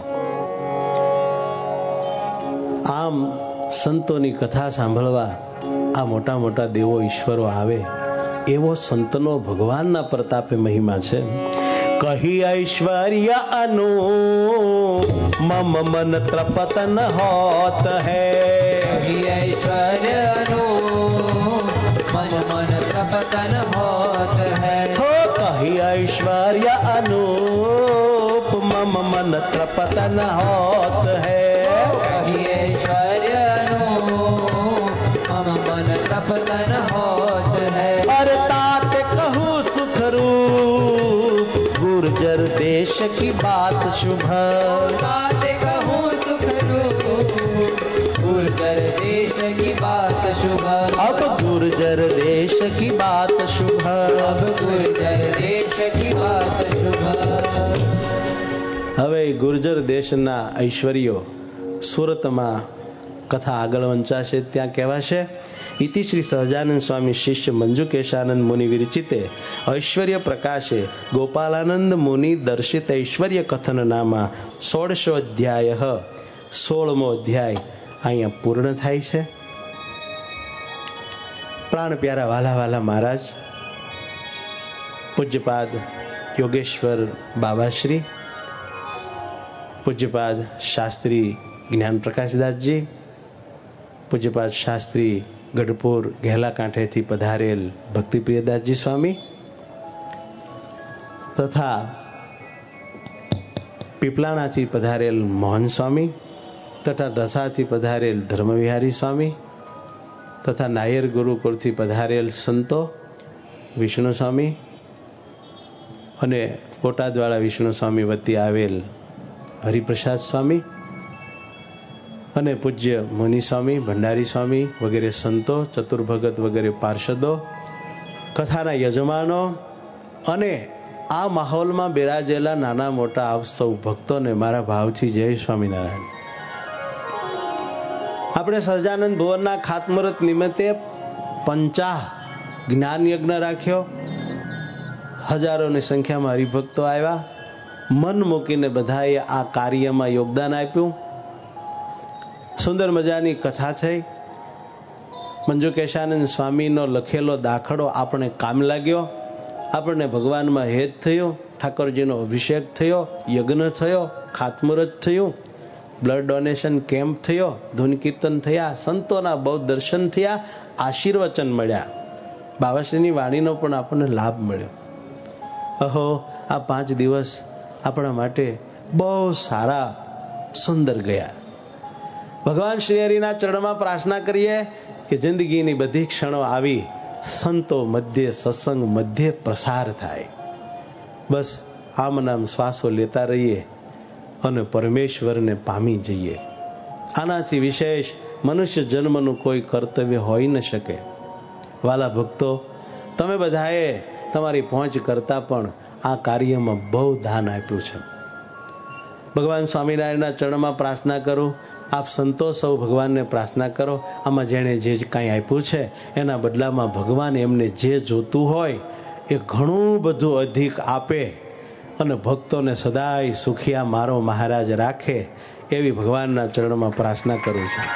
આમ સંતોની કથા સાંભળવા આ મોટા મોટા દેવો ઈશ્વરો આવે, એવો સંતનો ભગવાનના પ્રતાપે મહિમા છે. કહી ઐશ્વર્ય અનુ મમ મન ત્રપતન હોત હૈ. કહી ઐશ્વર્ય અનુ મન મન ત્રપતન હોત હૈ. હો કહી ઐશ્વર્ય અનુપ મમ મન ત્રપતન હોત હૈ. કહી ઐશ્વર્ય અનુપ મમ મન ત્રપતન હોત હૈ. અરે તાતે કહું સુખરૂપ गुर्जर देश की बात शुभ. ताते कहूँ सुखरूप गुर्जर देश की बात शुभ. अब गुर्जर देश की बात शुभ. अब गुर्जर देश की बात शुभ. હવે ગુર્જર દેશના ઐશ્વર્યો સુરતમાં કથા આગળ વંચાશે ત્યાં કહેવાશે. ઇતિ શ્રી સહજાનંદ સ્વામી શિષ્ય મંજુકેશાનંદ મુનિ વિરચિતે ઐશ્વર્ય પ્રકાશે ગોપાલાનંદ મુનિ દર્શિત ઐશ્વર્ય કથન નામા ષોડશો અધ્યાય સોળમો અધ્યાય અહીંયા પૂર્ણ થાય છે. પ્રાણ પ્યારા વાલા વાલા મહારાજ પૂજ્યપાદ યોગેશ્વર બાબાશ્રી, પૂજ્યપાદ શાસ્ત્રી જ્ઞાન પ્રકાશદાસજી, પૂજ્યપાદ શાસ્ત્રી ગઢપુર ઘેલા કાંઠેથી પધારેલ ભક્તિપ્રિયદાસજી સ્વામી તથા પીપલાણાથી પધારેલ મોહન સ્વામી તથા ઢસાથી પધારેલ ધર્મવિહારી સ્વામી તથા નાયર ગુરુકુળથી પધારેલ સંતો વિષ્ણુ સ્વામી અને બોટાદવાળા વિષ્ણુ સ્વામી વતી આવેલ હરિપ્રસાદ સ્વામી અને પૂજ્ય મુનિ સ્વામી, ભંડારી સ્વામી વગેરે સંતો, ચતુર્ભગત વગેરે પાર્ષદો, કથાના યજમાનો અને આ માહોલમાં બિરાજેલા નાના મોટા આપ સૌ ભક્તોને મારા ભાવથી જય સ્વામિનારાયણ. આપણે સહજાનંદ ભુવનના ખાતમુહૂર્ત નિમિત્તે પંચાહ જ્ઞાન યજ્ઞ રાખ્યો. હજારોની સંખ્યામાં હરિભક્તો આવ્યા. મન મૂકીને બધાએ આ કાર્યમાં યોગદાન આપ્યું. સુંદર મજાની કથા થઈ. મંજુકેશાનંદ સ્વામીનો લખેલો દાખલો આપણે કામ લાગ્યો. આપણને ભગવાનમાં હેત થયો, ઠાકોરજીનો અભિષેક થયો, યજ્ઞ થયો, ખાતમુહૂર્ત થયું, બ્લડ ડોનેશન કેમ્પ થયો, ધૂન કીર્તન થયા, સંતોના બહુ દર્શન થયા, આશીર્વચન મળ્યા, બાવાશ્રીની વાણીનો પણ આપણને લાભ મળ્યો. અહો, આ પાંચ દિવસ આપણા માટે બહુ સારા સુંદર ગયા. ભગવાન શ્રી હરિના ચરણમાં પ્રાર્થના કરીએ કે જિંદગીની બધી ક્ષણો આવી સંતો મધ્ય, સત્સંગ મધ્ય પ્રસાર થાય. બસ આમ નામ શ્વાસો લેતા રહીએ અને પરમેશ્વરને પામી જઈએ. આનાથી વિશેષ મનુષ્ય જન્મનું કોઈ કર્તવ્ય હોઈ ન શકે. વાલા ભક્તો, તમે બધાએ તમારી પહોંચ કરતા પણ આ કાર્યમાં બહુ દાન આપ્યું છે. ભગવાન સ્વામિનારાયણના ચરણમાં પ્રાર્થના કરું, આપ સંતો સૌ ભગવાનને પ્રાર્થના કરો, આમાં જેણે જે કાંઈ આપ્યું છે એના બદલામાં ભગવાન એમને જે જોતું હોય એ ઘણું બધું અધિક આપે અને ભક્તોને સદાય સુખિયા મારો મહારાજ રાખે એવી ભગવાનના ચરણમાં પ્રાર્થના કરું છું.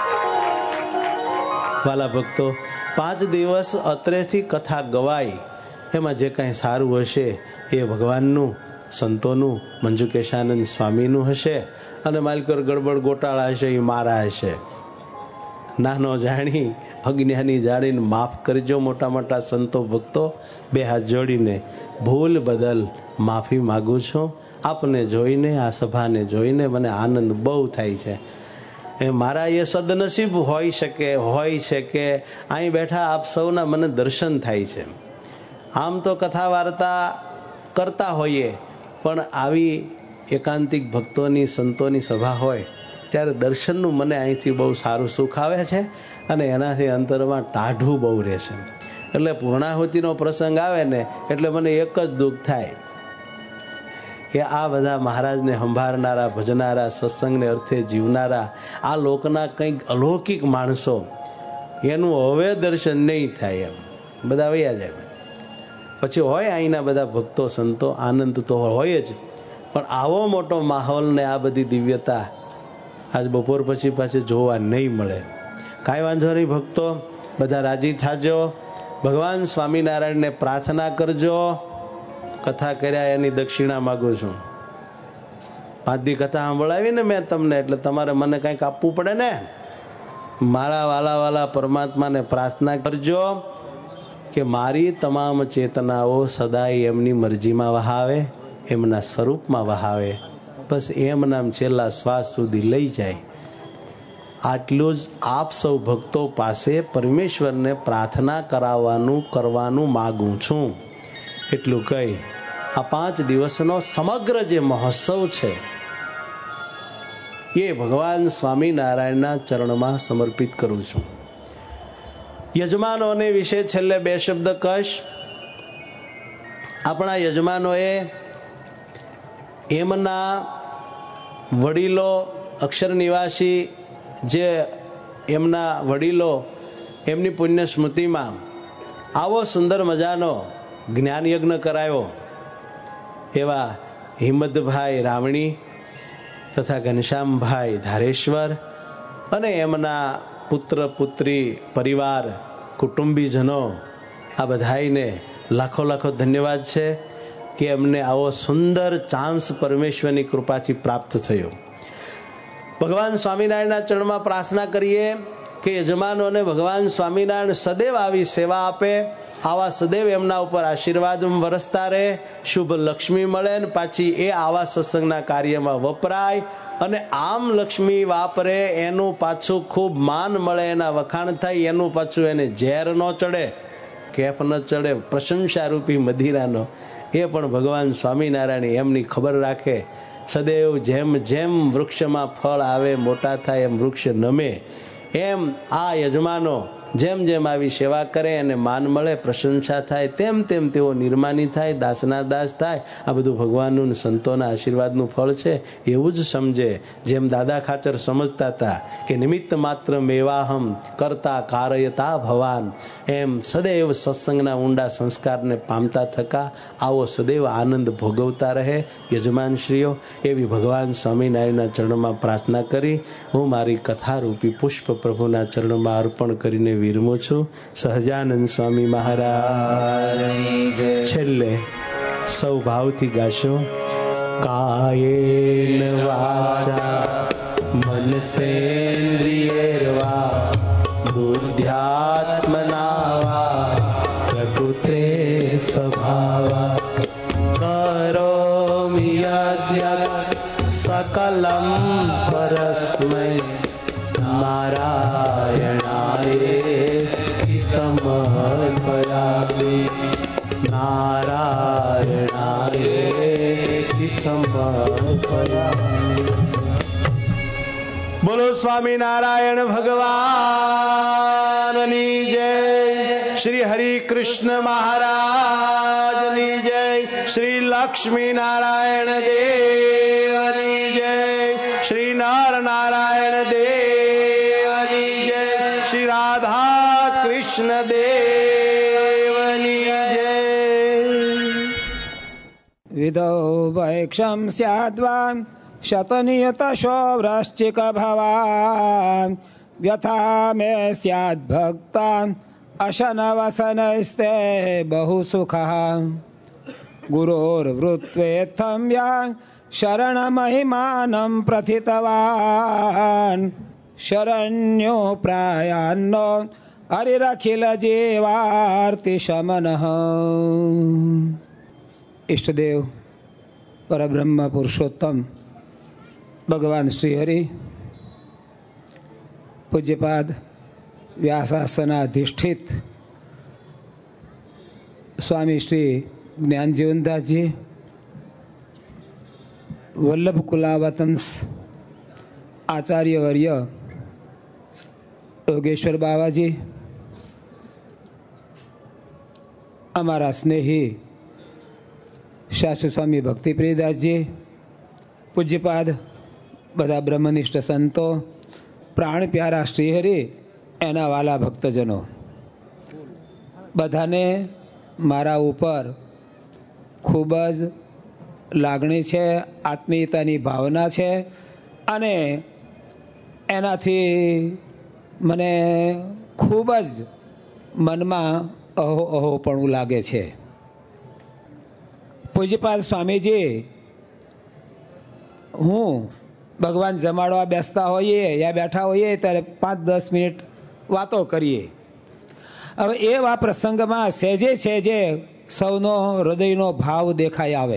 વાલા ભક્તો, પાંચ દિવસ અત્રેથી કથા ગવાઈ, એમાં જે કાંઈ સારું હશે એ ભગવાનનું, સંતોનું, મંજુકેશાનંદ સ્વામીનું હશે અને માલકર ગડબડ ગોટાળા હશે એ મારા હશે. નાનો જાણી અજ્ઞાની જાણીને માફ કરજો મોટા મોટા સંતો ભક્તો. બે હાથ જોડીને ભૂલ બદલ માફી માગું છું. આપને જોઈને, આ સભાને જોઈને મને આનંદ બહુ થાય છે. એ મારા એ સદનસીબ હોઈ શકે હોય છે કે અહીં બેઠા આપ સૌના મને દર્શન થાય છે. આમ તો કથા વાર્તા કરતા હોઈએ પણ આવી એકાંતિક ભક્તોની, સંતોની સભા હોય ત્યારે દર્શનનું મને અહીંથી બહુ સારું સુખ આવે છે અને એનાથી અંતરમાં ટાઢું બહુ રહે છે. એટલે પૂર્ણાહુતિનો પ્રસંગ આવે ને એટલે મને એક જ દુઃખ થાય કે આ બધા મહારાજને સંભાળનારા, ભજનારા, સત્સંગને અર્થે જીવનારા આ લોકના કંઈક અલૌકિક માણસો, એનું હવે દર્શન નહીં થાય. એમ બધા વયા જાય. પછી હોય અહીંના બધા ભક્તો સંતો, આનંદ તો હોય જ, પણ આવો મોટો માહોલ ને આ બધી દિવ્યતા આજ બપોર પછી પાછી જોવા નહીં મળે. કાંઈ વાંધો નહીં ભક્તો, બધા રાજી થાજો. ભગવાન સ્વામિનારાયણને પ્રાર્થના કરજો. કથા કર્યા એની દક્ષિણા માગું છું. પાંચ દી કથા સાંભળાવી ને મેં તમને, એટલે તમારે મને કંઈક આપવું પડે ને. મારા વાલા વાલા પરમાત્માને પ્રાર્થના કરજો કે મારી તમામ ચેતનાઓ સદાય એમની મરજીમાં વહાવે, એમના સ્વરૂપમાં વહાવે. બસ એમ નામ છેલ્લા શ્વાસ સુધી લઈ જાય. આટલું જ આપ સૌ ભક્તો પાસે પરમેશ્વરને પ્રાર્થના કરાવવાનું કરવાનું માગું છું. એટલું કહી આ પાંચ દિવસનો સમગ્ર જે મહોત્સવ છે એ ભગવાન સ્વામિનારાયણના ચરણમાં સમર્પિત કરું છું. યજમાનોને વિશે છેલ્લે બે શબ્દ કહીશ. આપણા યજમાનોએ એમના વડીલો અક્ષર નિવાસી જે એમના વડીલો એમની પુણ્ય સ્મૃતિમાં આવો સુંદર મજાનો જ્ઞાન યજ્ઞ કરાયો. એવા હિંમતભાઈ રાવણી તથા ઘનશ્યામભાઈ ધારેશ્વર અને એમના પુત્ર પુત્રી પરિવાર કુટુંબીજનો, આ બધાઈને લાખો લાખો ધન્યવાદ છે કે એમને આવો સુંદર ચાન્સ પરમેશ્વરની કૃપાથી પ્રાપ્ત થયો. ભગવાન સ્વામિનારાયણના ચરણમાં પ્રાર્થના કરીએ કે યજમાનોને ભગવાન સ્વામિનારાયણ સદૈવ આવી સેવા આપે, આવા સદૈવ એમના ઉપર આશીર્વાદ વરસતા રહે, શુભ લક્ષ્મી મળે ને પાછી એ આવા સત્સંગના કાર્યમાં વપરાય. અને આમ લક્ષ્મી વાપરે એનું પાછું ખૂબ માન મળે, એના વખાણ થાય, એનું પાછું એને ઝેર ન ચડે, કેફ ન ચડે, પ્રશંસા રૂપી મદિરાનો, એ પણ ભગવાન સ્વામિનારાયણ એમની ખબર રાખે. સદૈવ જેમ જેમ વૃક્ષમાં ફળ આવે, મોટા થાય, એમ વૃક્ષ નમે, એમ આ યજમાનો જેમ જેમ આવી સેવા કરે અને માન મળે, પ્રશંસા થાય, તેમ તેમ તેઓ નિર્માની થાય, દાસના દાસ થાય. આ બધું ભગવાનનું સંતોના આશીર્વાદનું ફળ છે એવું જ સમજે. જેમ દાદા ખાચર સમજતા હતા કે નિમિત્ત માત્ર મેવાહમ કરતા કારયતા ભવાન, એમ સદૈવ સત્સંગના ઊંડા સંસ્કારને પામતા થકા આવો સદૈવ આનંદ ભોગવતા રહે યજમાનશ્રીઓ. એવી ભગવાન સ્વામિનારાયણના ચરણમાં પ્રાર્થના કરી હું મારી કથારૂપી પુષ્પ પ્રભુના ચરણમાં અર્પણ કરીને વિરમું છું. સહજાનંદ સ્વામી મહારાજ છેલ્લે સૌ ભાવથી ગાશો. કાયેન વાચા મનસેન્દ્રિયૈર્વા બુદ્ધ્યાત્મના વા પ્રકૃતે સ્વભાવા કરોમિ યદ્યત સકલં પરસ્મૈ નારાયણાય સમર્પયામિ. નારાયણાય સમર્પયામિ. બોલો સ્વામિનારાયણ ભગવાનની જય. શ્રી હરિ કૃષ્ણ મહારાજની જય. શ્રી લક્ષ્મી નારાયણ દેવની જય. શ્રી નર નારાયણ દેવની જય. શ્રી રાધા કૃષ્ણ દેવની જય. વિદો વૈક્ષમ સ્યાદ્વાન શતનિયતશો વૃશ્ચિક ભવાન વ્યથા મે સ્યાદ ભક્તાન અશનવસનસ્તે બહુ સુખા. ગુરોર્વૃત્વેત્થમ યા શરણ મહિમાનમ પ્રથિતવાન શરણ્યો પ્રાયાન્નો હરિરખિલ જીવાર્તિ શમન. ઈષ્ટદેવ પરબ્રહ્મ પુરુષોત્તમ ભગવાન શ્રી હરિ પૂજ્યપાદ વ્યાસાસનાધિષ્ઠિત સ્વામી શ્રી જ્ઞાનજીવનદાસજી, વલ્લભ કુલાવતંસ આચાર્યવર્ય યોગેશ્વર બાવાજી, અમારા સ્નેહી શાસ્ત્રી સ્વામી ભક્તિપ્રિયદાસજી, પૂજ્યપાદ બધા બ્રહ્મનિષ્ઠ સંતો, પ્રાણ પ્યારા શ્રીહરિ, એના વાલા ભક્તજનો, બધાને મારા ઉપર ખૂબ જ લાગણી છે, આત્મીયતાની ભાવના છે અને એનાથી મને ખૂબ જ મનમાં અહો અહોપણું લાગે છે. પૂજ્યપાદ સ્વામીજી, હું ભગવાન જમાડવા બેસતા હોઈએ યા બેઠા હોઈએ ત્યારે પાંચ દસ મિનિટ વાતો કરીએ. હવે એવા પ્રસંગમાં સહેજે સહેજે સૌનો હૃદયનો ભાવ દેખાઈ આવે.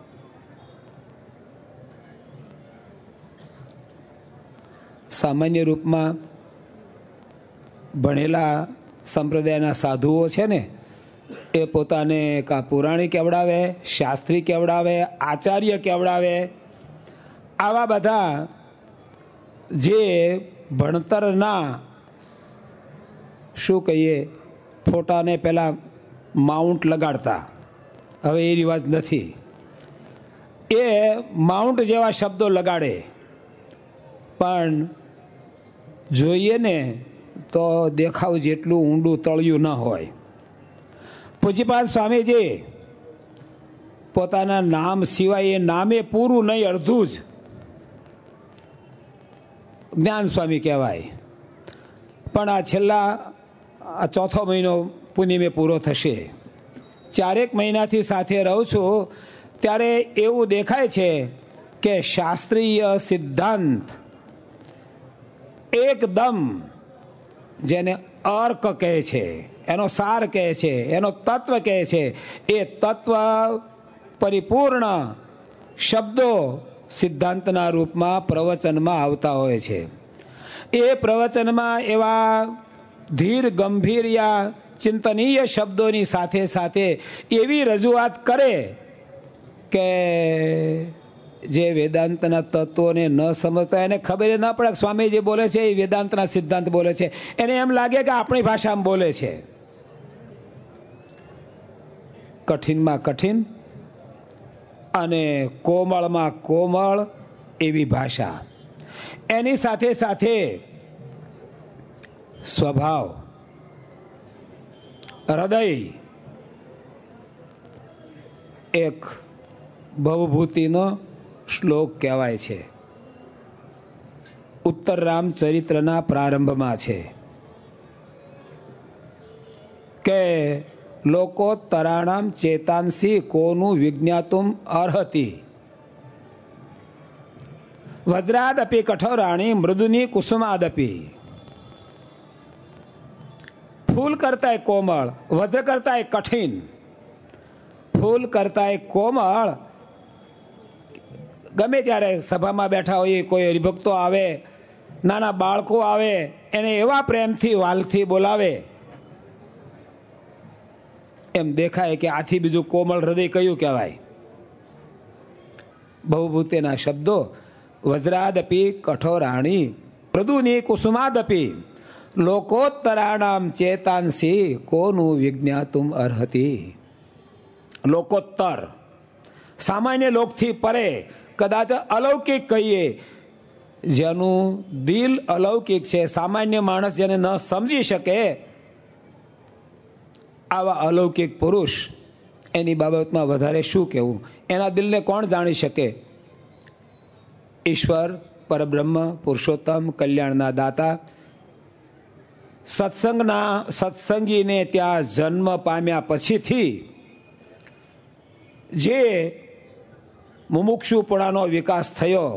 સામાન્ય રૂપમાં ભણેલા સંપ્રદાયના સાધુઓ છે ને, એ પોતાને કાં પુરાણી કેવડાવે, શાસ્ત્રી કેવડાવે, આચાર્ય કેવડાવે. આવા બધા જે ભણતરના શું કહીએ ફોટાને પહેલાં માઉન્ટ લગાડતા, હવે એ રિવાજ નથી. એ માઉન્ટ જેવા શબ્દો લગાડે, પણ જોઈએ ને તો દેખાવ જેટલું ઊંડું તળિયું ન હોય. પૂજ્યપાદ સ્વામીજી પોતાના નામ સિવાય એ નામે પૂરું નહીં, અડધું જ જ્ઞાન સ્વામી કહેવાય. પણ આ છેલ્લા આ ચોથો મહિનો પૂર્ણિમે પૂરો થશે. ચારેક મહિનાથી સાથે રહું છું ત્યારે એવું દેખાય છે કે શાસ્ત્રીય સિદ્ધાંત એકદમ, જેને અર્ક કહે છે, એનો સાર કહે છે, એનો તત્વ કહે છે, એ તત્વ પરિપૂર્ણ શબ્દો સિદ્ધાંતના રૂપમાં પ્રવચનમાં આવતા હોય છે. એ પ્રવચનમાં એવા ધીર ગંભીર યા ચિંતનીય શબ્દોની સાથે સાથે એવી રજૂઆત કરે કે જે વેદાંતના તત્વોને ન સમજતા એને ખબર ન પડે કે સ્વામી જે બોલે છે એ વેદાંતના સિદ્ધાંત બોલે છે. એને એમ લાગે કે આપણી ભાષામાં બોલે છે. કઠિનમાં કઠિન અને કોમળમાં કોમળ એવી ભાષા, એની સાથે સાથે સ્વભાવ, હૃદય એક ભવભૂતિનો શ્લોક કહેવાય છે. ઉત્તર રામચરિત્રના પ્રારંભમાં છે કે લોકોત્તરાણામ ચેતાંસી કોનું વિજ્ઞાતુમ અર્હતિ, વજ્રાદપી કઠોરાણી મૃદુની કુસુમાદપી. ફૂલ કરતા કોમળ, વજ્ર કરતા કઠિન. ફૂલ કરતા કોમળ, ગમે ત્યારે સભામાં બેઠા હોઈએ, કોઈ હરિભક્તો આવે, નાના બાળકો આવે, એને એવા પ્રેમથી વાલથી બોલાવે, એમ દેખાય કે આથી બીજું કોમળ હૃદય કયું કહેવાય. બહુભૂતેના શબ્દો વજ્રાદપી કઠોરાણી મૃદુની કુસુમાદપી લોકોત્તરાણામ ચેતાંસી કોનું વિજ્ઞાતુમ અર્હતિ. લોકોત્તર સામાન્ય લોકથી પરે, કદાચ અલૌકિક કહીએ, જેનું દિલ અલૌકિક છે, સામાન્ય માણસ જેને ન સમજી શકે, આવા અલૌકિક પુરુષ, એની બાબતમાં વધારે શું કહેવું? એના દિલને કોણ જાણી શકે? ઈશ્વર પરબ્રહ્મ પુરુષોત્તમ કલ્યાણના દાતા સત્સંગના સત્સંગીને ત્યાં જન્મ પામ્યા પછીથી જે મુમુક્ષુપણાનો વિકાસ થયો,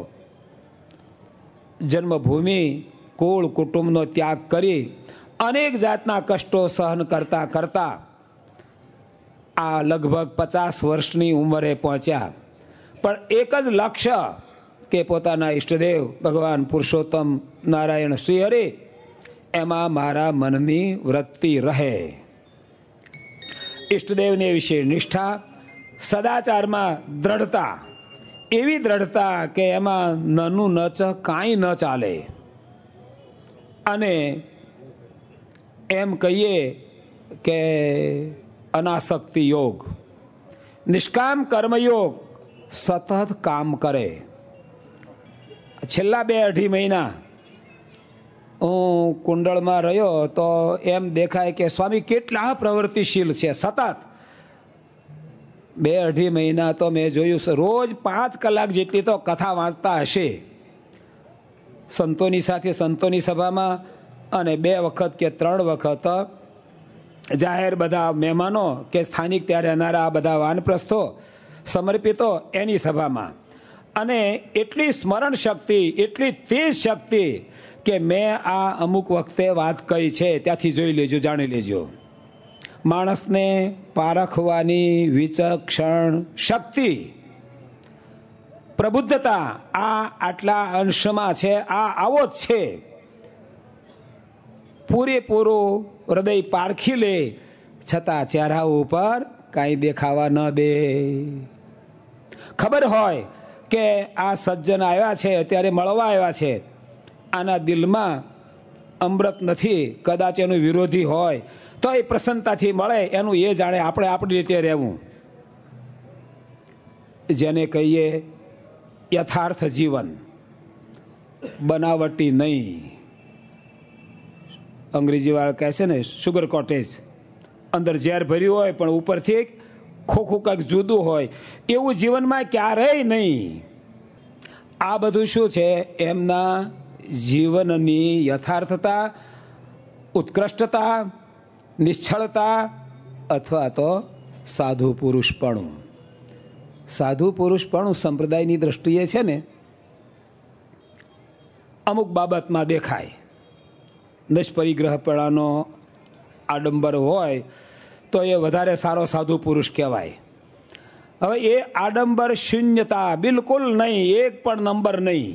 જન્મભૂમિ કુળ કુટુંબનો ત્યાગ કરી અનેક જાતના કષ્ટો સહન કરતા કરતા આ લગભગ પચાસ વર્ષની ઉંમરે પહોંચ્યા. પણ એક જ લક્ષ્ય કે પોતાના ઈષ્ટદેવ ભગવાન પુરુષોત્તમ નારાયણ શ્રીહરિ, એમાં મારા મનની વૃત્તિ રહે. ઈષ્ટદેવને વિશે નિષ્ઠા, સદાચારમાં દ્રઢતા, એવી દ્રઢતા કે એમાં નનું નચ કાંઈ ન ચાલે. અને એમ કહીએ કે અનાસક્તિ યોગ, નિષ્કામ કર્મયોગ સતત કામ કરે. છેલ્લા બે અઢી મહિના હું કુંડળમાં રહ્યો તો એમ દેખાય કે સ્વામી કેટલા પ્રવૃત્તિશીલ છે. સતત બે અઢી મહિના તો મેં જોયું છે, રોજ પાંચ કલાક જેટલી તો કથા વાંચતા હશે સંતોની સાથે, સંતોની સભામાં, અને બે વખત કે ત્રણ વખત જાહેર બધા મહેમાનો કે સ્થાનિક ત્યાં રહેનારા બધા વાનપ્રસ્થો સમર્પિતો એની સભામાં. અને એટલી સ્મરણ શક્તિ, એટલી તેજ શક્તિ કે મેં આ અમુક વખતે વાત કરી છે, ત્યાંથી જોઈ લેજો, જાણી લેજો. માણસને પારખવાની વિચક્ષણ શક્તિ, પ્રબુદ્ધતા આ આટલા અંશમાં છે. આ આવો જ છે. પૂરેપૂરું હૃદય પારખી લે છતાં ચહેરા ઉપર કાંઈ દેખાવા ન દે. ખબર હોય કે આ સજ્જન આવ્યા છે, અત્યારે મળવા આવ્યા છે, આના દિલમાં અમૃત નથી, કદાચ એનું વિરોધી હોય તો એ પ્રસન્નતાથી મળે, એનું એ જાણે. આપણે આપણી રીતે રહેવું, જેને કહીએ યથાર્થ જીવન, બનાવટી નહીં. અંગ્રેજી વાળા કહે છે ને સુગર કોટેજ, અંદર ઝેર ભર્યું હોય પણ ઉપરથી ખોખું કંઈક જુદું હોય, એવું જીવનમાં ક્યારેય નહીં. આ બધું શું છે? એમના જીવનની યથાર્થતા, ઉત્કૃષ્ટતા, નિશ્ચળતા, અથવા તો સાધુ પુરુષપણું. સાધુ પુરુષપણું સંપ્રદાયની દ્રષ્ટિએ છે ને અમુક બાબતમાં દેખાય. નિષ્પરિગ્રહપણાનો આડંબર હોય તો એ વધારે સારો સાધુ પુરુષ કહેવાય. હવે એ આડંબર શૂન્યતા બિલકુલ નહીં, એક પણ નંબર નહીં.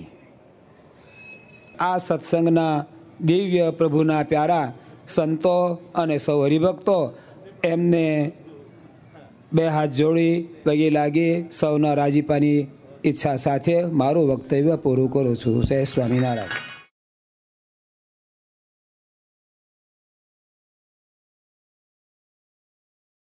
આ સત્સંગના દિવ્ય પ્રભુના પ્યારા સંતો અને સૌ હરિભક્તો, એમને બે હાથ જોડી પગે લાગી સૌના રાજીપાની ઈચ્છા સાથે મારું વક્તવ્ય પૂરું કરું છું. જય સ્વામિનારાયણ.